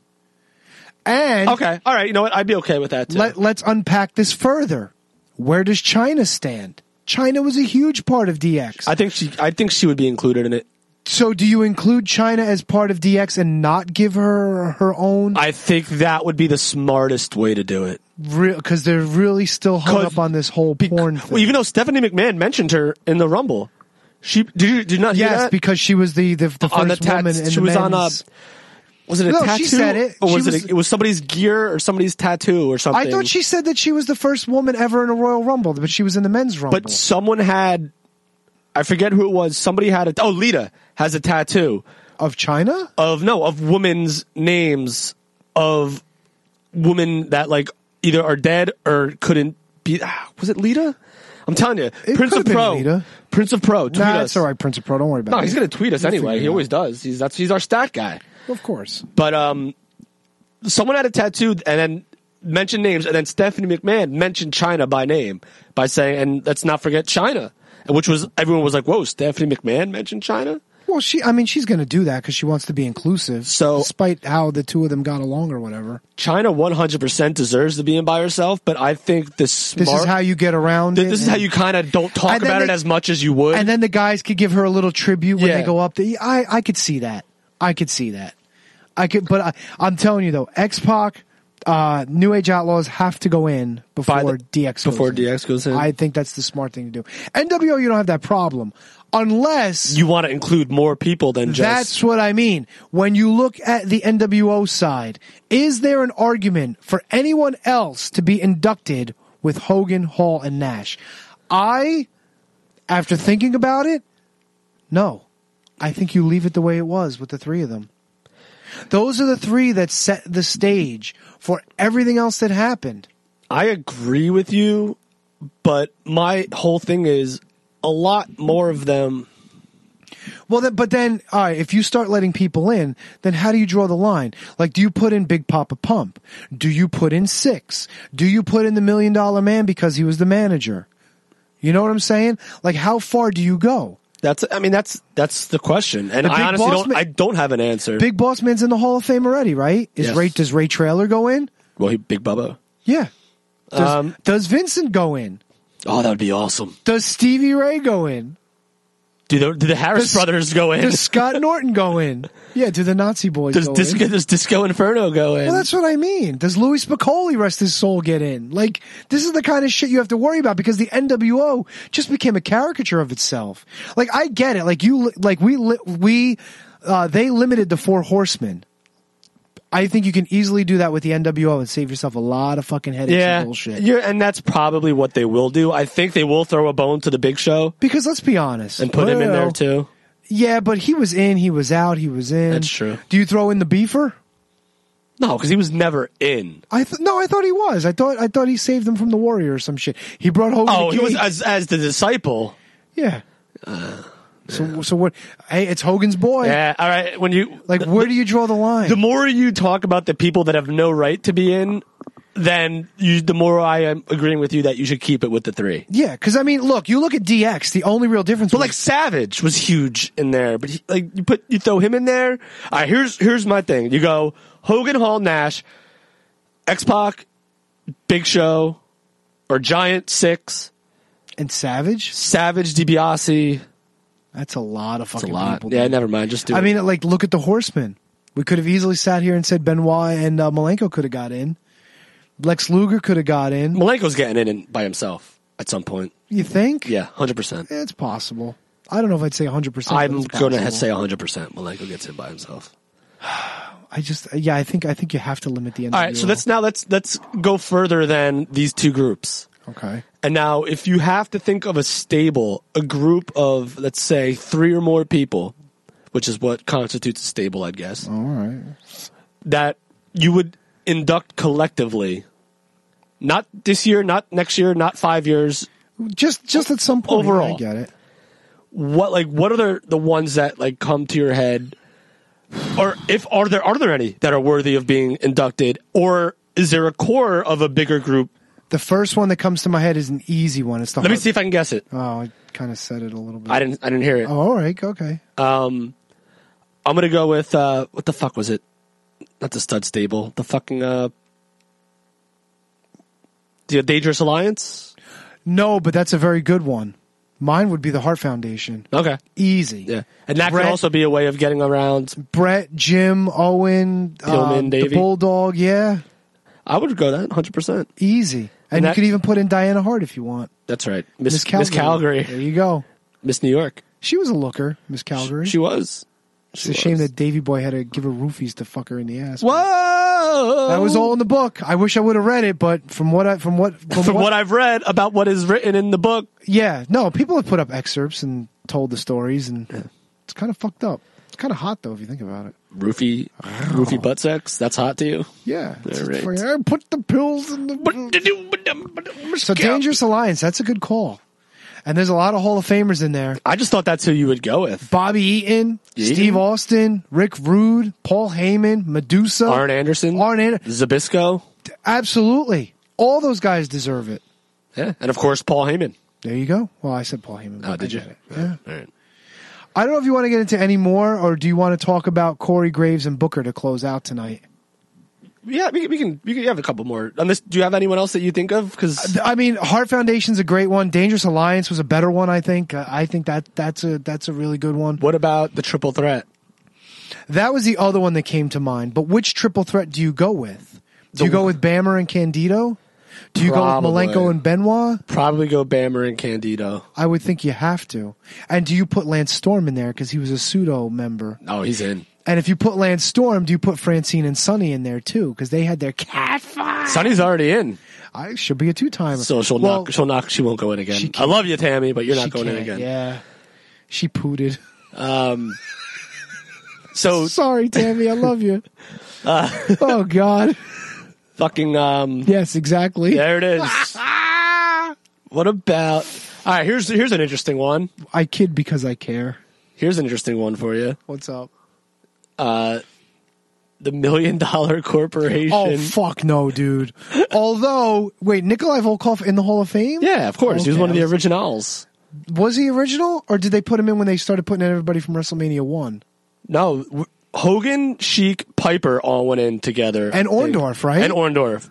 And okay, all right, you know what? I'd be okay with that, too. let, let's unpack this further. Where does China stand? China was a huge part of D X. I think she I think she would be included in it. So do you include China as part of D X and not give her her own? I think that would be the smartest way to do it. Because they're really still hung up on this whole porn thing. Well, even though Stephanie McMahon mentioned her in the Rumble. She did you did you not hear yes, that? because she was the the, the first on the tat- woman in she the was on a men's- was it a No, tattoo? she said it. Or She was, was- it a, it was somebody's gear or somebody's tattoo or something? I thought she said that she was the first woman ever in a Royal Rumble, but she was in the men's Rumble. But someone had, I forget who it was. Somebody had a. Oh, Lita has a tattoo of China. Of no, of women's names of women that like either are dead or couldn't be, ah, was it Lita? I'm telling you, It Prince could of have been Pro, Lita. Prince of Pro, tweet Nah, us. it's all right, Prince of Pro. Don't worry about No, it. he's going to tweet us We'll anyway. figure it He out. always does. He's that's he's our stat guy. Of course. But um, someone had a tattoo and then mentioned names, and then Stephanie McMahon mentioned China by name by saying, and let's not forget China, which was everyone was like, "Whoa, Stephanie McMahon mentioned China." Well, she, I mean, she's going to do that because she wants to be inclusive. So, despite how the two of them got along or whatever, China one hundred percent deserves to be in by herself. But I think the smart, this is how you get around th- it. This is how you kind of don't talk And then about they- it as much as you would. And then the guys could give her a little tribute when Yeah. they go up there. I, I could see that. I could see that. I could, but I, I'm telling you though, X-Pac, uh, New Age Outlaws have to go in before the- D X goes before in. D X goes in. I think that's the smart thing to do. N W O, you don't have that problem. Unless you want to include more people than just that's what I mean. When you look at the N W O side, is there an argument for anyone else to be inducted with Hogan, Hall, and Nash? I, after thinking about it, no. I think you leave it the way it was with the three of them. Those are the three that set the stage for everything else that happened. I agree with you, but my whole thing is a lot more of them. Well, then, but then, all right, if you start letting people in, then how do you draw the line? Like, do you put in Big Papa Pump? Do you put in Six? Do you put in the Million Dollar Man because he was the manager? You know what I'm saying? Like, how far do you go? That's, I mean, that's that's the question, and The I Big honestly Boss don't. Man- I don't have an answer. Big Boss Man's in the Hall of Fame already, right? Is Yes. Ray, does Ray Traylor go in? Well, he, Big Bubba. Yeah. Does, Um, does Vincent go in? Oh, that would be awesome. Does Stevie Ray go in? Do the do the Harris Does- brothers go in? Does Scott Norton go in? Yeah, do the Nazi boys Does go Disco, in? does Disco Inferno go in? Well, that's what I mean. Does Louis Spicoli, rest his soul, get in? Like, this is the kind of shit you have to worry about because the N W O just became a caricature of itself. Like, I get it. Like, you, like, we, li- we, uh, they limited the Four Horsemen. I think you can easily do that with the N W O and save yourself a lot of fucking headaches yeah, and bullshit. You're, and that's probably what they will do. I think they will throw a bone to the Big Show Because let's be honest. and put him in there Well, too. Yeah, but he was in, he was out, he was in. That's true. Do you throw in the Beefer? No, because he was never in. I th- no, I thought he was. I thought I thought he saved them from the Warrior or some shit. He brought Hogan. Oh, to he was Gate. as as the disciple. Yeah. so so what? Hey, it's Hogan's boy. Yeah, all right. When you Like, where do you draw the line? the more you talk about the people that have no right to be in, then you, the more I am agreeing with you that you should keep it with the three. Yeah, because I mean, look, you look at D X. The only real difference, But was, like Savage was huge in there, but he, like you put you throw him in there. All right, here's here's my thing. You go Hogan, Hall, Nash, X-Pac, Big Show, or Giant Six, and Savage. Savage, DiBiase. That's a lot of That's a fucking lot. people. Yeah, dude. never mind. Just do I it. mean, like, look at the Horsemen. We could have easily sat here and said Benoit and uh, Malenko could have got in. Lex Luger could have got in. Malenko's getting in, in by himself at some point. You think? Yeah, hundred percent. It's possible. I don't know if I'd say one hundred percent. I'm going to say hundred percent. Malenko gets in by himself. I just, yeah, I think I think you have to limit the N W O. All right, so let's now let's let's go further than these two groups. Okay. And now, if you have to think of a stable, a group of, let's say, three or more people, which is what constitutes a stable, I guess. All right. That you would induct collectively, not this year, not next year, not five years. Just, just at some point. Overall. I get it. What like what are the the ones that like come to your head, or if are there are there any that are worthy of being inducted, or is there a core of a bigger group? The first one that comes to my head is an easy one. It's the Let me hard- see if I can guess it. Oh, I kind of said it a little bit. I didn't I didn't hear it. Oh, all right. Okay. Um, I'm gonna go with uh, what the fuck was it? Not the Stud Stable. The fucking uh, the Dangerous Alliance. No, but that's a very good one. Mine would be the Heart Foundation. Okay, Easy. yeah, and that Brett- could also be a way of getting around. Brett, Jim, Owen, Pillman, um, the Davey. Bulldog. Yeah. I would go that one hundred percent. Easy. And, And you that- could even put in Diana Hart if you want. That's right, Miss Miss Calgary. Miss Calgary, There you go. Miss New York. She was a looker, Miss Calgary. She was. it's She a shame was. that Davy Boy had to give her roofies to fuck her in the ass. Whoa! That was all in the book. I wish I would have read it, but from what I from what from, From what I've read about what is written in the book. yeah, no, people have put up excerpts and told the stories, and it's kind of fucked up. It's kind of hot though if you think about it. Roofie, roofie butt sex. That's hot to you? Yeah. All right. For, I put the pills in the. So Dangerous Alliance. That's a good call. And there's a lot of Hall of Famers in there. I just thought that's who you would go with. Bobby Eaton, Eaton? Steve Austin, Rick Rude, Paul Heyman, Medusa, Arn Anderson, Arn Anderson, Zbyszko. Absolutely, all those guys deserve it. Yeah, and of course Paul Heyman. There you go. Well, I said Paul Heyman. Oh, did I you? get it. Yeah. All right. I don't know if you want to get into any more, or do you want to talk about Corey Graves and Booker to close out tonight? Yeah, we, we can. We can have a couple more. Unless, do you have anyone else that you think of? Because I mean, Heart Foundation's a great one. Dangerous Alliance was a better one. I think. Uh, I think that that's a that's a really good one. What about the Triple Threat? That was the other one that came to mind. But which Triple Threat do you go with? Do The- you go with Bammer and Candido? Do you Probably. go with Malenko and Benoit? Probably go Bammer and Candido. I would think you have to. And do you put Lance Storm in there because he was a pseudo member? Oh, he's in. And if you put Lance Storm, do you put Francine and Sonny in there too? Because they had their cat fight. Sonny's already in. I should be a two timer. So she'll well, knock. She'll knock. She won't go in again. She I love you, Tammy, but you're not she going in can't, again. Yeah, she pooted. Um. So sorry, Tammy. I love you. Uh, oh God. Fucking. Um. Yes, exactly. There it is. What about? All right. Here's here's an interesting one. I kid because I care. Here's an interesting one for you. What's up? Uh, the Million Dollar Corporation. Oh fuck no, dude. Although, wait, Nikolai Volkov in the Hall of Fame? Yeah, of course. Okay. He was one of the originals. Was he original, or did they put him in when they started putting in everybody from WrestleMania one? No, w- Hogan, Sheik, Piper all went in together, And Orndorff, right? And Orndorff.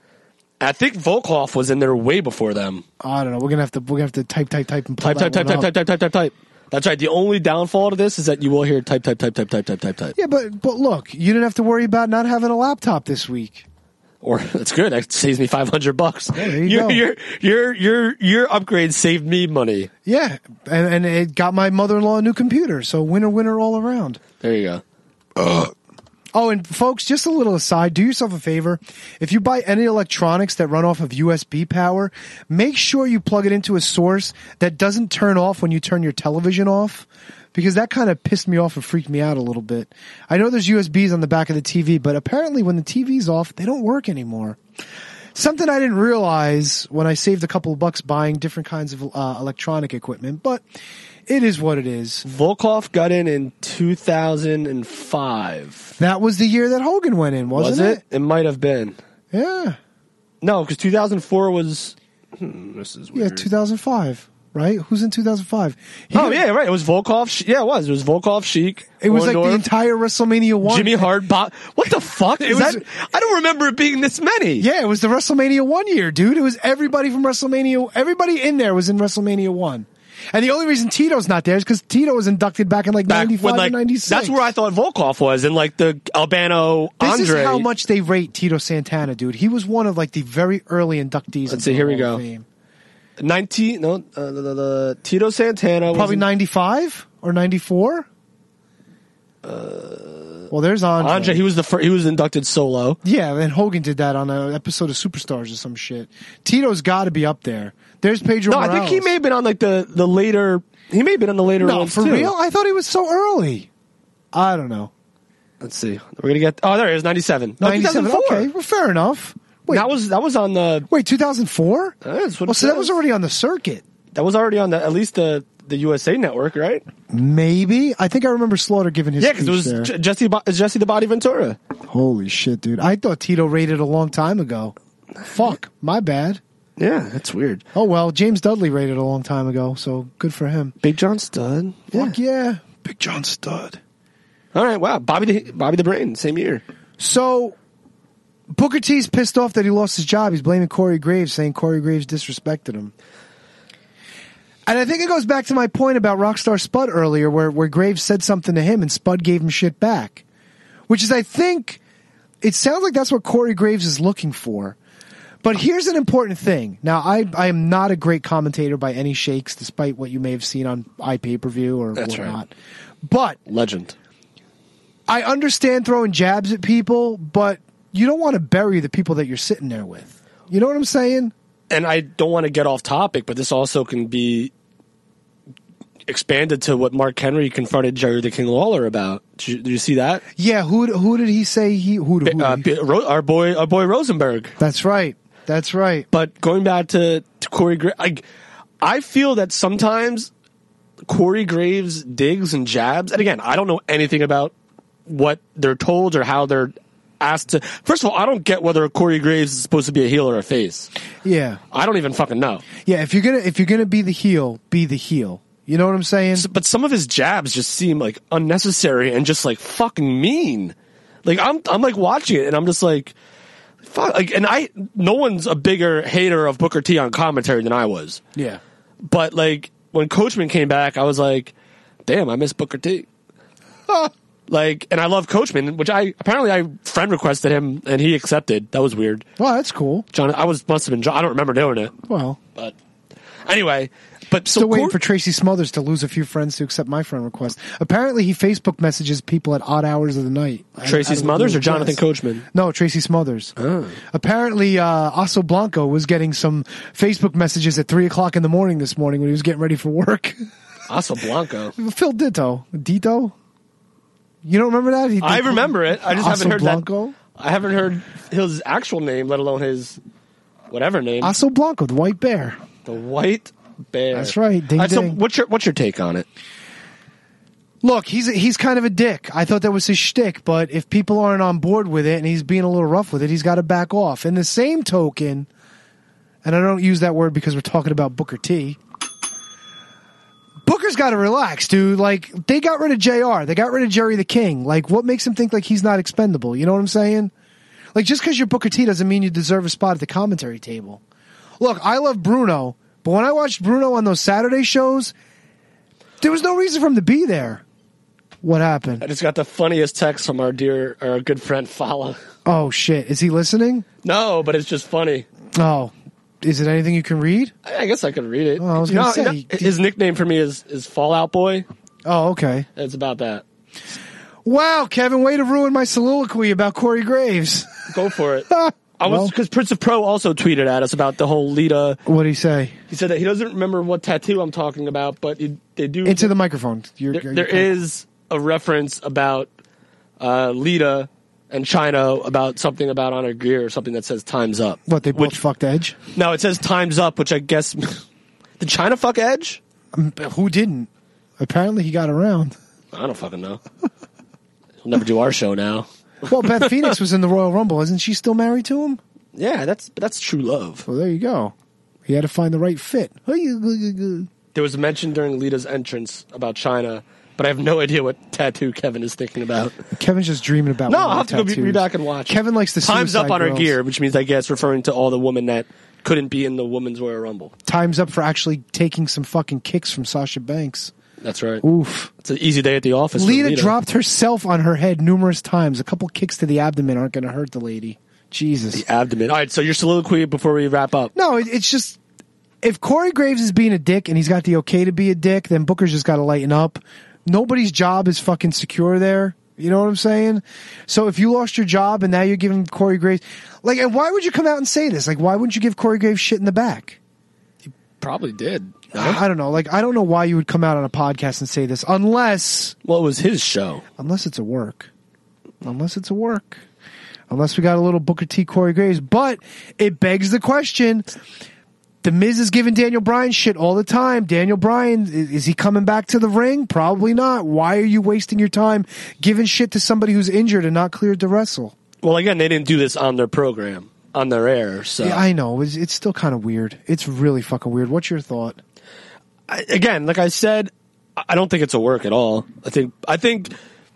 I think Volkov was in there way before them. I don't know. We're gonna have to. We're gonna have to type, type, type, and pull Type, type, that type, one type, up. type, type, type, type, type. That's right. The only downfall to this is that you will hear type, type, type, type, type, type, type, type. Yeah, but but look, you didn't have to worry about not having a laptop this week. Or that's good. That saves me five hundred bucks. Yeah, there you your, go. your your your your upgrade saved me money. Yeah, and and it got my mother-in-law a new computer. So winner, winner all around. There you go. Uh. Oh, and folks, just a little aside, do yourself a favor. If you buy any electronics that run off of U S B power, make sure you plug it into a source that doesn't turn off when you turn your television off, because that kind of pissed me off and freaked me out a little bit. I know there's U S Bs on the back of the T V, but apparently when the T V's off, they don't work anymore. Something I didn't realize when I saved a couple of bucks buying different kinds of uh, electronic equipment, but it is what it is. Volkov got in in two thousand five. That was the year that Hogan went in, wasn't was it? it? It might have been. Yeah. No, because two thousand four was. Hmm, this is weird. Yeah, two thousand five, right? Who's in two thousand five? Oh, yeah, right. It was Volkov. She- yeah, it was. It was Volkov, Sheik. It was like Orndorff, the entire WrestleMania one. Jimmy Hart. Bob. What the fuck? It Is was- that? I don't remember it being this many. Yeah, it was the WrestleMania one year, dude. It was everybody from WrestleMania. Everybody in there was in WrestleMania one. And the only reason Tito's not there is because Tito was inducted back in like Back ninety-five when, like, or ninety-six. that's where I thought Volkov was, in like the Albano This Andre. is how much they rate Tito Santana, dude. He was one of like the very early inductees. Let's see. Here we go. Nineteen. No, uh, the, the, the Tito Santana. Was Probably in- ninety-five or ninety-four. Uh, well, there's Andre. Andre. He was the fir- he was inducted solo. Yeah, and Hogan did that on an episode of Superstars or some shit. Tito's got to be up there. There's Pedro No, I Morales. think he may have been on like the the later. He may have been on the later No, ones for too. real? I thought he was so early. I don't know. Let's see. We're gonna get. Oh, there it is. Ninety-seven. No, ninety-seven. two thousand four. Okay, well, fair enough. Wait, that was that was on the. Wait, two thousand four? That's what Well, it so that says. was already on the circuit. That was already on the at least the the U S A network, right? Maybe. I think I remember Slaughter giving his Yeah, because it speech was there. J- Jesse Bo- Jesse the Body Ventura. Holy shit, dude. I thought Tito rated a long time ago. Fuck, my bad. Yeah, that's weird. Oh, well, James Dudley rated a long time ago, so good for him. Big John Studd. Fuck yeah. Big John Studd. All right, wow. Bobby the Bobby the Brain, same year. So, Booker T's pissed off that he lost his job. He's blaming Corey Graves, saying Corey Graves disrespected him. And I think it goes back to my point about Rockstar Spud earlier, where, where Graves said something to him and Spud gave him shit back. Which is, I think, it sounds like that's what Corey Graves is looking for. But here's an important thing. Now, I I am not a great commentator by any shakes, despite what you may have seen on iPay-per-view or That's whatnot. right. But Legend. I understand throwing jabs at people, but you don't want to bury the people that you're sitting there with. You know what I'm saying? And I don't want to get off topic, but this also can be expanded to what Mark Henry confronted Jerry the King Lawler about. Did you, did you see that? Yeah, who who did he say he who? who uh, Ro- our boy, our boy Rosenberg. That's right. That's right. But going back to, to Corey Graves, I, I feel that sometimes Corey Graves digs and jabs, and again, I don't know anything about what they're told or how they're asked to. First of all, I don't get whether Corey Graves is supposed to be a heel or a face. Yeah, I don't even fucking know. Yeah, if you're gonna if you're gonna be the heel, be the heel. You know what I'm saying? So, but some of his jabs just seem like unnecessary and just like fucking mean. Like I'm, I'm like watching it and I'm just like, fuck. Like, and I, no one's a bigger hater of Booker T on commentary than I was. Yeah. But like when Coachman came back, I was like, damn, I miss Booker T. Like, and I love Coachman, which I apparently I friend requested him and he accepted. That was weird. Well, that's cool. John, I was must have been. John, I don't remember doing it. Well, but anyway. But still so waiting Cor- for Tracy Smothers to lose a few friends to accept my friend request. Apparently, he Facebook messages people at odd hours of the night. Tracy Smothers or Jonathan yes. Coachman? No, Tracy Smothers. Oh. Apparently, uh, Oso Blanco was getting some Facebook messages at three o'clock in the morning this morning when he was getting ready for work. Oso Blanco. Phil Ditto. Dito? You don't remember that? He I remember it. I just Oso haven't heard Blanco? that. I haven't heard his actual name, let alone his whatever name. Oso Blanco, the white bear. The white bear. That's right. Ding, All right, so ding. what's your what's your take on it? Look, he's he's kind of a dick. I thought that was his shtick, but if people aren't on board with it and he's being a little rough with it, he's got to back off. In the same token, and I don't use that word because we're talking about Booker T, Booker's got to relax, dude. Like, they got rid of J R. They got rid of Jerry the King. Like, what makes him think like he's not expendable? You know what I'm saying? Like, just because you're Booker T doesn't mean you deserve a spot at the commentary table. Look, I love Bruno, but when I watched Bruno on those Saturday shows, there was no reason for him to be there. What happened? I just got the funniest text from our dear, our good friend Fala. Oh, shit. Is he listening? No, but it's just funny. Oh. Is it anything you can read? I guess I could read it. Oh, I was You going know, to say. you know, his nickname for me is, is Fallout Boy. Oh, okay. It's about that. Wow, Kevin, way to ruin my soliloquy about Corey Graves. Go for it. I was because Prince of Pro also tweeted at us about the whole Lita. What did he say? He said that he doesn't remember what tattoo I'm talking about, but he, they do. Into the microphone. You're, there you're, there you're is a reference about uh, Lita and China about something about on her gear or something that says "Time's Up." What, they both which, fucked Edge? No, it says "Time's Up," which I guess did China fuck Edge? Um, who didn't? Apparently, he got around. I don't fucking know. He'll never do our show now. Well, Beth Phoenix was in the Royal Rumble. Isn't she still married to him? Yeah, that's that's true love. Well, there you go. He had to find the right fit. There was a mention during Lita's entrance about China, but I have no idea what tattoo Kevin is thinking about. Kevin's just dreaming about. No, I'll have to go be, be back and watch. Kevin likes the Time's Up on girls. her gear, which means I guess referring to all the women that couldn't be in the Women's Royal Rumble. Time's up for actually taking some fucking kicks from Sasha Banks. That's right. Oof. It's an easy day at the office. Lita, for Lita dropped herself on her head numerous times. A couple kicks to the abdomen aren't going to hurt the lady. Jesus. The abdomen. All right, so your soliloquy before we wrap up. No, it, it's just, if Corey Graves is being a dick and he's got the okay to be a dick, then Booker's just got to lighten up. Nobody's job is fucking secure there. You know what I'm saying? So if you lost your job and now you're giving Corey Graves, like, and why would you come out and say this? Like, why wouldn't you give Corey Graves shit in the back? He probably did. No? I don't know. Like, I don't know why you would come out on a podcast and say this unless, well, it was his show. Unless it's a work. Unless it's a work. Unless we got a little Booker T. Corey Graves. But it begs the question. The Miz is giving Daniel Bryan shit all the time. Daniel Bryan, is he coming back to the ring? Probably not. Why are you wasting your time giving shit to somebody who's injured and not cleared to wrestle? Well, again, they didn't do this on their program, on their air. So yeah, I know. It's, it's still kind of weird. It's really fucking weird. What's your thought? I, again, like I said, I don't think it's a work at all. I think, I think,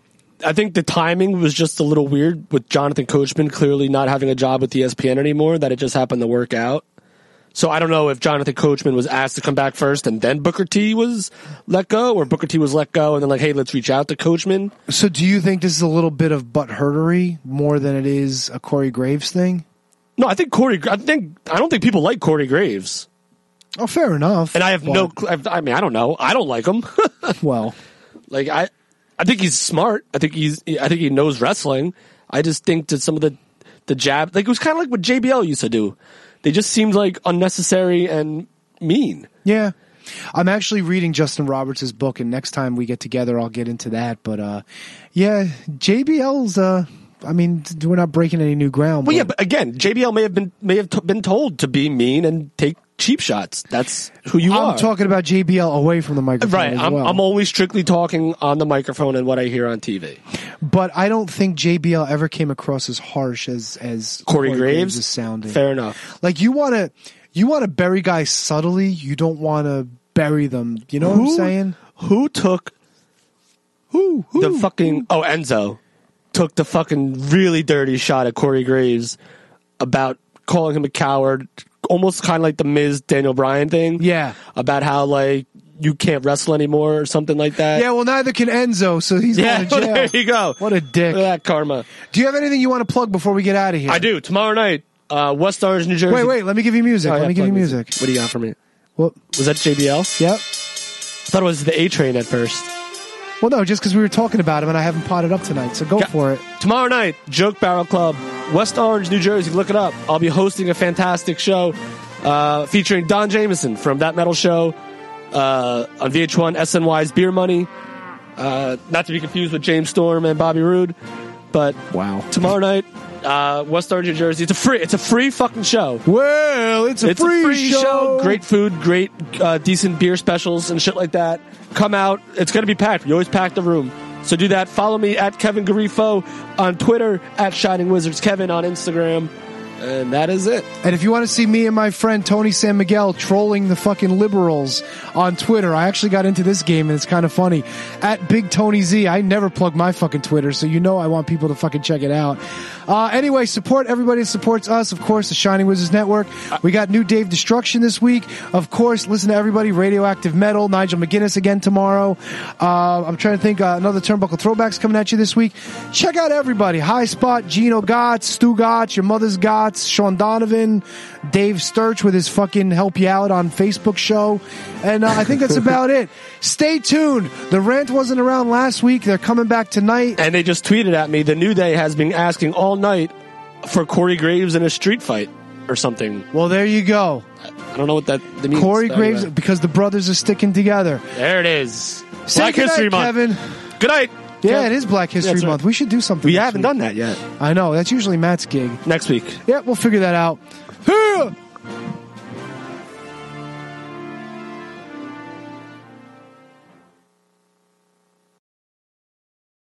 I think the timing was just a little weird with Jonathan Coachman clearly not having a job with E S P N anymore, that it just happened to work out. So I don't know if Jonathan Coachman was asked to come back first and then Booker T was let go, or Booker T was let go and then like, hey, let's reach out to Coachman. So do you think this is a little bit of butthurtery more than it is a Corey Graves thing? No, I think Corey, I think, I don't think people like Corey Graves. Oh, fair enough. And I have no, I mean, I don't know. I don't like him. Well, like I, I think he's smart. I think he's, I think he knows wrestling. I just think that some of the, the jab, like it was kind of like what J B L used to do. They just seemed like unnecessary and mean. Yeah. I'm actually reading Justin Roberts' book, and next time we get together, I'll get into that. But uh, yeah, J B L's. Uh, I mean, we're not breaking any new ground. Well, but yeah, but again, J B L may have been may have t- been told to be mean and take cheap shots. That's who you I'm are. I'm talking about J B L away from the microphone. Right. As I'm, well. I'm always strictly talking on the microphone and what I hear on T V. But I don't think J B L ever came across as harsh as as Corey, Corey Graves? Graves is sounding. Fair enough. Like you want to you want to bury guys subtly. You don't want to bury them. You know who, what I'm saying? Who took who, who the fucking oh Enzo took the fucking really dirty shot at Corey Graves about calling him a coward, almost kind of like the Miz Daniel Bryan thing. Yeah, about how like you can't wrestle anymore or something like that. Yeah, well, neither can Enzo, so he's yeah, going to jail. There you go. What a dick. Look at that karma. Do you have anything you want to plug before we get out of here? I do. Tomorrow night, uh, West Orange, New Jersey. Wait, wait. Let me give you music. Oh, let yeah, me give you music. music. What do you got for me? What was that? J B L? Yep. I thought it was the A Train at first. Well, no, just because we were talking about him and I haven't potted up tonight, so go yeah. for it. Tomorrow night, Joke Barrel Club, West Orange, New Jersey. Look it up. I'll be hosting a fantastic show uh, featuring Don Jameson from That Metal Show uh, on V H one, S N Y's Beer Money. Uh, not to be confused with James Storm and Bobby Roode, but wow, tomorrow night, uh, West Orange, New Jersey. It's a free. It's a free fucking show. Well, it's a, it's free, a free show. show. Great food, great uh, decent beer specials and shit like that. Come out. It's going to be packed. We always pack the room. So do that. Follow me at Kevin Garifo on Twitter, at Shining Wizards Kevin on Instagram. And that is it. And if you want to see me and my friend Tony San Miguel trolling the fucking liberals on Twitter, I actually got into this game and it's kind of funny. At Big Tony Z, I never plug my fucking Twitter, so you know I want people to fucking check it out. Uh, anyway, support everybody that supports us. Of course, the Shining Wizards Network. We got new Dave Destruction this week. Of course, listen to everybody. Radioactive Metal, Nigel McGuinness again tomorrow. Uh, I'm trying to think, uh, another Turnbuckle Throwbacks coming at you this week. Check out everybody. High Spot, Gino Gotts, Stu Gotts, Your Mother's Gotts, Sean Donovan, Dave Sturch with his fucking Help You Out on Facebook show. And uh, I think that's about it. Stay tuned. The Rant wasn't around last week. They're coming back tonight. And they just tweeted at me, the New Day has been asking all night for Corey Graves in a street fight or something. Well, there you go. I don't know what that means. Corey Graves, anyway. Because the brothers are sticking together. There it is. Say Black good History night, Month. Kevin. Good night. Yeah, it is Black History yeah, Month. Right. We should do something. We haven't week. done that yet. I know. That's usually Matt's gig. Next week. Yeah, we'll figure that out.